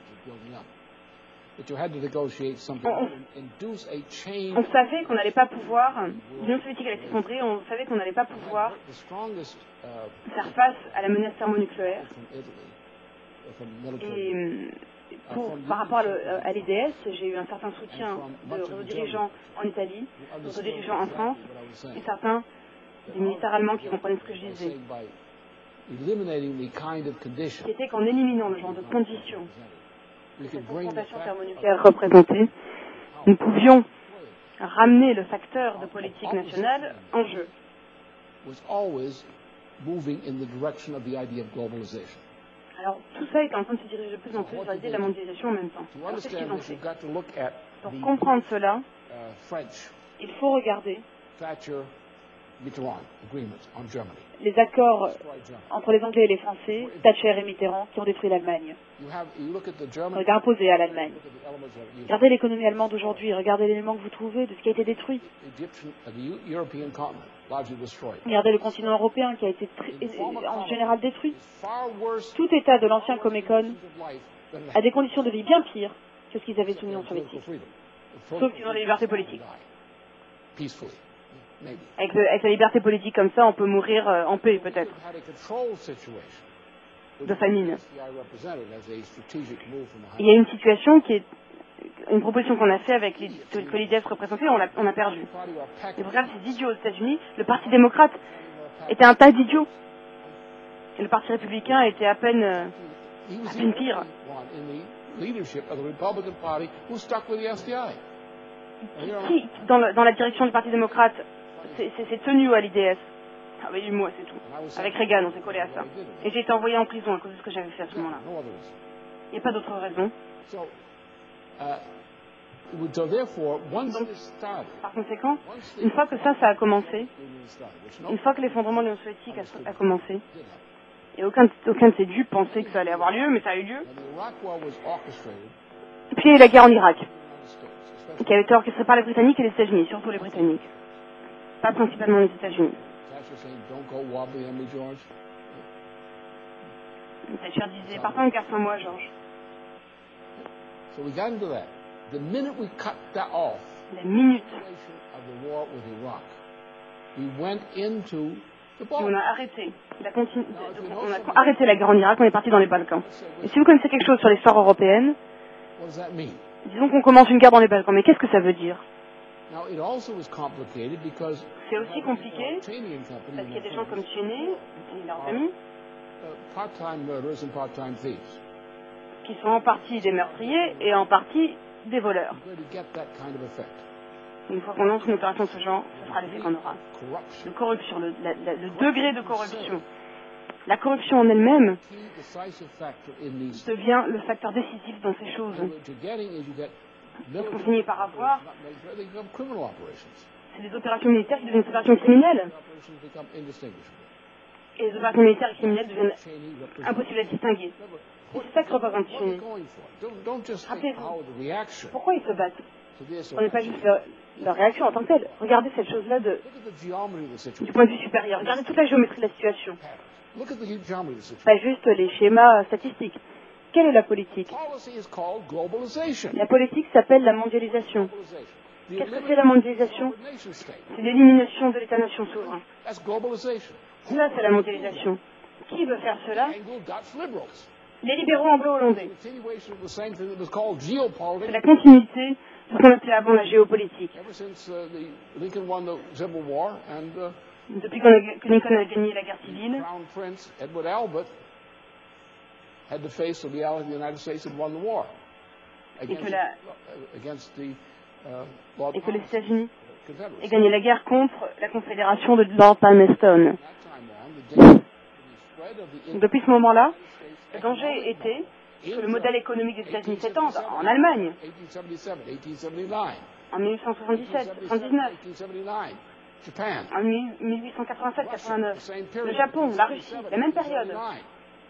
that you had to negotiate something On- that would induce a change. On savait qu'on n'allait pas pouvoir, l'Union soviétique allait s'effondrer, on savait qu'on n'allait pas pouvoir The strongest uh, faire face à la menace thermonucléaire. from Italy, uh, from military, Et euh, pour, par rapport à le- à l'I D S, j'ai eu un certain soutien de nos dirigeants en Italie, de nos dirigeants en France, what I was saying. et certains des militaires allemands qui comprenaient ce que je I was disais. saying by eliminating the kind of condition Qui était qu'en éliminant le genre de conditions we que could cette bring the confrontation fact thermonucléaire représentait, nous pouvions ramener le facteur de politique nationale en jeu. was always moving in the direction of the idea of globalization. Alors tout ça était en train de se diriger de plus en plus vers l'idée de la mondialisation en même temps. To Alors qu'est-ce understand qu'ils ont this, fait? you've got to look at Pour the comprendre cela, uh, French il faut regarder Thatcher-Mitterrand agreement on Germany. Les accords Destroy Germany. entre les Anglais et les Français, Thatcher et Mitterrand, qui ont détruit l'Allemagne, You have, you look at the German, ont été imposés à l'Allemagne. look at the elements of it. Regardez l'économie allemande d'aujourd'hui, regardez l'élément que vous trouvez de ce qui a été détruit. Egyptian, uh, the Eu- European continent, largely destroyed. Regardez le continent européen qui a été très- The former en colony général détruit. is far worse Tout État de l'ancien far worse Comecon conditions of life than they a des conditions de vie bien pires que ce qu'ils avaient sous had l'Union political soviétique. freedom. Sauf qu'ils ont la liberté politique. Peacefully, maybe. avec, le- avec la liberté politique comme ça, on peut mourir euh, en paix peut-être, We've had a control situation, which de famine. S D I represented as a strategic move from the Il y a une situation qui est une proposition qu'on a fait avec les, que que l'I D S représentait, on a, on a perdu. party or pack Et vous regardez ces idiots aux États-Unis, le Parti démocrate était un tas d'idiots. Et le Parti républicain était à peine, euh, He was à the peine only pire. one in the leadership of the Republican Party who stuck with the S D I. Qui, dans, le- dans la direction du Parti démocrate, s'est s'est- s'est tenu à l'I D S. Ah oui, moi, c'est tout. Avec Reagan, on s'est collé à ça. Et j'ai été envoyé en prison à cause de ce que j'avais fait à ce moment-là. No other reason. Il n'y a pas d'autre raison. So, uh, so therefore, once Donc, this started, Par conséquent, once une the fois que ça, ça a commencé, Union started, which no une fois que l'effondrement de l'Union soviétique a, a commencé, did happen, et aucun, aucun de ces dupes pensait que ça allait avoir lieu, mais ça a eu lieu. and the Iraq War was orchestrated Et puis il y a eu la guerre en Irak, by the United States, especially qui a été orchestrée par les Britanniques et les États-Unis, surtout les Britanniques. Pas principalement les États-Unis. Thatcher saying, "Don't go wobbly on me, George." Thatcher disait, partons car sans moi, Georges. So we got into that. The minute we cut that off, La minute situation of the war with Iraq, we went into the où on Balkans. a arrêté la, continu- de- de- on a arrêté la guerre en Irak, on est parti dans les Balkans. Et si vous connaissez quelque chose sur l'histoire européenne, What does that mean? disons qu'on commence une guerre dans les Balkans, mais qu'est-ce que ça veut dire? Now, it also was complicated because C'est aussi compliqué, Cheney and company, parce qu'il y a des gens comme Cheney et leurs amis, uh, part-time murderers and part-time thieves. qui sont en partie des meurtriers et en partie des voleurs. you're going to get that kind of effect. Une fois qu'on lance une opération de ce genre, ce sera l'effet qu'on aura. Corruption, De corruption, le, la- la- le degré de corruption. La corruption en elle-même key decisive factor in these. devient le facteur décisif dans ces choses. What you're getting is you get Ce qu'on finit par avoir, military, they become criminal operations. c'est des opérations militaires qui deviennent des opérations criminelles. Operations become indistinguishable. Et les opérations militaires et criminelles deviennent Cheney represents. impossibles à distinguer. Et c'est ça que représente What are you Cheney. going for? Don't, don't just think Rappelez-vous. how the reaction Pourquoi ils se battent? to this. On n'est pas juste leur, leur réaction en tant que telle. Regardez cette chose-là de, Look at the geometry of the du situation. point de vue supérieur. Regardez toute la géométrie de la situation. Look at the geometry of the situation. Pas juste les schémas statistiques. Quelle est la politique? Policy is called globalization. La politique s'appelle la mondialisation. Globalization. The Qu'est-ce que c'est la mondialisation? elimination of nation state. C'est l'élimination de l'État-nation souverain. That's globalization. Ça, c'est la mondialisation. Qui veut faire cela? Anglo-Dutch liberals. Les libéraux anglo-hollandais. Continuation of the same thing that was called C'est geopolitics. la continuité de ce qu'on appelait avant la géopolitique. Ever since uh, the Lincoln won the Civil War and uh, Depuis qu'on a, que Lincoln a gagné la guerre civile, Crown Prince Edward Albert had to face the reality the United States had won the war against, que la- uh, against the uh, Lord et que les Palmerston États-Unis Confederacy. aient gagné la guerre contre la confédération de Lord Palmerston. From that time on, the danger of the spread of the Depuis ce moment-là, le States danger était que le in modèle économique des États-Unis s'étende en Allemagne eighteen seventy-seven, eighteen seventy-nine, en mille huit cent soixante-dix-sept, soixante-dix-neuf, eighteen seventy-nine, Japan. en mille huit cent quatre-vingt-sept, Russia, the quatre-vingt-neuf, same le period, Japon, la Russie, eighteen seventy-seven, la même période, eighteen seventy-nine.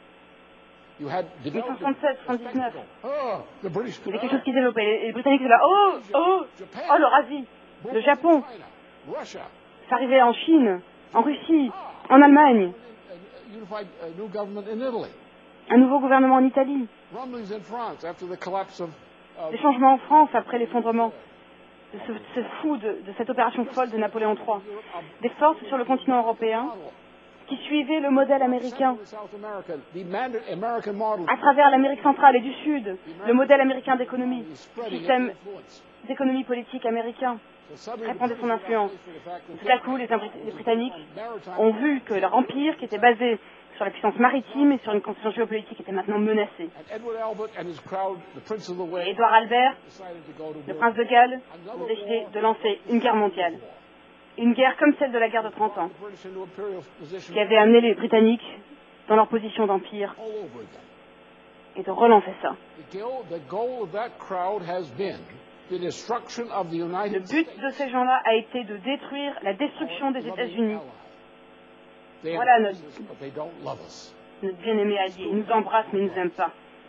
You had mille huit cent developed soixante-sept, a soixante-dix-neuf. spectacle. Oh, the British. Il y avait quelque chose qui se développait. Les les Britanniques étaient là, oh, oh, oh, l'Eurasie, le Japon, China, Russia. ça arrivait en Chine, en Russie, en Allemagne, A unified uh, new government in Italy. un nouveau gouvernement en Italie, Rumblings in France after the collapse of. of des changements en France après l'effondrement de ce, ce fou, de, de cette opération folle de Napoléon trois, des forces sur le continent européen qui suivaient le modèle américain South America, the man- American model. à travers l'Amérique centrale et du Sud, le modèle américain d'économie, is le spreading système its influence. d'économie politique américain. So suddenly répandait son influence. the fact that Tout à coup, les, Brit- les Britanniques maritime ont vu que leur empire, qui était basé sur la puissance maritime et sur une conception géopolitique, était maintenant menacé. and Edward Albert and his crowd, the Prince of the Et Way, Édouard Albert, decided to go to le war. prince de Galles, ont décidé de lancer une guerre mondiale. Une guerre comme celle de la guerre de trente ans, The British into imperial position qui avait amené les Britanniques dans leur position d'empire all over again. et de relancer ça. The goal, the goal of that crowd has been the destruction of the Le United but States. de ces gens-là a été de détruire la destruction des Loving États-Unis, ally. They Voilà embrace notre- us, but they don't love us. notre bien-aimé allié. Ils nous embrassent, mais ils nous aiment pas.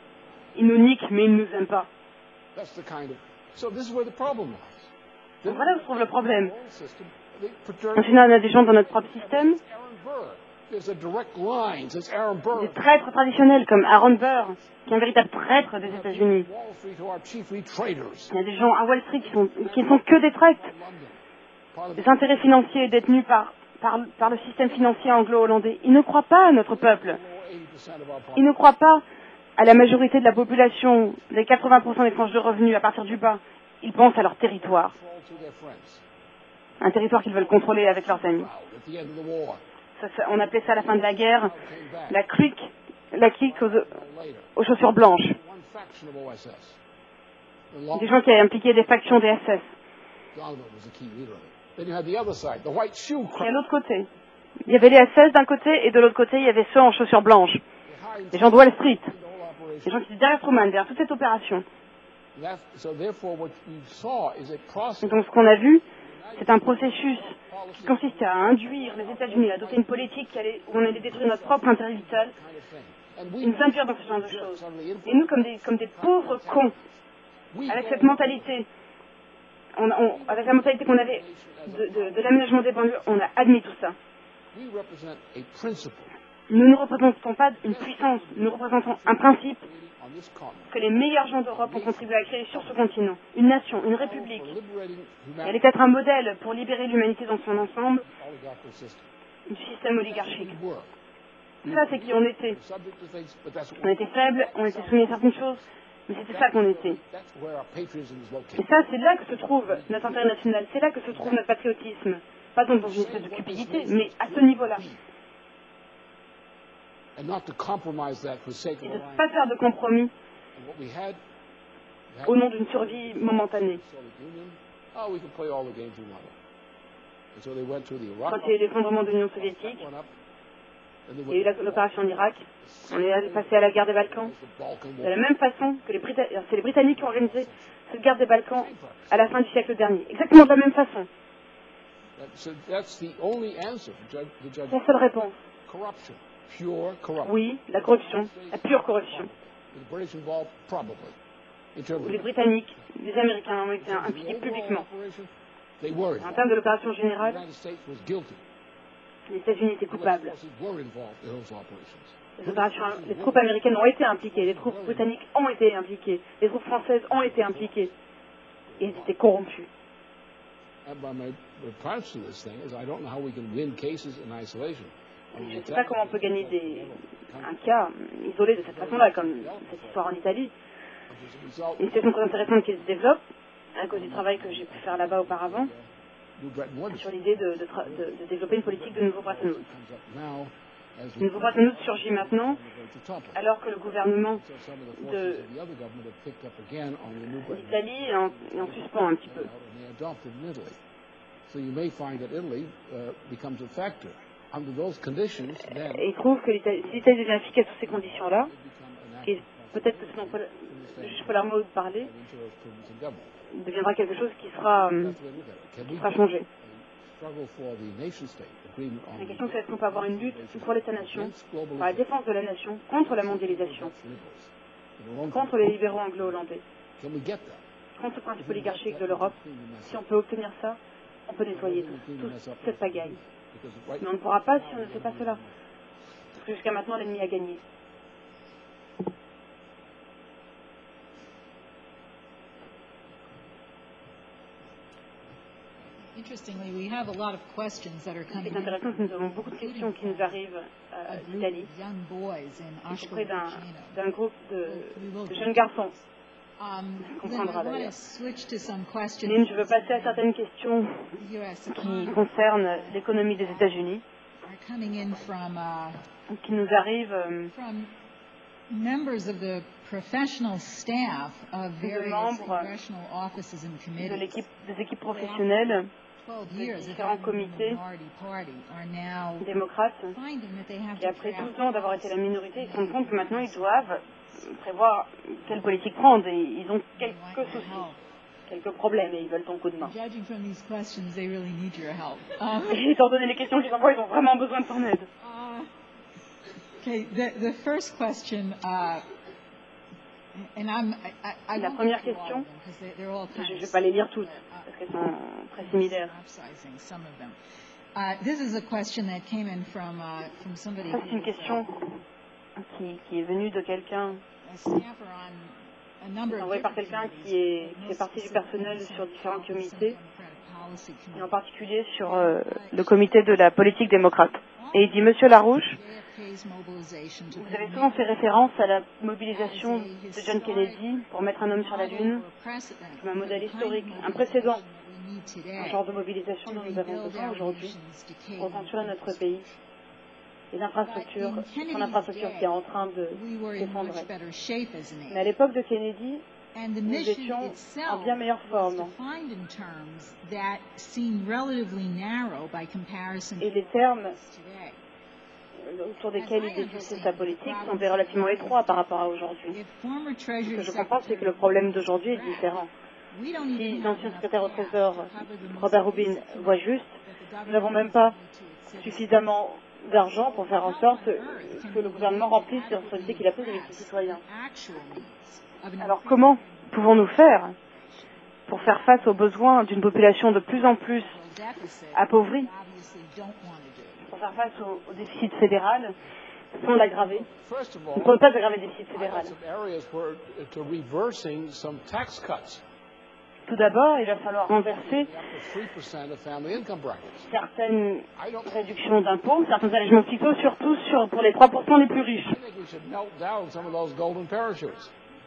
Ils nous niquent, mais ils nous aiment pas. That's the kind of. So this is where the problem lies. Donc voilà où se trouve le problème. Whole system, the En paternal- général, on a des gens dans notre propre système, Aaron Burr. There's a direct line. It's Aaron Burr. des traîtres traditionnels comme Aaron Burr, qui est un véritable traître des États-Unis. Wall Street who are chiefly traders. Il y a des gens à Wall Street qui sont, qui ne sont que des traîtres. London. Part of Des intérêts financiers détenus par, par, par le système financier anglo-hollandais. Ils ne croient pas à notre peuple. eighty percent of our Ils ne croient pas à la majorité de la population, les quatre-vingts pour cent des tranches de revenus à partir du bas. Ils pensent à leur territoire, control to their friends. un territoire qu'ils veulent contrôler avec leurs amis. Proud at the end of the war. Ça, ça- on appelait ça à la fin de la guerre Came back la clique, la clique aux, later. aux chaussures blanches. One faction of O S S. The long Des gens qui avaient impliqué des factions des S S. Donovan was the key leader of it. Then you had the other side, the white shoe Et à crowd. l'autre côté, il y avait les S S d'un côté et de l'autre côté, il y avait ceux en chaussures blanches. Behind Les gens de Wall Street. the whole operation. Les gens qui étaient derrière Truman, derrière toute cette opération. That- so therefore, what we saw is a process. Et donc ce qu'on a vu, c'est un processus qui consistait à induire les États-Unis à adopter une politique qui allait, où on allait détruire notre propre intérêt vital, kind of thing. And we, et nous induire dans ce genre de choses. under the influence- Et nous, comme des, comme des pauvres cons, we avec go- cette mentalité, on, on- avec la mentalité qu'on avait de, de- de l'aménagement des banlieues, on a admis tout ça. we represent a principle Nous ne représentons pas une puissance, nous représentons un principe on this continent que les meilleurs gens d'Europe ont contribué à créer sur ce continent. Une nation, une république. for liberating Et elle humanity est être un modèle pour libérer l'humanité dans son ensemble oligarchical system. du système oligarchique. We were. Ça, c'est qui on était. Subject to things, but that's what On était faibles, on était soumis à certaines choses, mais c'était ça qu'on était. That's where our patriotism is Et located. ça, c'est là que se trouve notre intérêt national, c'est là que se trouve notre patriotisme. Pas donc dans une espèce de cupidité, mais à ce niveau-là. And not to compromise that for sake Et of de ne alliance. pas faire de compromis. And what we had au nom d'une survie momentanée. Oh, we can play all the games we want. And so they went through the Iraq. Quand il y a eu l'effondrement de l'Union soviétique, il y a eu la- l'opération en Irak, on est passé à la guerre des Balkans. De la même façon que les Britanniques, c'est les Britanniques qui ont organisé cette guerre des Balkans à la fin du siècle dernier. Exactement de la même façon. So that's the only answer to judge, the judge. C'est la seule réponse. Corruption, pure corruption. Oui, la corruption, la pure corruption. The British involved, probably. In terms Où of les Britanniques, les Américains ont été impliqués publiquement. they were En involved. termes de l'opération The générale, United States was guilty. les États-Unis étaient U S coupables. forces were involved in those operations. Les, opérations, les troupes américaines ont été impliquées, les troupes britanniques ont été impliquées, les troupes françaises ont été impliquées. Et ils étaient corrompus. And by my response to this thing is I don't know how we can win cases in isolation. Je ne sais pas comment on peut gagner des, un cas isolé de cette façon-là, comme cette histoire en Italie. Une situation très intéressante qui se développe, à cause du travail que j'ai pu faire là-bas auparavant, sur l'idée de, de, tra- de, de développer une politique de nouveau Bretton Woods. Le nouveau Bretton Woods surgit maintenant, alors que le gouvernement de l'Italie est en, est en suspens un petit peu. So you may find that Italy uh, becomes a factor. Under those conditions, then Et il trouve que l'Italie, si l'Italie devient efficace sous ces conditions-là, et peut-être que ce dont Paul- le juge Palermo parlait, deviendra quelque chose qui sera, euh, qui sera changé. struggle for the nation state agreement on La question c'est est-ce qu'on peut avoir une lutte pour l'État-nation, pour la défense de la nation, contre la mondialisation, contre les libéraux anglo-hollandais, Can we get that? contre le principe oligarchique de l'Europe. Si on peut obtenir ça, on peut nettoyer tout, toute cette pagaille. Because right Mais on ne pourra pas si on ne fait pas cela. Parce que jusqu'à maintenant, l'ennemi a gagné. Interestingly, we have a lot of questions that are Ce qui coming est intéressant, c'est que nous avons beaucoup de questions qui nous arrivent euh, a group d'Italie, of young boys in auprès d'un Ashkelon. d'un groupe de, de jeunes garçons. Um, On Lynn, I comprendra want to d'ailleurs. switch to some questions Lynn, je veux passer à certaines questions U S qui economy concernent l'économie des États-Unis, are coming in from uh, qui nous arrivent euh, from members of the professional staff of various membres congressional offices and de committees. l'équipe, des équipes professionnelles twelve de years of différents having been comités the minority party are now démocrates finding that they have qui, to après draft douze ans d'avoir été la minorité, ils se rendent compte que maintenant ils doivent prévoir quelle politique prendre et ils ont quelques soucis, quelques problèmes et ils veulent ton coup de main. Judging from these questions, they really need your help. Um, Et étant donné les questions qu'ils envoient, ils ont vraiment besoin de ton aide. uh, okay, the, the first question, uh, and I'm, I, I, I La won't première go through all question, of them because they, they're all kind Je ne of vais pas les lire toutes parce qu'elles sont très similaires. synopsizing some of them. Uh, this is a question that came in from uh, from somebody Ça, c'est une who's question qui, qui est venue de quelqu'un, a staffer on a number of envoyée par different quelqu'un committees, qui, est, but qui fait most partie du specifically personnel the sur différents Senate comités, Democratic Policy et Committee. en particulier sur euh, le comité de la politique démocrate. Et il dit, Monsieur Larouche, J F K's mobilization to vous avez souvent fait référence à la mobilisation de John Kennedy pour mettre un homme sur la Lune comme un modèle historique, un précédent, un genre de mobilisation dont nous avons besoin aujourd'hui pour construire notre pays et l'infrastructure, son infrastructure qui est en train de we were in s'effondrer. much better shape as a Mais à nation. l'époque de Kennedy, And the nous mission étions en itself bien meilleure was forme. defined in terms that seem relatively narrow by comparison Et to les termes today. autour desquels il définissait sa politique sont des relativement étroits par rapport à aujourd'hui. If former Ce que Treasury je comprends, c'est que le problème d'aujourd'hui est différent. we don't Si even have l'ancien enough secrétaire au cash Trésor, to cover the Robert Rubin, voit juste, that the nous n'avons government même pas needs to consider. suffisamment d'argent pour faire en sorte que le gouvernement remplisse les responsabilités qu'il a prises avec ses citoyens. Actual needs of an Alors comment pouvons-nous faire pour faire face aux besoins d'une population de plus en plus increasing deficit appauvrie, we obviously don't want to do. pour faire face au, au déficit fédéral, sans l'aggraver? First of On all, ne peut pas aggraver le déficit I fédéral. got some areas where to reversing some tax cuts. Tout d'abord, il va falloir renverser Up to three percent of family income brackets. certaines I don't réductions d'impôts, certains allégements fiscaux, surtout sur, pour les trois pour cent les plus riches. I think we should melt down some of those golden parachutes.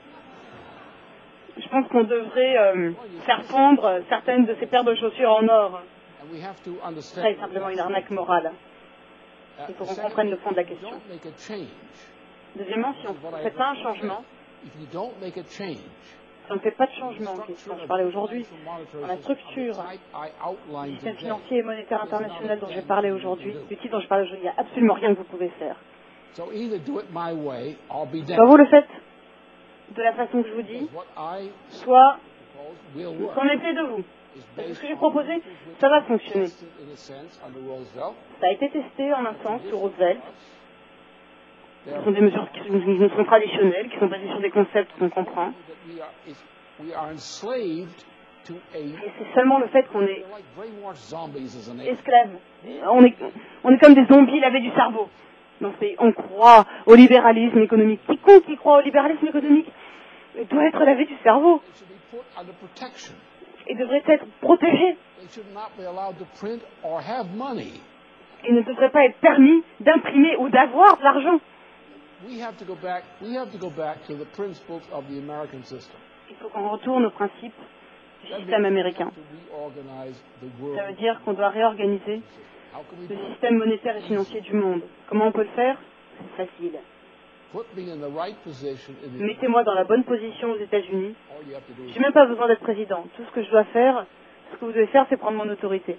Je pense qu'on devrait euh, faire fondre certaines de ces paires de chaussures en or. And we have to understand. C'est simplement une arnaque morale. Uh, Il faut qu'on secondly, comprenne le fond de la if you question. don't make a change, Deuxièmement, si on ne fait pas un changement, if you don't make a change, Si on ne fait pas de changement en question, je parlais aujourd'hui, dans la structure du système financier et monétaire international dont j'ai parlé aujourd'hui, du type dont je parlais aujourd'hui, il n'y a absolument rien que vous pouvez faire. So either do it my way, I'll be Soit vous le faites de la façon que je vous dis, What I soit will work. qu'en effet de vous. Is Parce que ce based que j'ai on proposé, ça va fonctionner. tested in a sense under Roosevelt. Ça a été testé en un sens sur Roosevelt. Ce There sont des mesures qui sont, qui sont traditionnelles, qui sont basées sur des concepts qu'on comprend. that we are, is, we are enslaved to a. Et c'est seulement le fait qu'on est We're like brainwashed zombies as a nation. esclave. On est, on est comme des zombies lavés du cerveau. Donc c'est, on croit au libéralisme économique. Quiconque qui croit au libéralisme économique doit être lavé du cerveau They should be put under protection. et devrait être protégé. They should not be allowed to print or have money. Il ne devrait pas être permis d'imprimer ou d'avoir de l'argent. We have to go back. We have to go back to the principles of the American system. Il faut qu'on retourne aux principes du That système means we américain. have to reorganize the world. Ça veut dire qu'on doit réorganiser How can we le do it? système monétaire et financier du monde. Comment on peut le faire? C'est facile. Put me in the right position in the Mettez-moi dans la bonne position aux États-Unis. all you have to do is J'ai même pas besoin d'être président. Tout ce que je dois faire, ce que vous devez faire, c'est prendre mon autorité.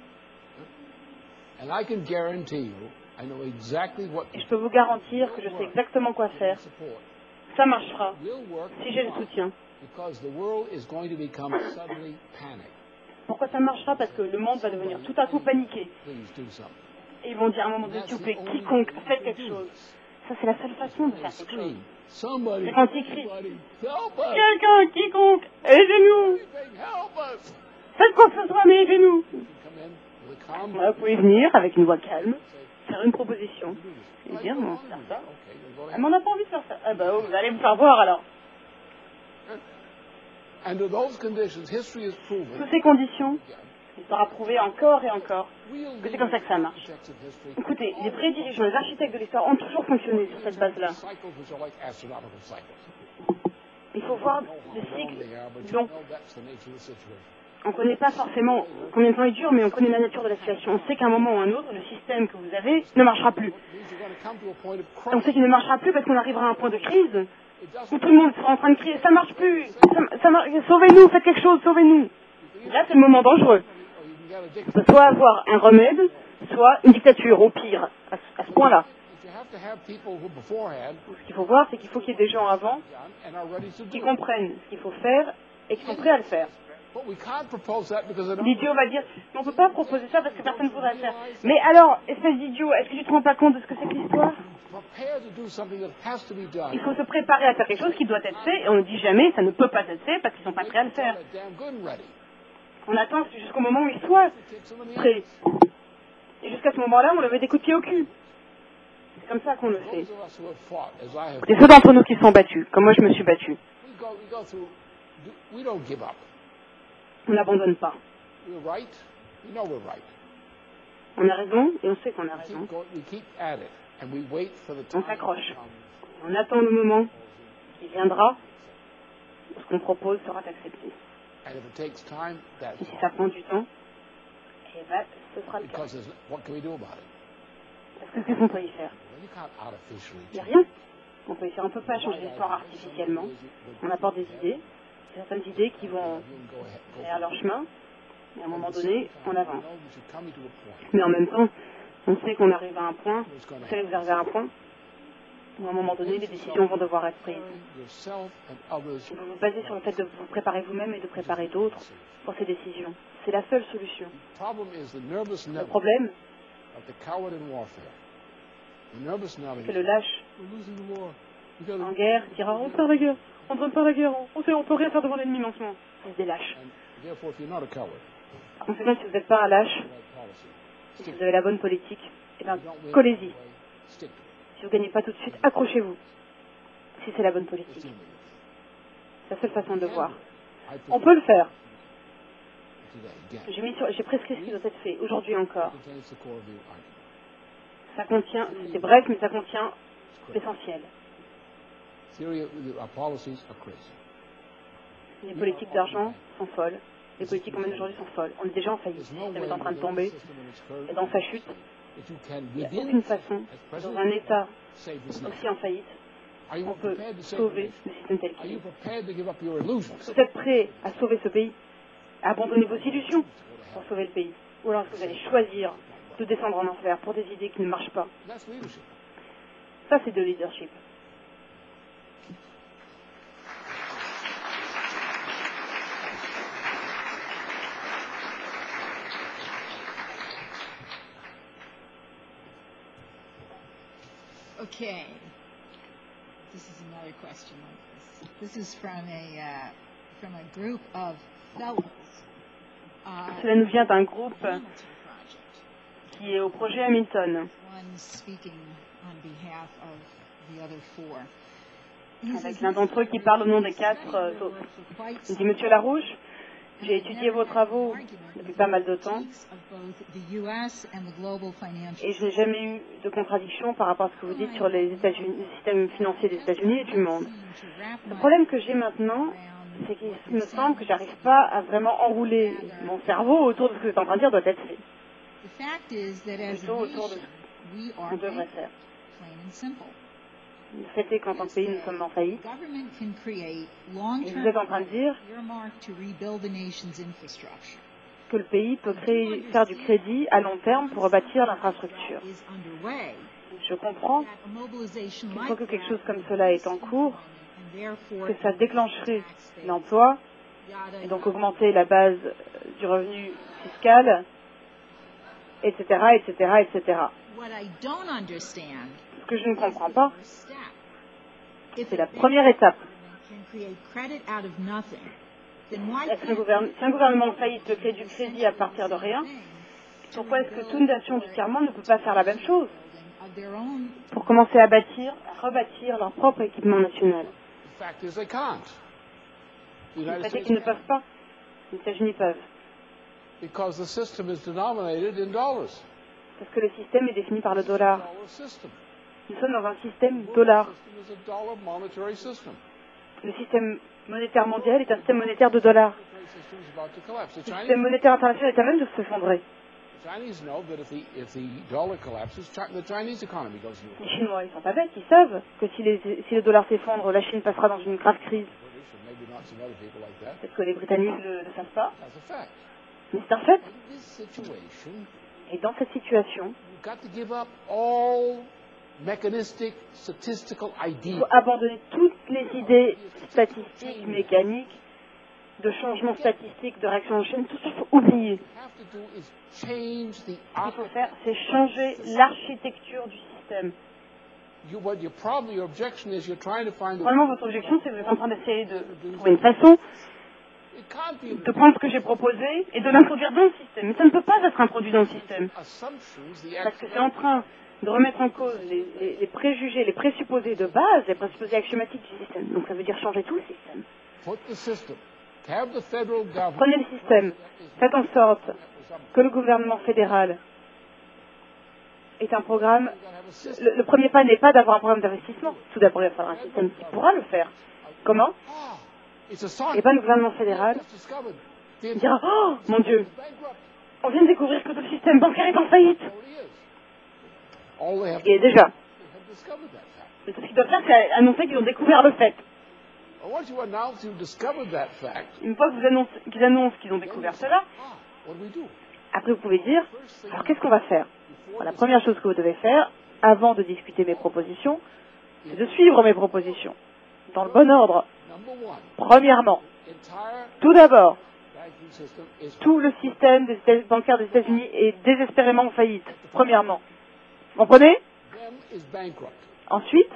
and I can guarantee you I know exactly what Et je peux vous garantir que je sais exactement quoi faire. support Ça marchera will work si j'ai le soutien. because the world is going to become suddenly panicked. Pourquoi ça marchera? Parce que le monde va devenir tout à coup paniqué. Please do something. Et ils vont dire à un moment donné, s'il vous plaît, quiconque, faites quelque chose. Ça, c'est la seule façon de faire quelque chose. Scream. Somebody, C'est quand ils crient. somebody, help us! Quelqu'un, quiconque, aidez-nous! Anything, help us! Faites quoi que ce soit, mais aidez-nous! You come in with a calm Voilà, vous pouvez venir avec une voix calme, faire une proposition, et dire, I don't non, want to faire do ça. that. Okay, you'll go Ah, ahead. mais on n'a pas envie de faire ça. Ah bah, oh, vous allez me faire voir alors. Under those conditions, history has proven Toutes ces conditions, il sera prouvé encore et encore que c'est comme ça que ça marche. architects of history Écoutez, les vrais dirigeants, les architectes de l'histoire ont toujours fonctionné sur cette base-là. cycles which are like astronomical cycles. Il faut voir How le long cycle they are, but you long. know that's the nature of the situation. On ne connaît pas forcément combien de temps il dure, mais on connaît la nature de la situation. On sait qu'à un moment ou un autre, le système que vous avez ne marchera plus. It means you're going to come to a point of Et on sait crisis. qu'il ne marchera plus parce qu'on arrivera à un point de crise It où doesn't tout le monde sera en train de crier « ça marche plus, ça, ça mar- sauvez-nous, faites quelque chose, sauvez-nous ». Là, c'est le moment dangereux. or you can get a On dictator. peut soit avoir un remède, soit une dictature, au pire, à, ce- à ce point-là. But you have to have people who beforehand Ce qu'il faut voir, c'est qu'il faut qu'il y ait des gens avant done and are ready to qui do it. comprennent ce qu'il faut faire et qui sont prêts à le faire. But we can't propose that because it L'idiot va dire « mais on ne peut pas proposer ça parce que personne ne voudrait le faire ». Mais alors, espèce d'idiot, est-ce que tu te rends pas compte de ce que c'est que l'histoire? prepare to do something that has to be done. Il faut se préparer à faire quelque chose qui doit être fait, et on ne dit jamais ça ne peut pas être fait parce qu'ils ne sont pas prêts à le faire. Get damn good and ready. On attend jusqu'au moment où ils soient Kick some in the prêts. Et jusqu'à ce moment-là, on leur met des coups de pied au cul. C'est comme ça qu'on le fait. Those of us who have fought, as I have, C'est ceux d'entre nous qui se sont battus, comme moi je me suis battu. we go, we go through. We don't give up. On n'abandonne pas. We're right. We know we're right. On a raison, et on sait qu'on a We raison. keep going. We keep at it, and we wait for the On time. to s'accroche. come. On attend le moment qui viendra où ce qu'on propose sera accepté. And if it takes time, that's Et si ça prend du temps, eh ben, ce sera le cas. because there's, what can we do about it? Parce que qu'est-ce qu'on peut y faire? Well, you can't artificially. Il n'y a rien. On peut y faire. On ne peut pas changer l'histoire artificiellement. On apporte des idées, certaines idées qui vont You can go ahead. Go faire leur chemin, et à un moment donné, on avance. know that you're coming to a point Mais en même temps, on sait qu'on arrive à un point, where it's going vous to savez, vous arrivez à un point où à un moment donné, les décisions vont devoir être prises. yourself and others. Vous vous basez sur le fait de vous préparer vous-même et de préparer d'autres pour ces décisions. C'est la seule solution. The problem is the nervous Le Nelly problème, of the coward in warfare. The nervous Nelly. c'est le lâche We're losing the war. We gotta- en guerre dira on perd la guerre, on ne perd la guerre, on sait, on peut rien faire devant l'ennemi maintenant. C'est des lâches. And therefore, if you're not a coward, Par conséquent, si vous n'êtes pas un lâche, right policy. si vous avez la bonne politique, eh bien, You don't win collez-y. right away, stick to it. Si vous ne gagnez pas tout de suite, accrochez-vous. Si c'est la bonne It's politique. human. C'est la seule façon de le voir. I On peut le faire. today again. J'ai mis sur- j'ai prescrit ce qui doit être fait, aujourd'hui encore. It contains the core of the argument. Ça contient, c'est bref, mais ça contient l'essentiel. Theory of our policies are crazy. Les politiques d'argent sont folles. Les politiques qu'on mène aujourd'hui sont folles. On est déjà en faillite. There's Le no système way est en train de within a tomber. system when it's hurt Et dans sa chute, that you can il n'y a within aucune façon, as dans president un État save this nation. aussi en faillite, on peut sauver le système tel Are qu'il you est. prepared to give up your illusions? Vous êtes prêts à sauver ce pays, à abandonner vos illusions pour sauver le pays? Ou alors est-ce que vous allez choisir de descendre en enfer pour des idées qui ne marchent pas? That's leadership. Ça, c'est de leadership. Okay. This is another question like this. This is from a uh, from a group of fellows. Uh, Cela nous vient d'un groupe Hamilton Project. qui est au projet Hamilton. One speaking on behalf of the other four. Avec l'un d'entre eux qui parle au nom des quatre euh, autres. Il dit, Monsieur Larouche, j'ai étudié vos travaux depuis pas mal de temps et je n'ai jamais eu de contradiction par rapport à ce que vous dites sur les États-Unis, le système financier des États-Unis et du monde. Le problème que j'ai maintenant, c'est qu'il me semble que j'arrive pas à vraiment enrouler mon cerveau autour de ce que vous êtes en train de dire doit être fait. Plutôt autour de ce qu'on devrait faire. Le fait est qu'en tant que pays, nous sommes en faillite. Et vous êtes en train de dire que le pays peut créer, faire du crédit à long terme pour rebâtir l'infrastructure. Je comprends qu'il faut que quelque chose comme cela est en cours, que ça déclencherait l'emploi, et donc augmenter la base du revenu fiscal, et cetera, et cetera, et cetera. Ce que je ne comprends pas, c'est la première étape. Est-ce que gouvernement, si un gouvernement faillites peut créer du crédit à partir de rien, pourquoi est-ce que toute nation du tiers-monde ne peut pas faire la même chose pour commencer à bâtir, à rebâtir leur propre équipement national? The fact is they can't. The Le United fait est States qu'ils ne peuvent pas. Les États-Unis peuvent. because the system is denominated in dollars. Parce que le système est défini par le dollar. Dollar system. Nous sommes dans un système dollar. The system is a dollar monetary system. Le système monétaire mondial est un système monétaire de dollars. The system is about to collapse. The Le Chinese, système monétaire international est à même de s'effondrer. the Chinese know that if the if the dollar collapses, Chi- the Chinese economy goes into a Les Chinois, ils sont pas bêtes, ils savent que si, les, si le dollar s'effondre, la Chine passera dans une grave crise. British and maybe not some other people like that. Peut-être que les Britanniques ne le savent pas, That's a fact. mais c'est un fait. In this situation, Et dans cette situation, you've got to give up all mechanistic, statistical il ideas. faut abandonner toutes les idées statistiques, mécaniques, de changement statistique, de réaction en chaîne, tout ça, il faut oublier. What you have to do is change the Ce qu'il faut faire, c'est changer l'architecture du système. You, what your problem, your objection is you're trying to find a Vraiment, votre objection, c'est que vous êtes en train d'essayer de trouver une façon It can't be de prendre ce que j'ai proposé et de l'introduire dans le système. Mais ça ne peut pas être introduit dans le système. assumptions, the Parce que c'est en train de remettre en cause les, les- les préjugés, les présupposés de base, les présupposés axiomatiques du système. Donc ça veut dire changer tout le système. put the system. Have the federal government. Prenez le système. Faites en sorte que le gouvernement fédéral ait un programme. Le, le premier pas n'est pas d'avoir un programme d'investissement. Tout d'abord, il va falloir un système qui pourra le faire. Comment? Ah, it's a sign. Et pas le gouvernement fédéral Just discovered. The qui dira, oh mon Dieu, bankrupt. on vient de découvrir que tout le système bancaire est en faillite. Already is. All they have Et déjà, to have discovered that fact. tout ce qu'ils doivent faire, c'est annoncer qu'ils ont découvert le fait. Well, once you announce you've discovered that fact, Une fois que vous annoncez, qu'ils annoncent qu'ils ont découvert cela, ah, what do we do? après vous pouvez dire, alors qu'est-ce qu'on va faire? Alors, la première chose que vous devez faire, avant de discuter mes propositions, c'est de suivre mes propositions, dans le bon ordre. Number one, Premièrement, entire tout d'abord, banking system is tout le système des États- bancaire des États-Unis est désespérément en faillite. Premièrement. Vous comprenez? them is bankrupt. Ensuite,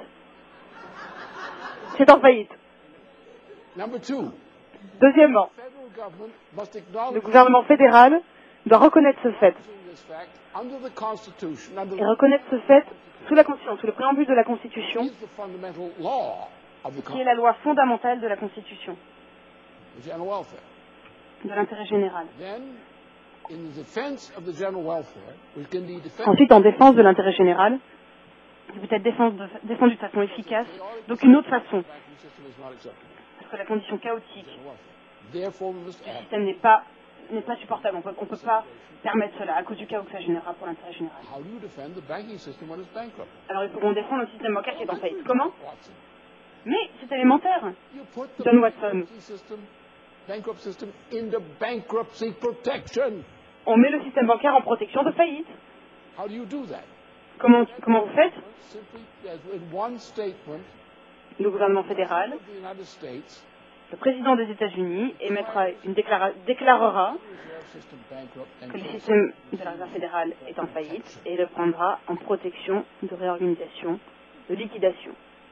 c'est en faillite. Number two, Deuxièmement, federal government must le acknowledge gouvernement fédéral doit reconnaître ce fait. this fact under the Constitution, under Et reconnaître ce fait sous la Constitution, sous le préambule de la Constitution, is the fundamental law of the, qui est con- la loi fondamentale de la Constitution, the general welfare. de l'intérêt général. Then, in the defense of the general welfare, which can be defended Ensuite, en défense de l'intérêt général, qui peut être défendu de, défendu de façon efficace, d'aucune autre façon, the banking system is not acceptable. parce que la condition chaotique General welfare. Therefore, we must du act. système n'est pas, n'est pas supportable. On ne peut pas permettre cela à cause du chaos que ça générera pour l'intérêt général. How do you defend the banking system when it's bankrupt? Alors, il faut qu'on défende le système bancaire qui est en faillite. Comment? Watson. Mais c'est élémentaire. You put the John Watson. bankruptcy system, bankrupt system into bankruptcy protection. On met le système bancaire en protection de faillite. How do you do that? Comment, comment vous faites? Simply, as in one statement, Le gouvernement fédéral, of the United States, le président des États-Unis émettra une déclara- déclarera reserve system bankrupt and que le système de la réserve fédérale est en faillite et le prendra en protection de réorganisation, de liquidation.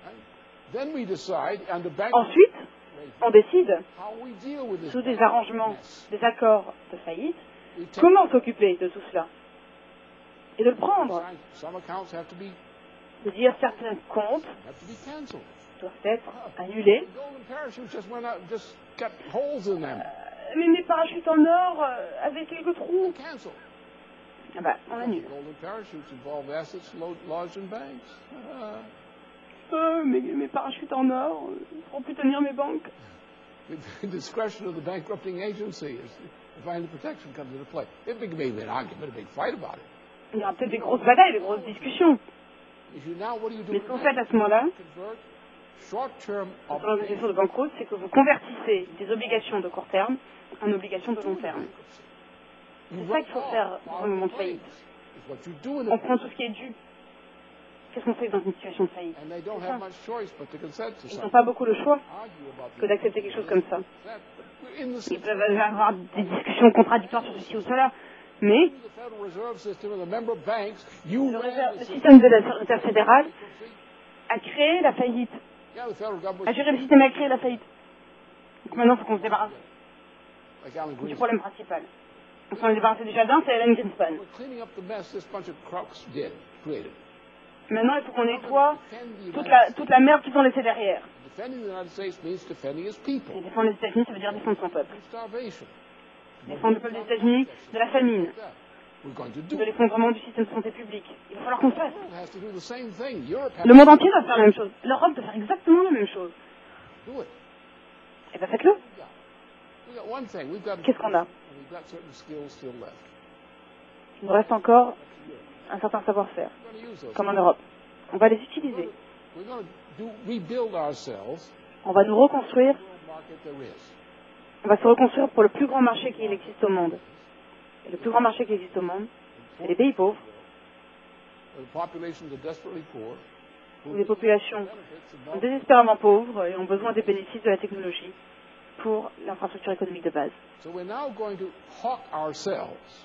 Then we decide under bankruptcy Ensuite, on décide, how we deal with this. sous des arrangements, mess. des accords de faillite, We take- comment s'occuper de tout cela et de le prendre, Some accounts have to be de dire certains comptes have to be canceled. doivent être annulés. The golden parachute just went out, just got holes in them. Euh, Mais mes parachutes en or euh, avaient quelques trous. Canceled. Ah bah, on annule. Golden parachutes involve assets lo- lodged in banks. Ah. Euh, mes, mes parachutes en or euh, ne pourront plus tenir mes banques. The discretion of the bankrupting agency is to find the protection comes into play. It may be an argument, a big fight about it. Il y aura peut-être des grosses batailles, des grosses discussions. If you now, what do you do? Mais ce que vous faites à ce moment-là, Convert short-term dans l'organisation de banqueroute, c'est que vous convertissez des obligations de court terme en obligations de long terme. C'est ça qu'il faut faire dans un moment de faillite. What you do in On it, prend tout ce qui est dû. Qu'est-ce qu'on fait dans une situation de faillite? and they don't C'est ça. have much choice but to consent to Ils n'ont something. pas beaucoup le choix Argue about que d'accepter quelque chose comme ça. that. We're in the Ils peuvent avoir des discussions contradictoires sur ceci ou cela, mais the Federal Reserve System and the member banks, you le, ran réserve- the le system. système de la Réserve fédérale a créé la faillite, Yeah, the federal government, a géré le système et a créé la faillite. Donc maintenant, il faut qu'on se débarrasse like Alan du Greenspan. problème principal. On s'en est débarrassé déjà d'un, c'est Alan Greenspan. We're cleaning up the mess this bunch of crooks did, created. Maintenant, il faut qu'on nettoie Defend the toute United la, States. toute la merde qu'ils ont laissée derrière. Defending the United States means defending its people Et défendre les États-Unis, ça veut dire défendre son peuple. from starvation. Défendre le peuple des États-Unis de la famine, We're going to do de it. l'effondrement du système de santé publique. Il va falloir qu'on le fasse. It has to do the same thing. Europe has Le monde entier doit faire la même chose. L'Europe doit faire exactement la même chose. to do it. Et bien faites-le. We got, we got one thing. We've got Qu'est-ce qu'on a? and we've got certain skills still left. Il nous reste encore un certain savoir-faire, We're going to use those. comme en Europe. On va les utiliser. We're going to do, rebuild ourselves On va nous reconstruire. in the market there is. On va se reconstruire pour le plus grand marché qui existe au monde. Et le plus grand marché qui existe au monde, c'est les pays pauvres, The populations are desperately poor. où les populations Benefits sont of désespérément pauvres et ont besoin des bénéfices de la technologie pour l'infrastructure économique de base. So we're now going to hawk ourselves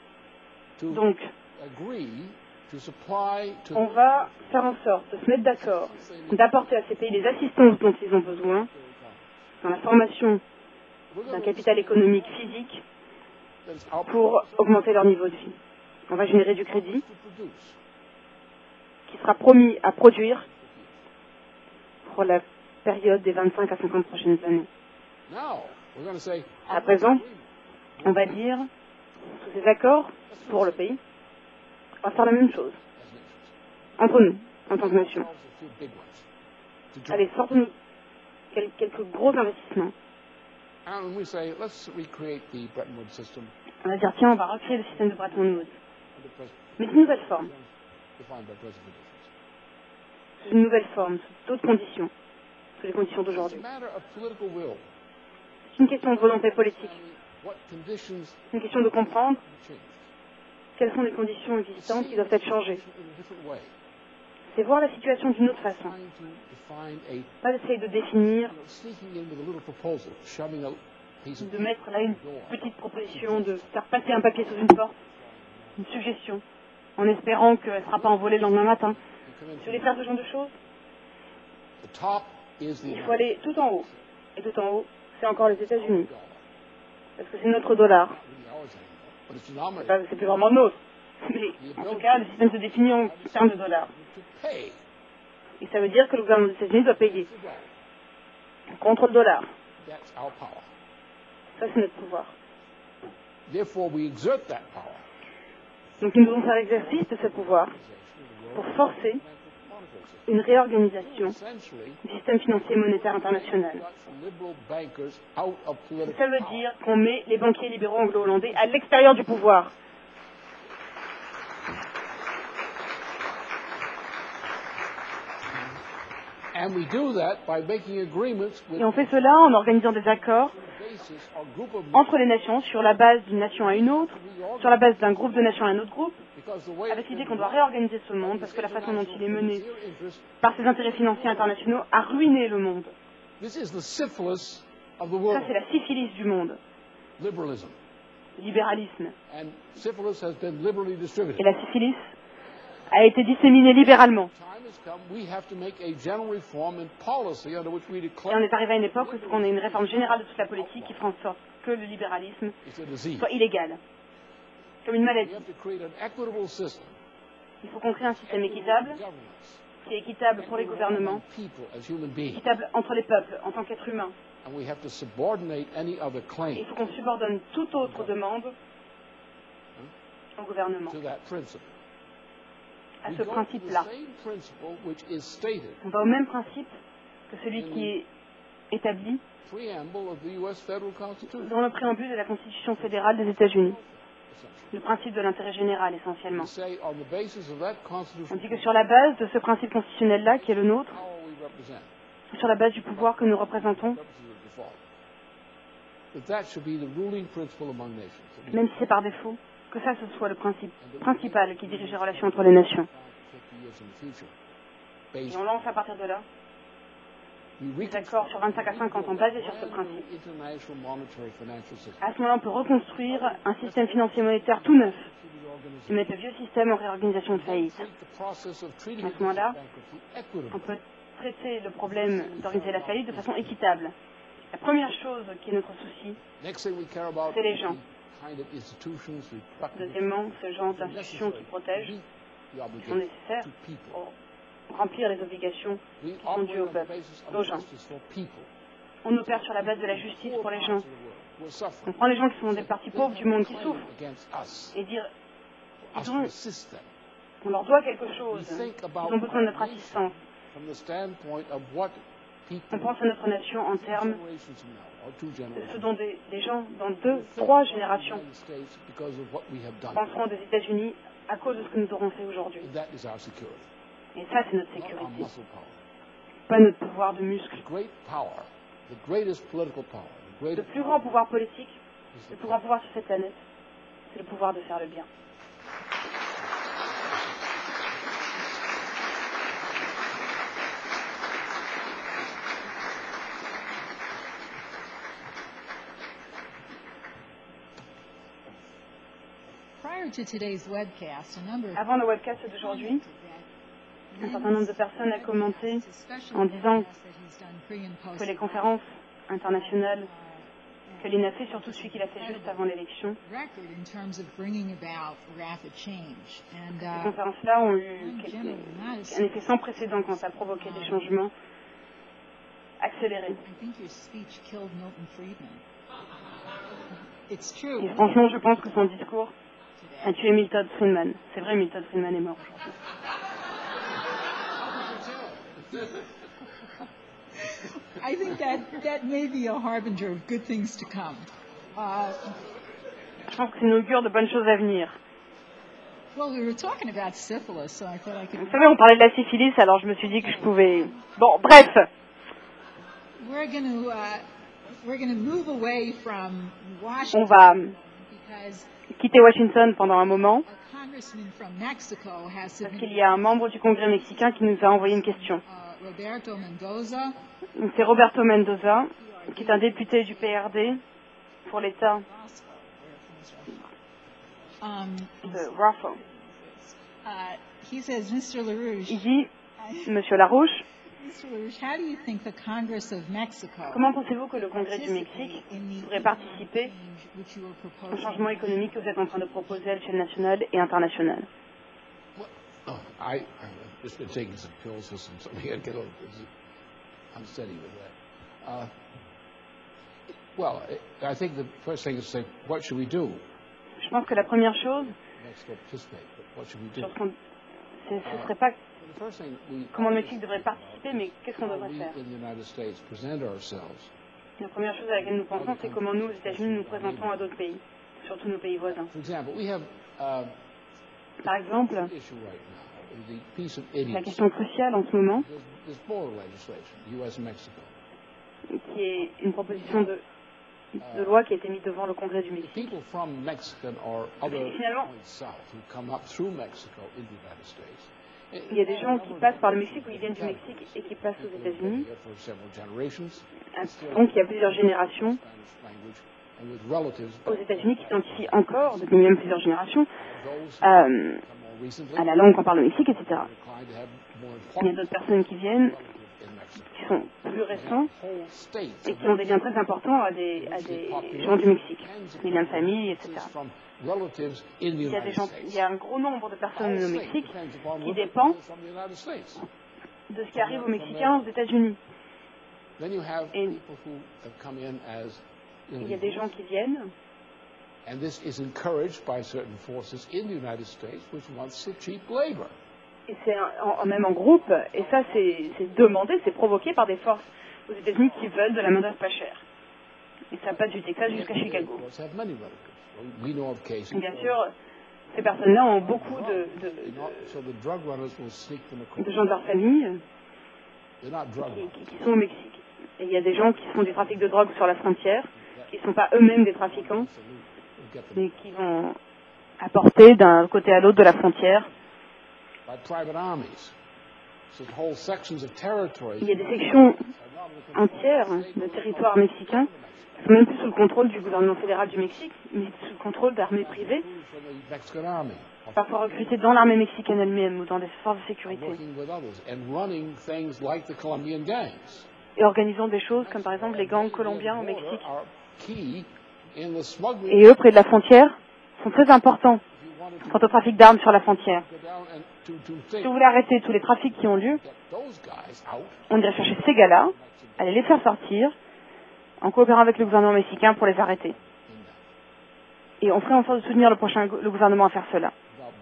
to Donc, agree to supply to on va faire en sorte de se mettre d'accord, d'apporter à ces pays les assistances dont ils ont besoin dans la formation We're d'un going to capital économique physique that is our pour augmenter leur niveau de vie. On va générer du crédit to produce. qui sera promis à produire pour la période des vingt-cinq à cinquante prochaines années. Now we're going to say À présent, on va dire, sous ces accords pour le pays, on va faire la même chose, entre nous, en tant que nation. a few big ones to join. Allez, sortons-nous quel- quelques gros investissements. And we say let's recreate the Bretton Woods system On va dire, tiens, on va recréer le système de Bretton Woods, under pres- mais d'une nouvelle forme, defined by present conditions. sous une nouvelle forme, sous d'autres conditions que les conditions It's a d'aujourd'hui. matter of political will. C'est une question de volonté politique, What conditions c'est une question de comprendre change? quelles sont les conditions existantes qui doivent être changées. In a different way. C'est voir la situation d'une autre façon, Trying to define a pas d'essayer de définir, you know, sneaking in with a little proposal, shoving a piece of de mettre là une petite proposition, de faire passer un papier sous une porte, une suggestion, en espérant qu'elle ne sera pas envolée le lendemain matin. Si vous voulez faire ce genre de choses, The top is the il faut aller tout en haut. Et tout en haut, c'est encore les États-Unis, parce que c'est notre dollar. But it's C'est denominated pas- c'est plus vraiment nôtre. Mais en tout cas, le système se définit en termes de dollars. to pay. Et ça veut dire que le gouvernement des États-Unis doit payer the dollar. contre le dollar. That's our power. Ça, c'est notre pouvoir. Therefore, we exert that power. Donc nous devons faire l'exercice de ce pouvoir pour forcer une réorganisation Essentially, du système financier et monétaire international. got liberal bankers out of political Ça veut power. dire qu'on met les banquiers libéraux anglo-hollandais à l'extérieur du pouvoir. And we do that by making agreements with Et on fait cela en organisant des accords entre les nations sur la base d'une nation à une autre, sur la base d'un groupe de nations à un autre groupe, avec l'idée qu'on doit réorganiser ce monde parce que la façon dont il est mené par ses intérêts financiers internationaux a ruiné le monde. This is the syphilis of the Ça, world. c'est la syphilis du monde, Liberalism. libéralisme. And syphilis has been liberally distributed. Et la syphilis a été disséminée libéralement. Time has come, we have to make a general reform in policy under which we Et declare on est arrivé à une époque où il faut qu'on ait une réforme générale de toute la politique qui fera en sorte que le libéralisme it's a disease. soit illégal, comme une We maladie. have to create an equitable system. Il faut qu'on crée un système équitable, Governance. qui est équitable pour les gouvernements, People as human beings. équitable entre les peuples en tant qu'êtres humains. And we have to subordinate any other Et claim il faut qu'on subordonne toute autre demande au gouvernement, to that principle. à We ce go to the principe-là. same principle which is stated On va au même principe que celui qui est établi preamble of the U S Federal Constitution. dans le préambule de la Constitution fédérale des États-Unis, le principe de l'intérêt général essentiellement. We say on the basis of that On Constitution, dit que sur la base de ce principe constitutionnel-là, qui est le nôtre, power we represent, sur la base du pouvoir que nous représentons, representative default, that that should be the ruling principle among nations. That we même si c'est par défaut, que ça ce soit le principe principal qui dirige les relations entre les nations. fifty years in the future, Et based on lance à partir de là we des accords sur vingt-cinq à cinquante ans basés sur ce principe. international monetary financial system. À ce moment-là, on peut reconstruire un système financier monétaire tout neuf et mettre le vieux système en réorganisation de faillite. Treat the process of treating À ce moment-là, bankruptcy on equitably. peut traiter le problème d'organiser la faillite de façon équitable. La première chose qui est notre souci, Next thing we care about c'est les is gens. the kind of institutions we practice deuxièmement, ce genre d'institutions qui protègent, meet the qui sont obligation nécessaires to people. pour remplir les obligations We qui sont dues operate au on the peuple, basis aux of gens. justice for people. On opère sur la base de la justice pour les gens. We're On suffering. prend les gens qui sont des parties pauvres du monde qui souffrent Against us. et dire, Us ils ont- to assist them. on leur doit quelque We chose, think ils about ont besoin de notre our nation assistance. from the standpoint of what people On pense à notre nation en two termes generations from now, or two de ce generations, dont des, des gens dans deux, trois générations United States because of what we have done. penseront des États-Unis à cause de ce que nous aurons fait aujourd'hui. That is our security, Et ça, c'est notre not our sécurité, muscle power. pas notre pouvoir de muscle. The great power, the greatest political power, the Le greatest plus grand pouvoir politique, is le the plus grand pouvoir sur cette planète, c'est le pouvoir de faire le bien. Prior to today's webcast, a number of Avant le webcast d'aujourd'hui, un certain nombre de personnes a commenté en disant que les conférences internationales que l'I N A fait, surtout celui qu'il a fait juste avant l'élection, ces conférences-là ont eu quelque- un effet sans précédent quand ça a provoqué des changements accélérés. Et franchement, je pense que son discours a tué Milton Friedman. C'est vrai, Milton Friedman est mort aujourd'hui. I think that that may be a harbinger of good things to come. Uh, Je pense que c'est une augure de bonnes choses à venir. well, we were talking about syphilis, so I thought I could. Vous savez, on parlait de la syphilis, alors je me suis dit que je pouvais... Bon, bref, We're going to uh, we're going to move away from on Washington va because quitter Washington pendant un moment, a congressman from Mexico has parce submitted qu'il y a un membre du Congrès mexicain qui nous a envoyé une question. uh, Roberto Mendoza. Donc, c'est Roberto Mendoza, qui est un député du P R D pour l'État Um, de Roswell. uh, he says, Mister LaRouche, Il dit, Monsieur Larouche, Mister LaRouche, how do you think the Congress of Mexico comment pensez-vous que le Congrès du Mexique pourrait participer which you were au proposing? changement économique que vous êtes en train de proposer à l'échelle nationale et internationale? Oh, I, I've just been taking some pills for some, something I get a little, I'm steady with that. Uh, well, I I think the first thing is to say, what should we do? Je pense que la première chose, Mexico participate, but what should we do? sur ce qu'on- c'est- ce serait pas The first thing we comment le Mexique devrait participer, mais qu'est-ce qu'on how devrait we faire? in the United States present ourselves. La première chose à laquelle nous pensons, c'est comment nous, aux États-Unis, nous présentons à d'autres pays, surtout nos pays voisins. For example, we have uh, Par exemple, an issue right now, the piece of la idiots. question cruciale en ce moment, There's qui est une proposition de, de loi qui a été mise devant le Congrès du Mexique. Et finalement, il y a des gens qui passent par le Mexique ou qui viennent du Mexique et qui passent aux États-Unis. Donc il y a plusieurs générations aux États-Unis qui s'identifient encore, depuis même plusieurs générations, euh, à la langue qu'on parle au Mexique, et cetera. Il y a d'autres personnes qui viennent, qui sont plus récents et qui ont des liens très importants à des, à des gens du Mexique, des liens de famille, et cetera. Il y a des gens, il y a un gros nombre de personnes au Mexique qui dépendent de ce qui arrive aux Mexicains aux États-Unis. Et il y a des gens qui viennent. And this is encouraged by certain forces in the United States which wants the cheap labor. Et c'est en, en, même en groupe, et ça c'est demandé, c'est provoqué par des forces aux États-Unis qui veulent de la main-d'œuvre pas chère. Et ça passe du Texas jusqu'à Chicago. Bien sûr, ces personnes-là ont beaucoup de, de, de, de gens de leur famille qui, qui, qui sont au Mexique. Et il y a des gens qui font du trafic de drogue sur la frontière, qui ne sont pas eux-mêmes des trafiquants, mais qui vont apporter d'un côté à l'autre de la frontière. Il y a des sections entières de territoire mexicain qui sont même plus sous le contrôle du gouvernement fédéral du Mexique, mais sous le contrôle d'armées privées, parfois recrutées dans l'armée mexicaine elle-même ou dans des forces de sécurité. Et organisant des choses comme par exemple les gangs colombiens au Mexique. Et eux, près de la frontière, sont très importants quant au trafic d'armes sur la frontière. Si vous voulez arrêter tous les trafics qui ont lieu, on irait chercher ces gars-là, aller les faire sortir, en coopérant avec le gouvernement mexicain pour les arrêter. Et on ferait en sorte de soutenir le prochain le gouvernement à faire cela.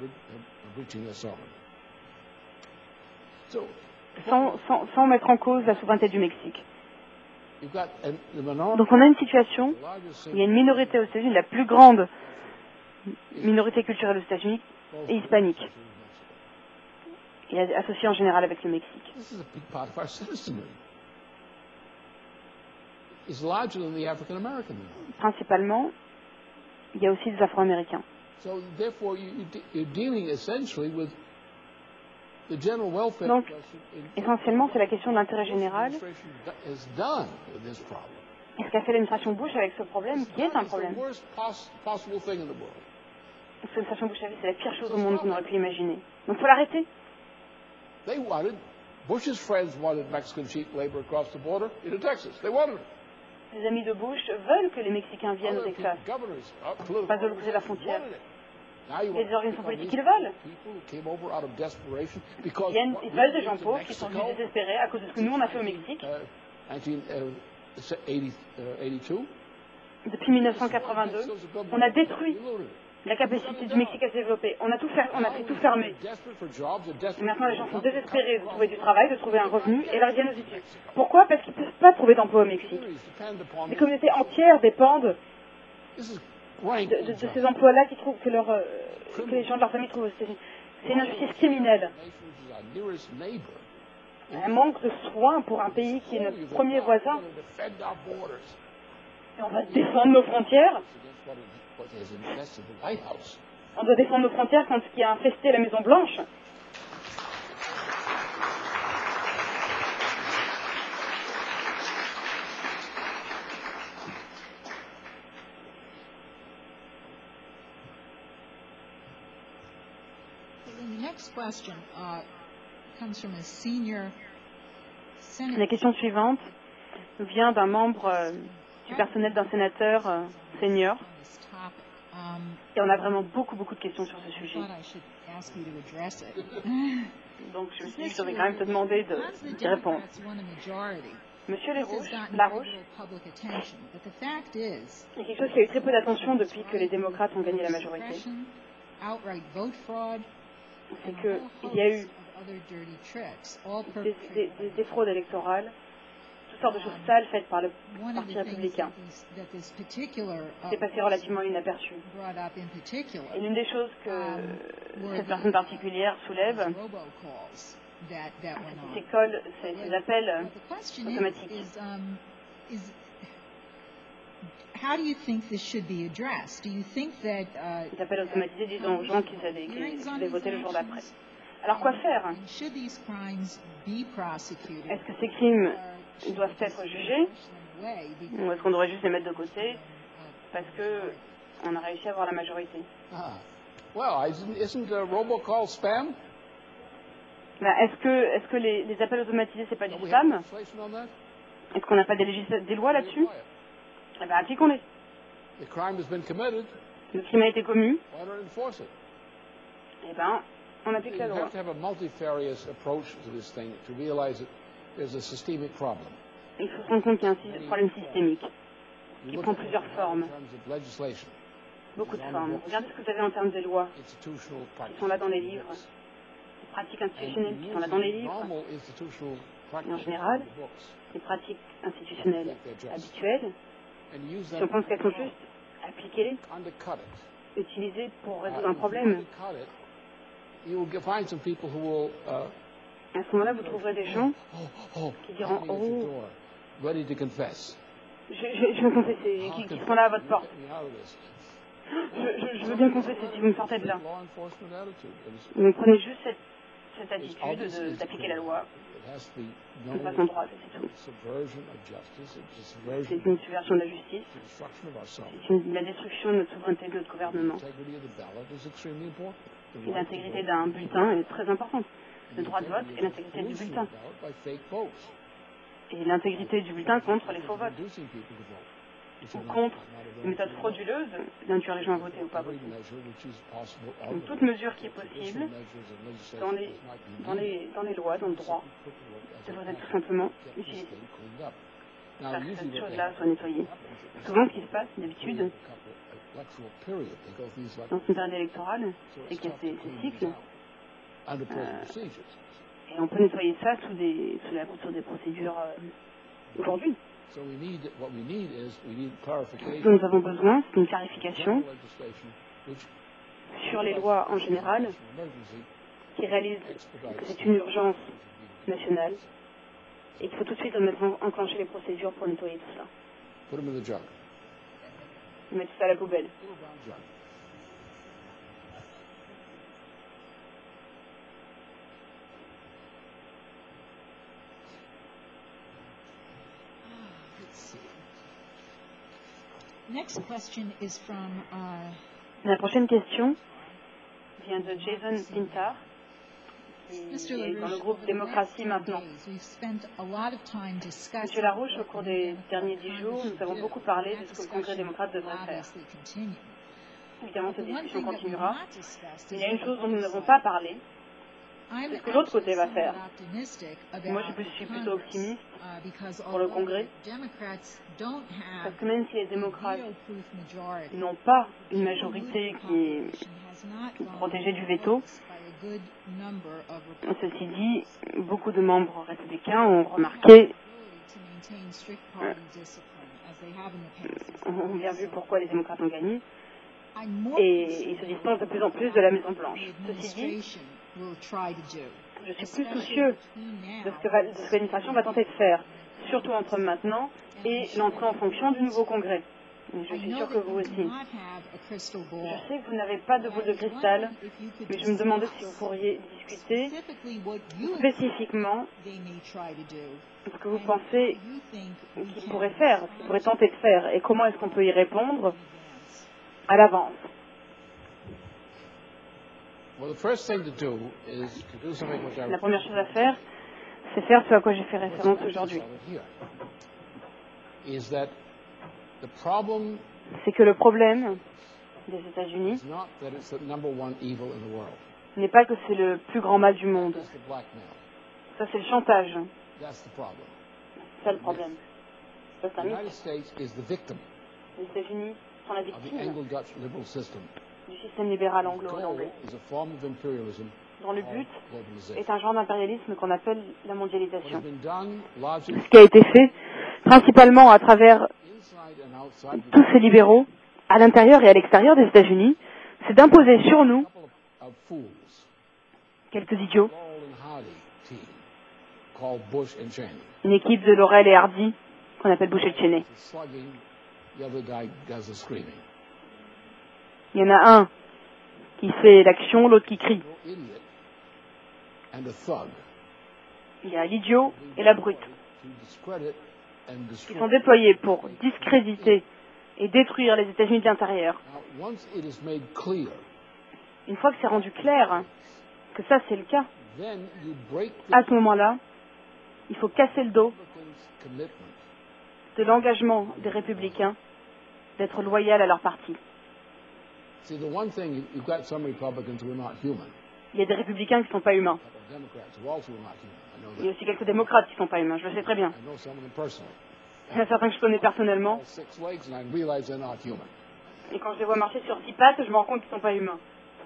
Sans, sans, sans mettre en cause la souveraineté du Mexique. Donc on a une situation, il y a une minorité aux États-Unis, la plus grande minorité culturelle aux États-Unis, et hispanique, et associée en général avec le Mexique. Principalement, il y a aussi des Afro-Américains. Donc, essentiellement, c'est la question de l'intérêt général. Et ce qu'a fait l'administration Bush avec ce problème, qui est un problème. L'administration Bush, c'est la pire chose au monde qu'on aurait pu imaginer. Donc, il faut l'arrêter. Les amis de Bush veulent que les Mexicains viennent au Texas, pas de l'autre côté de la frontière. Les organisations politiques, ils le veulent. Ils, viennent, ils veulent des gens pauvres qui sont venus désespérés à cause de ce que nous, on a fait au Mexique. Depuis mille neuf cent quatre-vingt-deux, on a détruit la capacité du Mexique à se développer. On a, tout fait, on a fait tout fermer. Et maintenant, les gens sont désespérés de trouver du travail, de trouver un revenu, et là, ils viennent aux études. Pourquoi? Parce qu'ils ne peuvent pas trouver d'emploi au Mexique. Les communautés entières dépendent De, de, de ces emplois-là qui trouvent que, leur, euh, que les gens de leur famille trouvent aux États-Unis. C'est une injustice criminelle. Un manque de soins pour un pays qui est notre premier voisin. Et on va défendre nos frontières. On doit défendre nos frontières contre ce qui a infesté la Maison Blanche. La question suivante vient d'un membre euh, du personnel d'un sénateur euh, senior. Et on a vraiment beaucoup, beaucoup de questions sur ce sujet. Donc je me suis dit que je devrais quand même te demander de, d'y répondre. Monsieur Larouche, Larouche, il y a quelque chose qui a eu très peu d'attention depuis que les démocrates ont gagné la majorité. C'est qu'il y a eu des, des, des, des fraudes électorales, toutes sortes de choses sales faites par le Parti républicain. C'est passé relativement inaperçu. Et l'une des choses que cette personne particulière soulève, that, that went on. Ces calls, ces, ces appels But the question automatiques. is, is, um, is how do you think this should be addressed? Do you think that uh, Ces appels automatisés disant aux gens qu'ils allaient, hearings qu'ils on allaient these voter le jour d'après. actions? Alors quoi faire? And should these crimes be prosecuted? Est-ce que ces crimes or should doivent we just être jugés push them away ou est-ce qu'on devrait juste les mettre de côté parce que on a réussi à avoir la majorité? Ah. Well, isn't, isn't uh, robocall spam? Ben, est-ce que, est-ce que les, les appels automatisés, c'est pas du Don't we have spam? legislation on that? Est-ce qu'on n'a pas des, législa- des lois là-dessus? Eh ben, appliquons-les. The crime has been committed. Le crime a été commis, Why not enforce it? eh ben, on applique You la loi. have to have a multifarious approach to this thing to realize that there's a systemic problem. Il faut se rendre compte qu'il y a un sy- problème systémique You qui look prend at it plusieurs in formes, terms of legislation, beaucoup de formes. Regardez ce que vous avez en termes de lois, institutional qui sont là dans les livres, practices. les pratiques And institutionnelles qui sont là using dans les livres, normal institutional et en practices général, in the books, les pratiques institutionnelles habituelles, and use si them on pense qu'elles sont justes, appliquez-les, undercut it. utilisez pour Uh, résoudre un if you problème. undercut it, you will find some people who will uh, À ce moment-là, vous trouverez des gens oh, oh, qui diront, standing at your oh, door, ready to confess. je, je, je veux confesser, How qui, qui can sont là à votre you porte. get me out of this? Je, je, je veux bien confesser si vous me sortez de là. Law enforcement attitude. It's- Vous prenez juste cette, cette it's attitude obvious de- it's d'appliquer la loi It has to be de known façon droite, et c'est tout. subversion of justice, it's a C'est subversion une subversion de la justice, of the destruction of ourselves. c'est une- la destruction de notre souveraineté et de notre The gouvernement. integrity of the ballot is extremely important. The Et right to l'intégrité vote. d'un bulletin est très importante. The Le droit de vote integrity et of the l'intégrité du pollution bulletin. of the ballot by fake votes. Et l'intégrité du bulletin contre les faux votes. Inducing people to vote, which Ou are not- contre not available les méthodes to vote. frauduleuses d'induire les gens à voter ou pas Every voter. measure which is possible Donc out toute of mesure qui est possible additional measures and legislation dans les, does not be dans needed. les, dans les lois, dans le droit, Put the work as a devrait être tout plan. simplement Get this utilisée. thing cleaned up. Now, Faire que usually cette what chose-là they soit nettoyée. happens is Souvent, ce qui se passe, d'habitude, a couple of electoral period. They go through these dans une période électorale, so c'est it's qu'il y a tough ces, to ces clean cycles, these out under present Euh, procedures. et on peut nettoyer ça sous, des, sous la couture des procédures euh, aujourd'hui. So we need, what we need is, we need Ce clarification. dont nous avons besoin, c'est une clarification General legislation which sur les lois en général emergency qui réalisent que expedites c'est une urgence nationale et qu'il faut tout de suite mettre en- enclencher les procédures pour nettoyer tout ça. Put them in the jug. Mettre tout ça à la poubelle. Little brown jug. Let's see. Next question is from uh, La prochaine question vient de Jason Pintar, qui Mister est dans le LaRouche. groupe Over the Démocratie last few Maintenant. days, we've spent a lot of time discussing Monsieur Larouche, au cours what the des Democratic derniers dix jours, Congress nous avons should beaucoup do. parlé That de ce que le Congrès discussion démocrate will devrait faire. obviously continue. Évidemment, But cette the one discussion thing that we've continuera. not discussed Mais is il y a une what chose dont the nous other n'avons side pas does. parlé, I'm c'est ce que l'autre côté va actually faire. somewhat optimistic Et moi, je about suis the plutôt Congress, optimiste uh, because pour le although Congrès, the Democrats don't have parce que même si les démocrates veto-proof majority, n'ont pas the une vote majorité qui population est has not gone protégée du veto, unnoticed by a good number of ceci Republicans. dit, beaucoup de membres républicains ont remarqué, To maintain strict party discipline, as they have in the past. ont bien vu pourquoi les démocrates ont gagné, I'm more et ils se distancent de plus en plus de la Maison-Blanche. Ceci dit, administration will try to do. je suis plus soucieux de ce que, va- de ce que l'administration va tenter de faire, surtout entre maintenant et l'entrée en fonction du nouveau Congrès. Et je I suis know sûr que that vous you aussi. do not have a crystal Je ball. sais que vous n'avez pas de boule de cristal, mais je me demandais si vous pourriez discuter Specifically what you think spécifiquement they may try to do. ce que vous and pensez how you think we qu'ils can pourraient faire, ce qu'ils pourraient tenter de faire, et comment est-ce qu'on peut y répondre advance. à l'avance. Well, the first thing to do is to do something which I La première chose à faire, c'est faire ce à quoi j'ai fait référence aujourd'hui. here, is that the problem C'est que le problème des États-Unis is not that it's the number one evil in the world. n'est pas que c'est le plus grand mal du monde. It's the blackmail. Ça, c'est le chantage. That's the problem. C'est ça le problème. Ça, c'est The un mythe. United States is the victim Les États-Unis sont la of the victime Anglo-Dutch liberal system. du système libéral The goal anglo-hollandais, is a form of imperialism dont le called but globalization. est un genre d'impérialisme qu'on appelle la What has mondialisation. been done largely Ce qui a été fait principalement à travers inside and outside the tous ces libéraux, à l'intérieur et à l'extérieur des États-Unis, c'est d'imposer sur nous couple of, of fools, quelques idiots, Laurel and Hardy, T called Bush and Cheney. Une équipe de Laurel et Hardy qu'on appelle Bush et Cheney. Slugging, the other guy does the screaming. Il y en a un qui fait l'action, l'autre qui crie. No idiot and a thug Il y a l'idiot et la brute to discredit and qui destroy. sont déployés pour discréditer et détruire les États-Unis de l'intérieur. Now, once it is made clear, Une fois que c'est rendu clair que ça c'est le cas, then you break the à ce moment-là, il faut casser le dos Republicans' commitment. de l'engagement des républicains d'être loyaux à leur parti. See, the one thing, you- you've got some Republicans who are not human. Il y a des républicains qui ne sont pas humains. A couple of Democrats who also are not human. I know Il y a that. aussi quelques démocrates qui ne sont pas humains, je le sais très bien. I know some of them personally. Il y en a certains que je connais personnellement, All six legs, and I realize they're not human. et quand je les vois marcher sur six pattes, je me rends compte qu'ils ne sont pas humains.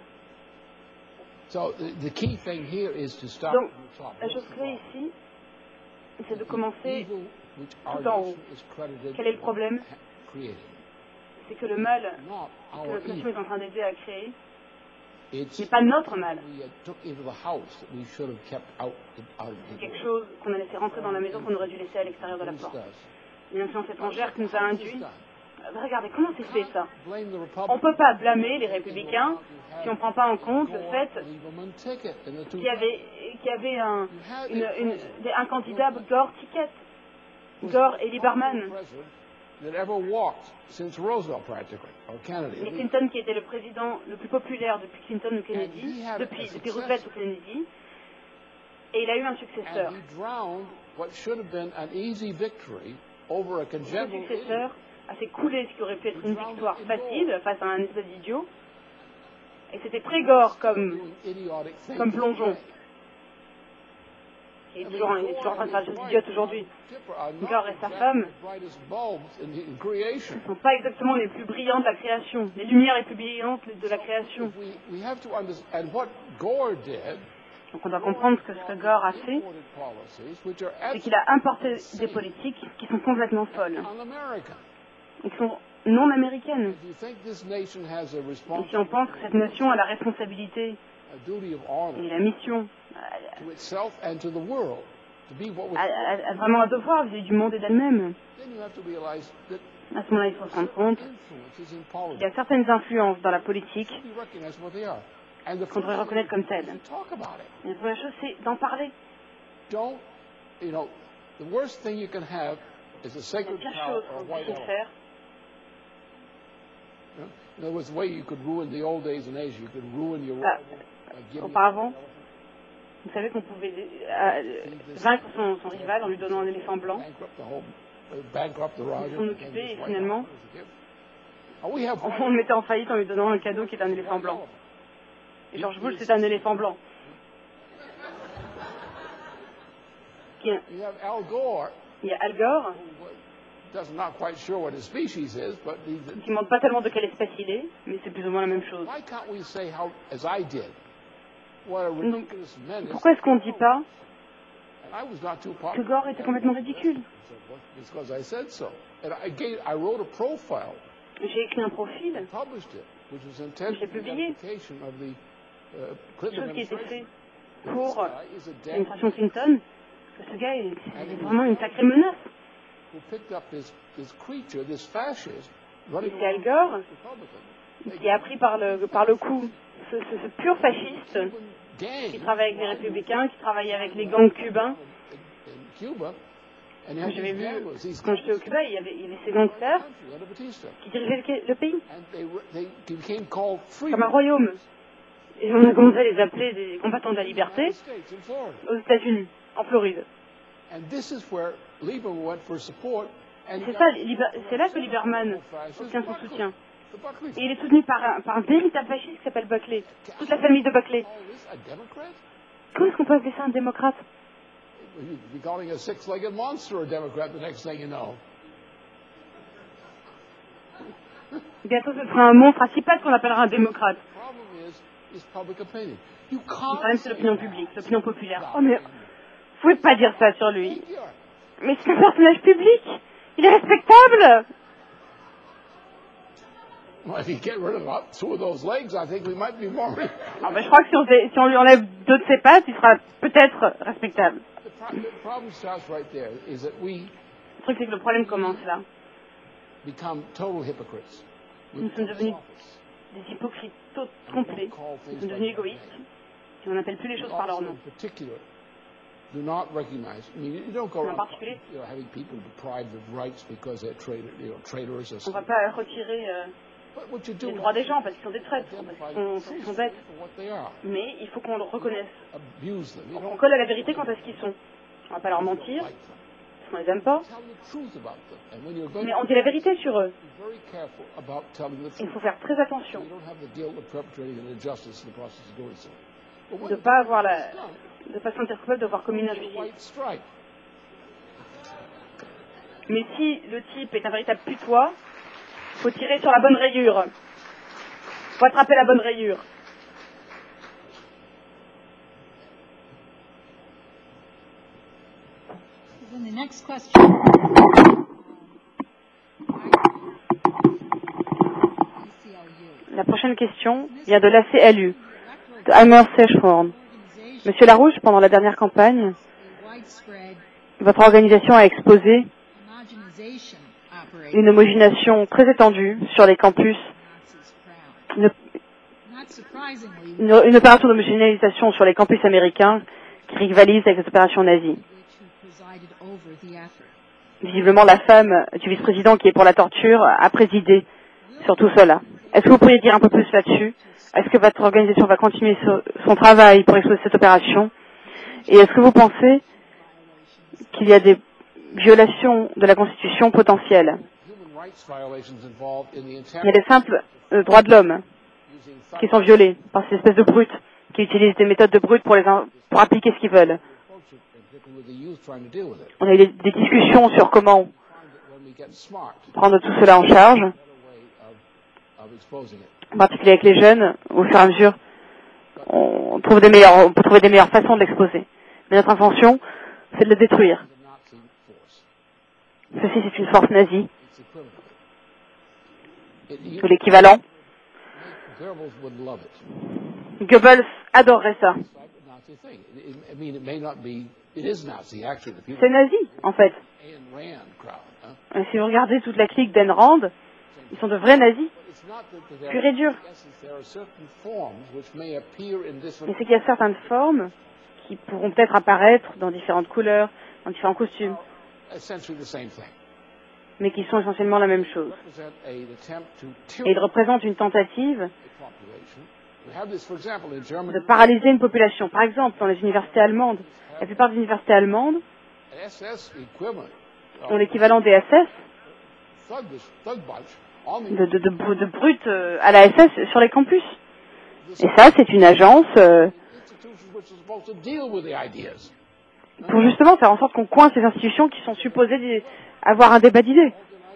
So the, the key thing here is to start Donc, from the top. la chose clé ici, c'est de commencer. Evil which our tout en haut. nation is credited Quel est le problème? with creating. C'est que le mal Not que our notre nation evil. est en train d'aider à créer It's n'est pas notre mal. we uh, took into the house that we should have kept out, out of C'est the quelque chose qu'on a laissé rentrer dans la maison qu'on aurait dû laisser à l'extérieur de la porte. Une influence étrangère qui nous a induit. Euh, Regardez, comment c'est fait ça? Blame the On ne Republicans. peut pas blâmer les républicains si on ne prend pas en compte le fait Lieberman ticket in the two qu'il y avait, qu'il y avait un, une, une, des- un candidat Gore Ticket. Gore et Lieberman. that ever walked since Roosevelt practically, or Kennedy. Et Clinton qui était le président le plus populaire depuis Clinton ou Kennedy, And he had a depuis, depuis successor. Roosevelt ou Kennedy, et il a eu un successeur. And he drowned what should have been an easy victory over a Ce congenital successeur a fait couler ce qui aurait pu être une victoire facile face à un espèce d'idiot. Et c'était très gore comme, doing idiotic things. comme plongeon. Il est toujours, il est toujours en train de faire des choses idiotes aujourd'hui. Gore et sa femme ne sont pas exactement les plus brillants de la création, les lumières les plus brillantes de la création. We have to understand what Gore did. Donc on doit comprendre que ce que Gore a fait, c'est qu'il a importé des politiques qui sont complètement folles, un-American. et qui sont non américaines. If you think this nation has a Et si on responsibility, pense que cette nation a la responsabilité a duty of honor et la mission, to itself and to the world, to be what was, a, a- a vraiment un devoir vis-à-vis du monde et d'elle-même, then you have to realize that à ce moment-là, il faut se rendre compte influences in qu'il politics. y a certaines influences dans la politique You recognize what they are. And the qu'on devrait first reconnaître comme telles. thing is to talk about it. Et la première chose, c'est d'en parler. Don't, you know, the worst thing you can have is a La sacred pire cow chose or a qu'on white puisse elephant. faire, You know? In other words, the way you could ruin the old days in Asia, you could ruin your Ah, rival by giving auparavant, vous savez qu'on pouvait euh, vaincre son, son rival en lui donnant un éléphant blanc, bankrupt the whole, uh, bankrupt the Rogers. s'en and occuper, then et just finalement, wipe out. What does it give? Oh, we have on le mettait en faillite en lui donnant un cadeau qui est un éléphant blanc. Et George Bush, c'est un éléphant blanc. Qui est- You have Al Gore, Il y a Al Gore, who does not quite sure what his species is, but he's, qui ne montre pas tellement de quelle espèce il est, mais c'est plus ou moins la même chose. why can't we say how, as I did, what a ridiculous menace? Pourquoi est-ce qu'on ne dit pas And I was not too que popular. Gore était complètement ridicule? Because I said so. And I gave, I wrote a profile, J'ai écrit un profil, published it, which was intended J'ai to be publié. identification of the uh, Clinton chose qui était administration. fait pour This guy is a damn l'administration Clinton, que ce gars est, est vraiment une sacrée menace. who picked up this, this creature, this fascist, running Et c'est Al around Gore Republican. qui a pris par le, par le coup ce, ce, ce pur fasciste Cuban gang qui travaille avec les républicains, qui travaille avec les gangs cubains. in, in Cuba, and you had J'avais these vu, gamblers, these quand j'étais au Cuba, il y avait, il y avait ces gangsters country under Batista, qui dirigeaient le, le pays and they were- they became called free comme un royaume. Et on a commencé à les appeler des combattants de la liberté United States in Florida. aux États-Unis, en Floride. And this is where Lieberman went for support. And C'est ça, Liber- c'est là que Lieberman obtient son soutien. The Buckley. Et il est soutenu par un, par un véritable fasciste qui s'appelle Buckley. Toute la famille de Buckley. Call this a Democrat? Comment est-ce qu'on peut appeler ça un démocrate? You'd be calling a six-legged monster a Democrat the next thing you know. Bientôt, ce sera un monstre à six pattes qu'on appellera un démocrate. The problem is, is public opinion. You Le can't problème, c'est say l'opinion that. publique, l'opinion populaire. Oh, mais vous pouvez pas dire ça sur lui. Figure. Mais c'est un personnage public. Il est respectable. Well, if you get rid of about two of those legs, I think we might be more. Ah ben, je crois que si on, fait- si on lui enlève deux de ses pattes, il sera peut-être respectable. The Le truc, c'est que le problème commence là. Nous sommes devenus des hypocrites complets. Nous sommes devenus égoïstes. Et on n'appelle plus les choses par leur nom. En particulier, on ne va pas retirer euh, les droits des gens parce qu'ils sont des traîtres, parce qu'ils sont bêtes. Mais il faut qu'on le reconnaisse. On colle à la vérité quant à ce qu'ils sont. On ne va pas leur mentir, parce qu'on ne les aime pas. Mais on dit la vérité sur eux. Il faut faire très attention de ne pas avoir la, de pas se sentir coupable d'avoir commis une injustice. Mais si le type est un véritable putois, il faut tirer sur la bonne rayure. Il faut attraper la bonne rayure. Then the next question. La prochaine question vient de l'A C L U, de Heimer Sechhorn. Monsieur Larouche, pendant la dernière campagne, votre organisation a exposé une homogénéisation très étendue sur les campus, une, une, une opération d'homogénéisation sur les campus américains qui rivalise avec les opérations nazies. Visiblement, la femme du vice-président qui est pour la torture a présidé sur tout cela. Est-ce que vous pourriez dire un peu plus là-dessus? Est-ce que votre organisation va continuer son travail pour exposer cette opération? Et est-ce que vous pensez qu'il y a des violations de la Constitution potentielles? Il y a des simples euh, droits de l'homme qui sont violés par ces espèces de brutes qui utilisent des méthodes de brutes pour, les, pour appliquer ce qu'ils veulent. On a eu des, des discussions sur comment prendre tout cela en charge, en particulier avec les jeunes. Au fur et à mesure, on, trouve des meilleures, on peut trouver des meilleures façons de l'exposer. Mais notre intention, c'est de le détruire. Ceci, c'est une force nazie, ou l'équivalent. Goebbels adorerait ça. C'est nazi, en fait. Et si vous regardez toute la clique d'Ayn Rand, ils sont de vrais nazis, purs et durs. Mais c'est qu'il y a certaines formes qui pourront peut-être apparaître dans différentes couleurs, dans différents costumes, mais qui sont essentiellement la même chose. Et ils représentent une tentative de paralyser une population. Par exemple, dans les universités allemandes, la plupart des universités allemandes ont l'équivalent des S S, de, de, de, de brutes à la S S sur les campus. Et ça, c'est une agence euh, pour justement faire en sorte qu'on coince ces institutions qui sont supposées avoir un débat d'idées.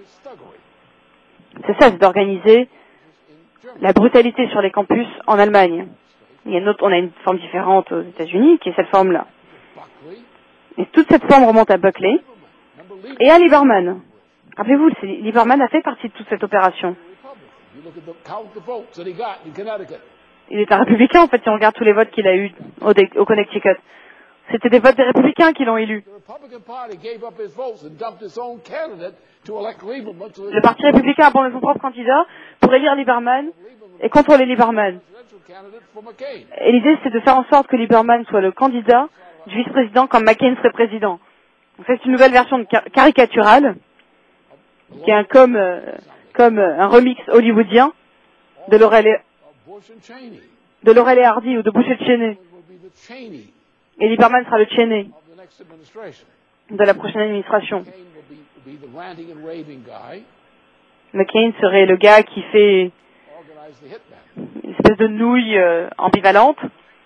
C'est ça, c'est d'organiser la brutalité sur les campus en Allemagne. Il y a une autre, on a une forme différente aux États-Unis, qui est cette forme-là. Et toute cette forme remonte à Buckley et à Lieberman. Rappelez-vous, Lieberman a fait partie de toute cette opération. Il est un républicain, en fait, si on regarde tous les votes qu'il a eus au, au Connecticut. C'était des votes des républicains qui l'ont élu. Le parti républicain a abandonné son propre candidat pour élire Lieberman et contrôler Lieberman. Et l'idée, c'est de faire en sorte que Lieberman soit le candidat du vice-président quand McCain serait président. Donc, c'est une nouvelle version de car caricaturale, qui est un comme, euh, comme euh, un remix hollywoodien de Laurel et, de Laurel et Hardy ou de Bush et Cheney. Et Lieberman sera le Cheney de la prochaine administration. McCain serait le gars qui fait une espèce de nouille euh, ambivalente.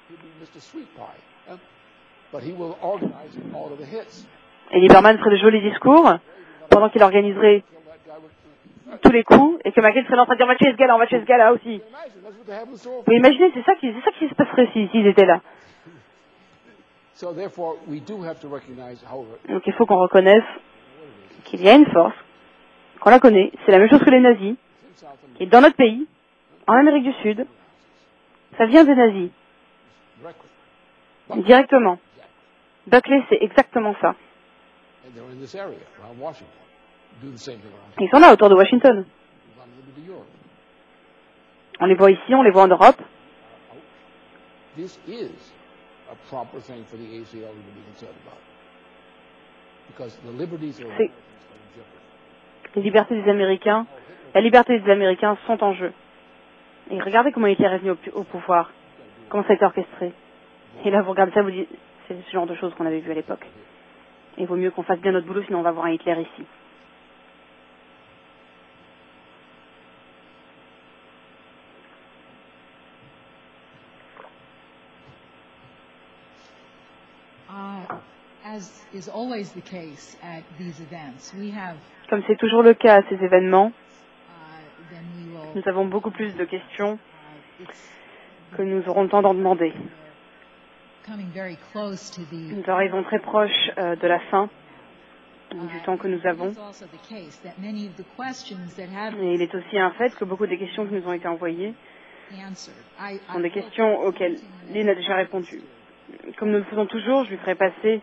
Et Lieberman ferait de jolis discours pendant qu'il organiserait tous les coups et que McCain serait là en train de dire on va tuer ce gars-là, on va tuer ce gars-là aussi. Vous imaginez, c'est ça qui, c'est ça qui se passerait s'ils si, si étaient là. Donc il faut qu'on reconnaisse qu'il y a une force, qu'on la connaît, c'est la même chose que les nazis, qui est dans notre pays, en Amérique du Sud, ça vient des nazis. Directement. Berkeley, c'est exactement ça. Ils sont là, autour de Washington. On les voit ici, on les voit en Europe. C'est les libertés des Américains, la liberté des Américains sont en jeu. Et regardez comment Hitler est venu au, au pouvoir, comment ça a été orchestré. Et là, vous regardez ça, vous dites, c'est ce genre de choses qu'on avait vu à l'époque. Et il vaut mieux qu'on fasse bien notre boulot, sinon on va voir un Hitler ici. Comme c'est toujours le cas à ces événements, nous avons beaucoup plus de questions que nous aurons le temps d'en demander. Nous arrivons très proche euh, de la fin du temps que nous avons. Et il est aussi un fait que beaucoup des questions qui nous ont été envoyées sont des questions auxquelles Lynn a déjà répondu. Comme nous le faisons toujours, je lui ferai passer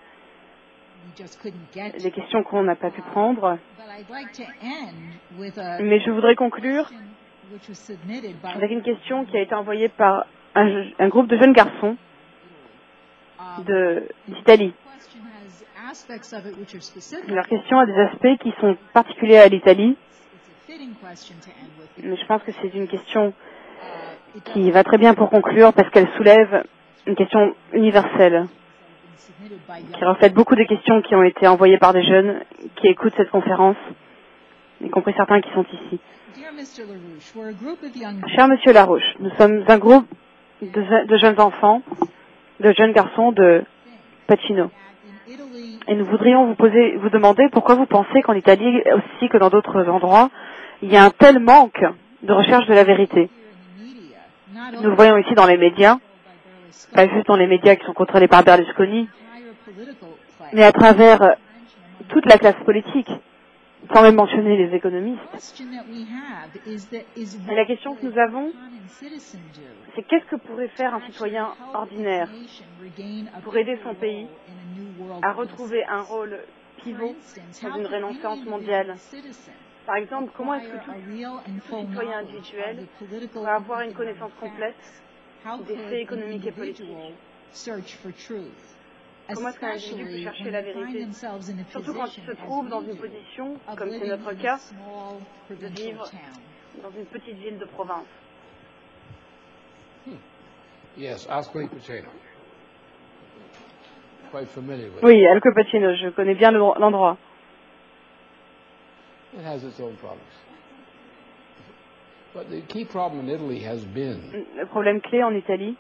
les questions qu'on n'a pas pu prendre. Mais je voudrais conclure avec une question qui a été envoyée par un, un groupe de jeunes garçons d'Italie. Leur question a des aspects qui sont particuliers à l'Italie, mais je pense que c'est une question qui va très bien pour conclure parce qu'elle soulève une question universelle qui reflète beaucoup de questions qui ont été envoyées par des jeunes qui écoutent cette conférence, y compris certains qui sont ici. Cher Monsieur Larouche, nous sommes un groupe de, de jeunes enfants, de jeunes garçons de Pacino. Et nous voudrions vous poser, vous demander pourquoi vous pensez qu'en Italie, aussi que dans d'autres endroits, il y a un tel manque de recherche de la vérité. Nous le voyons ici dans les médias, pas juste dans les médias qui sont contrôlés par Berlusconi, mais à travers toute la classe politique, sans même mentionner les économistes. Et la question que nous avons, c'est qu'est-ce que pourrait faire un citoyen ordinaire pour aider son pays à retrouver un rôle pivot dans une renaissance mondiale? Par exemple, comment est-ce que tout citoyen individuel pourrait avoir une connaissance complète des faits économiques et politiques? Comment est-ce qu'un individu peut chercher la vérité, surtout quand il se trouve dans une position, comme c'est notre cas, de vivre dans une petite ville de province? Oui, Al Cupertino, je connais bien l'endroit. Le problème clé en Italie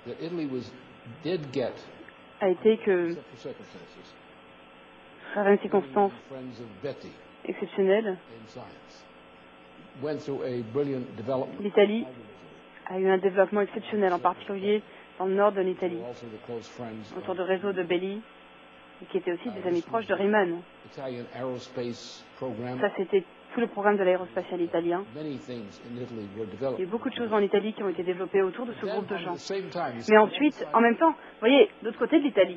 a été que, sous certaines circonstances exceptionnelles, l'Italie a eu un développement exceptionnel, en particulier dans le nord de l'Italie, autour de réseaux de Belli, qui étaient aussi des amis proches de Riemann. Ça, c'était tout le programme de l'aérospatial italien. Il y a eu beaucoup de choses en Italie qui ont été développées autour de ce groupe de gens. Mais ensuite, en même temps, vous voyez, de l'autre côté de l'Italie,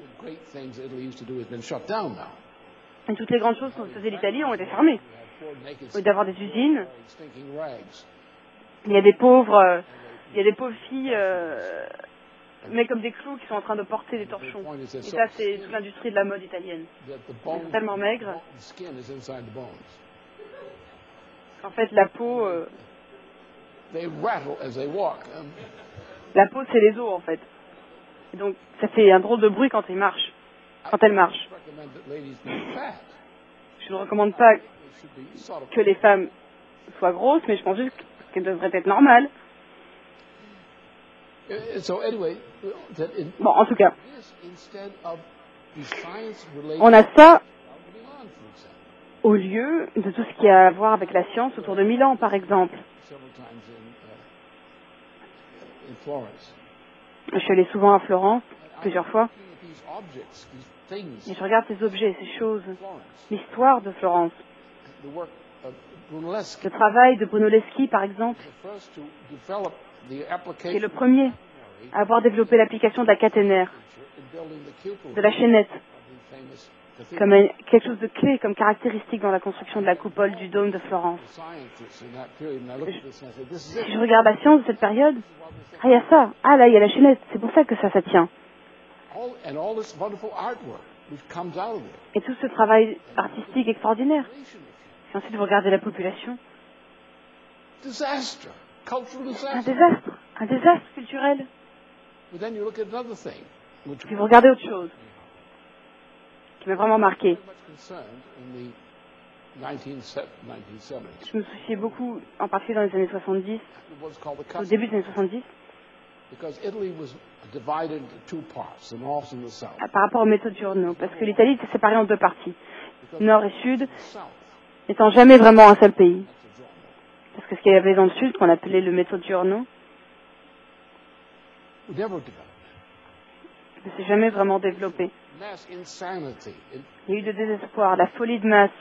et toutes les grandes choses que faisait l'Italie ont été fermées. Au lieu d'avoir des usines, il y a des pauvres, euh, il y a des pauvres filles, euh, mais comme des clous qui sont en train de porter des torchons. Et ça, c'est toute l'industrie de la mode italienne. Ils sont tellement maigres. En fait, la peau, euh, la peau, c'est les os, en fait. Et donc, ça fait un drôle de bruit quand ils marchent, quand elles marchent. Je ne recommande pas que les femmes soient grosses, mais je pense juste qu'elles devraient être normales. Bon, en tout cas, on a ça au lieu de tout ce qui a à voir avec la science autour de Milan, par exemple. Je suis allé souvent à Florence, plusieurs fois, et je regarde ces objets, ces choses, l'histoire de Florence. Le travail de Brunelleschi, par exemple, qui est le premier à avoir développé l'application de la caténaire, de la chaînette, comme un- quelque chose de clé, comme caractéristique dans la construction de la coupole du dôme de Florence. Je- si je regarde la science de cette période, ah, il y a ça, ah là, il y a la chaînette, c'est pour ça que ça, ça tient. Et tout ce travail artistique extraordinaire. Et ensuite, vous regardez la population. Un désastre, un désastre culturel. Puis vous regardez autre chose, qui m'a vraiment marqué. Je me souciais beaucoup, en particulier dans les années soixante-dix, au début des années soixante-dix, par rapport aux méthodes Giorno, parce que l'Italie était séparée en deux parties, nord et sud, n'étant jamais vraiment un seul pays. Parce que ce qu'il y avait dans le sud, qu'on appelait le méthode Giorno, ne s'est jamais vraiment développé. Il y a eu de désespoir, la folie de masse.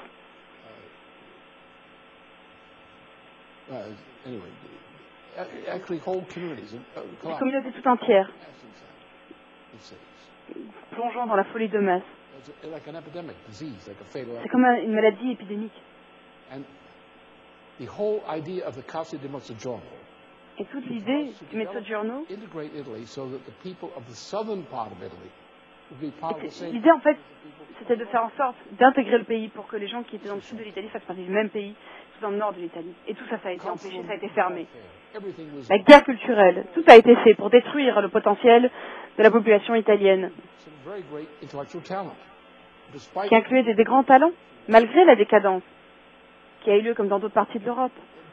Des communautés tout entières, plongeant dans la folie de masse. C'est comme un- une maladie épidémique. Et toute l'idée du méthode Giorno, était- l'idée en fait, c'était de faire en sorte d'intégrer le pays pour que les gens qui étaient dans le sud de l'Italie fassent partie du même pays, tout dans le nord de l'Italie. Et tout ça, ça a été empêché, ça a été fermé. La guerre culturelle, tout a été fait pour détruire le potentiel de la population italienne, qui incluait des, des grands talents, malgré la décadence qui a eu lieu comme dans d'autres parties de l'Europe.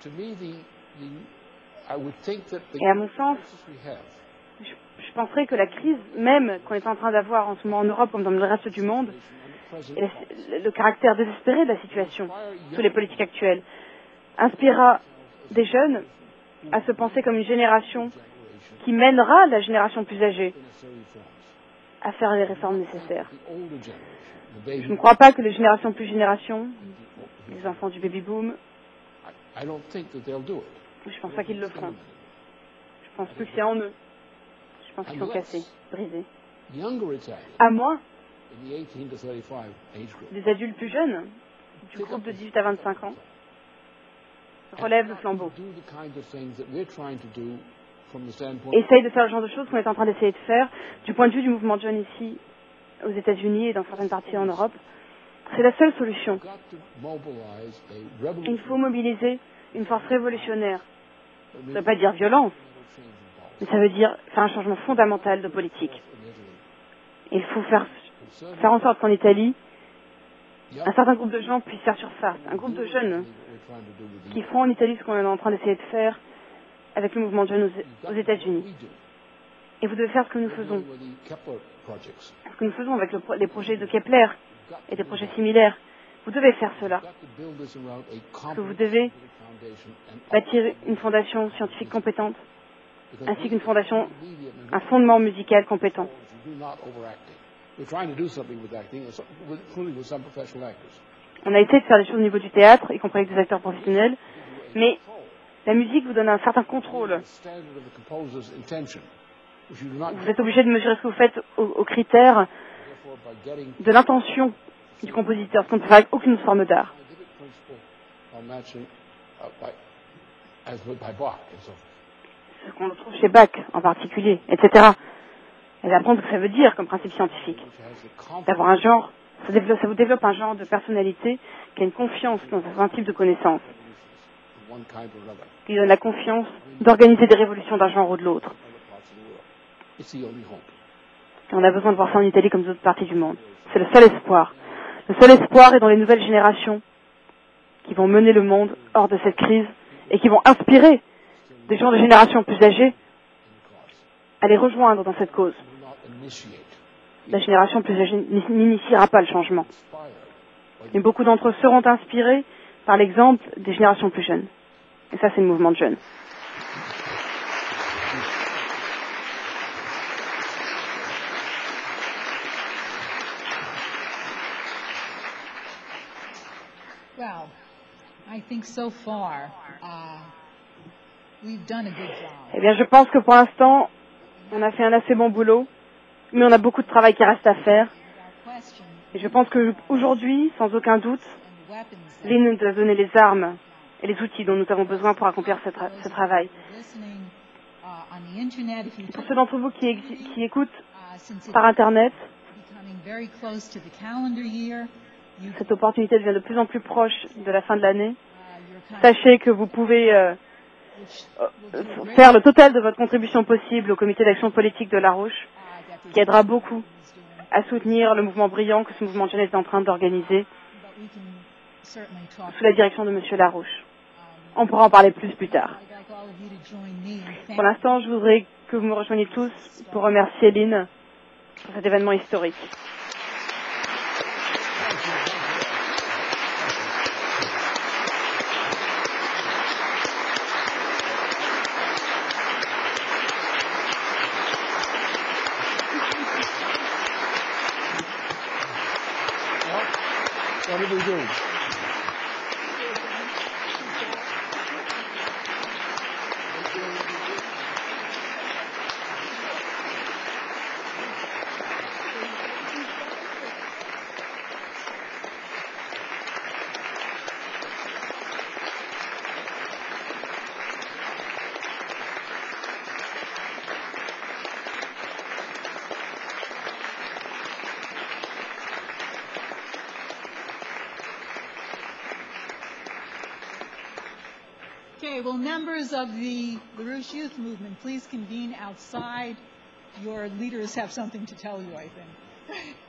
Et à mon sens, je, je penserais que la crise même qu'on est en train d'avoir en ce moment en Europe comme dans le reste du monde, et le, le caractère désespéré de la situation sous les politiques actuelles, inspirera des jeunes à se penser comme une génération qui mènera la génération plus âgée à faire les réformes nécessaires. Je ne crois pas que les générations plus générations, les enfants du baby-boom, je ne pense pas qu'ils le feront. Je pense plus que c'est en eux. Je pense qu'ils sont cassés, brisés. À moins des adultes plus jeunes, du groupe de dix-huit à vingt-cinq ans, relèvent le flambeau. Et essayent de faire le genre de choses qu'on est en train d'essayer de faire du point de vue du mouvement John ici aux États-Unis et dans certaines parties en Europe. C'est la seule solution. Il faut mobiliser une force révolutionnaire. Ça ne veut pas dire violence, mais ça veut dire faire un changement fondamental de politique. Et il faut faire, faire en sorte qu'en Étalie, un certain groupe de gens puissent faire surface, un groupe de jeunes qui feront en Italie ce qu'on est en train d'essayer de faire avec le mouvement John aux, aux États-Unis. Et vous devez faire ce que nous faisons. Ce que nous faisons avec le, les projets de Kepler et des projets similaires. Vous devez faire cela. Parce que vous devez bâtir une fondation scientifique compétente, ainsi qu'une fondation, un fondement musical compétent. On a essayé de faire des choses au niveau du théâtre, y compris avec des acteurs professionnels, mais la musique vous donne un certain contrôle. Vous êtes obligé de mesurer ce que vous faites aux, aux critères de l'intention du compositeur, ce qu'on ne peut faire avec aucune forme d'art. Ce qu'on trouve chez Bach en particulier, et cetera. Et d'apprendre ce que ça veut dire comme principe scientifique. D'avoir un genre, ça, développe, ça vous développe un genre de personnalité qui a une confiance dans un type de connaissance. Qui donne la confiance d'organiser des révolutions d'un genre ou de l'autre. Et on a besoin de voir ça en Italie comme d'autres parties du monde. C'est le seul espoir. Le seul espoir est dans les nouvelles générations qui vont mener le monde hors de cette crise et qui vont inspirer des gens de générations plus âgées à les rejoindre dans cette cause. La génération plus âgée n'initiera pas le changement. Mais beaucoup d'entre eux seront inspirés par l'exemple des générations plus jeunes. Et ça, c'est le mouvement de jeunes. Well, I think so far, uh, we've done a good job. Eh bien, je pense que pour l'instant, on a fait un assez bon boulot, mais on a beaucoup de travail qui reste à faire. Et je pense qu'aujourd'hui, sans aucun doute, Lynn nous a donné les armes et les outils dont nous avons besoin pour accomplir ce, tra ce travail. Pour ceux d'entre vous qui, qui écoutent par Internet, cette opportunité devient de plus en plus proche de la fin de l'année. Sachez que vous pouvez euh, faire le total de votre contribution possible au comité d'action politique de La Roche, qui aidera beaucoup à soutenir le mouvement brillant que ce mouvement de jeunesse est en train d'organiser sous la direction de M. Larouche. On pourra en parler plus plus tard. Pour l'instant, je voudrais que vous me rejoigniez tous pour remercier Lynn pour cet événement historique. What did we do? Okay, will members of the LaRouche Youth Movement please convene outside? Your leaders have something to tell you, I think.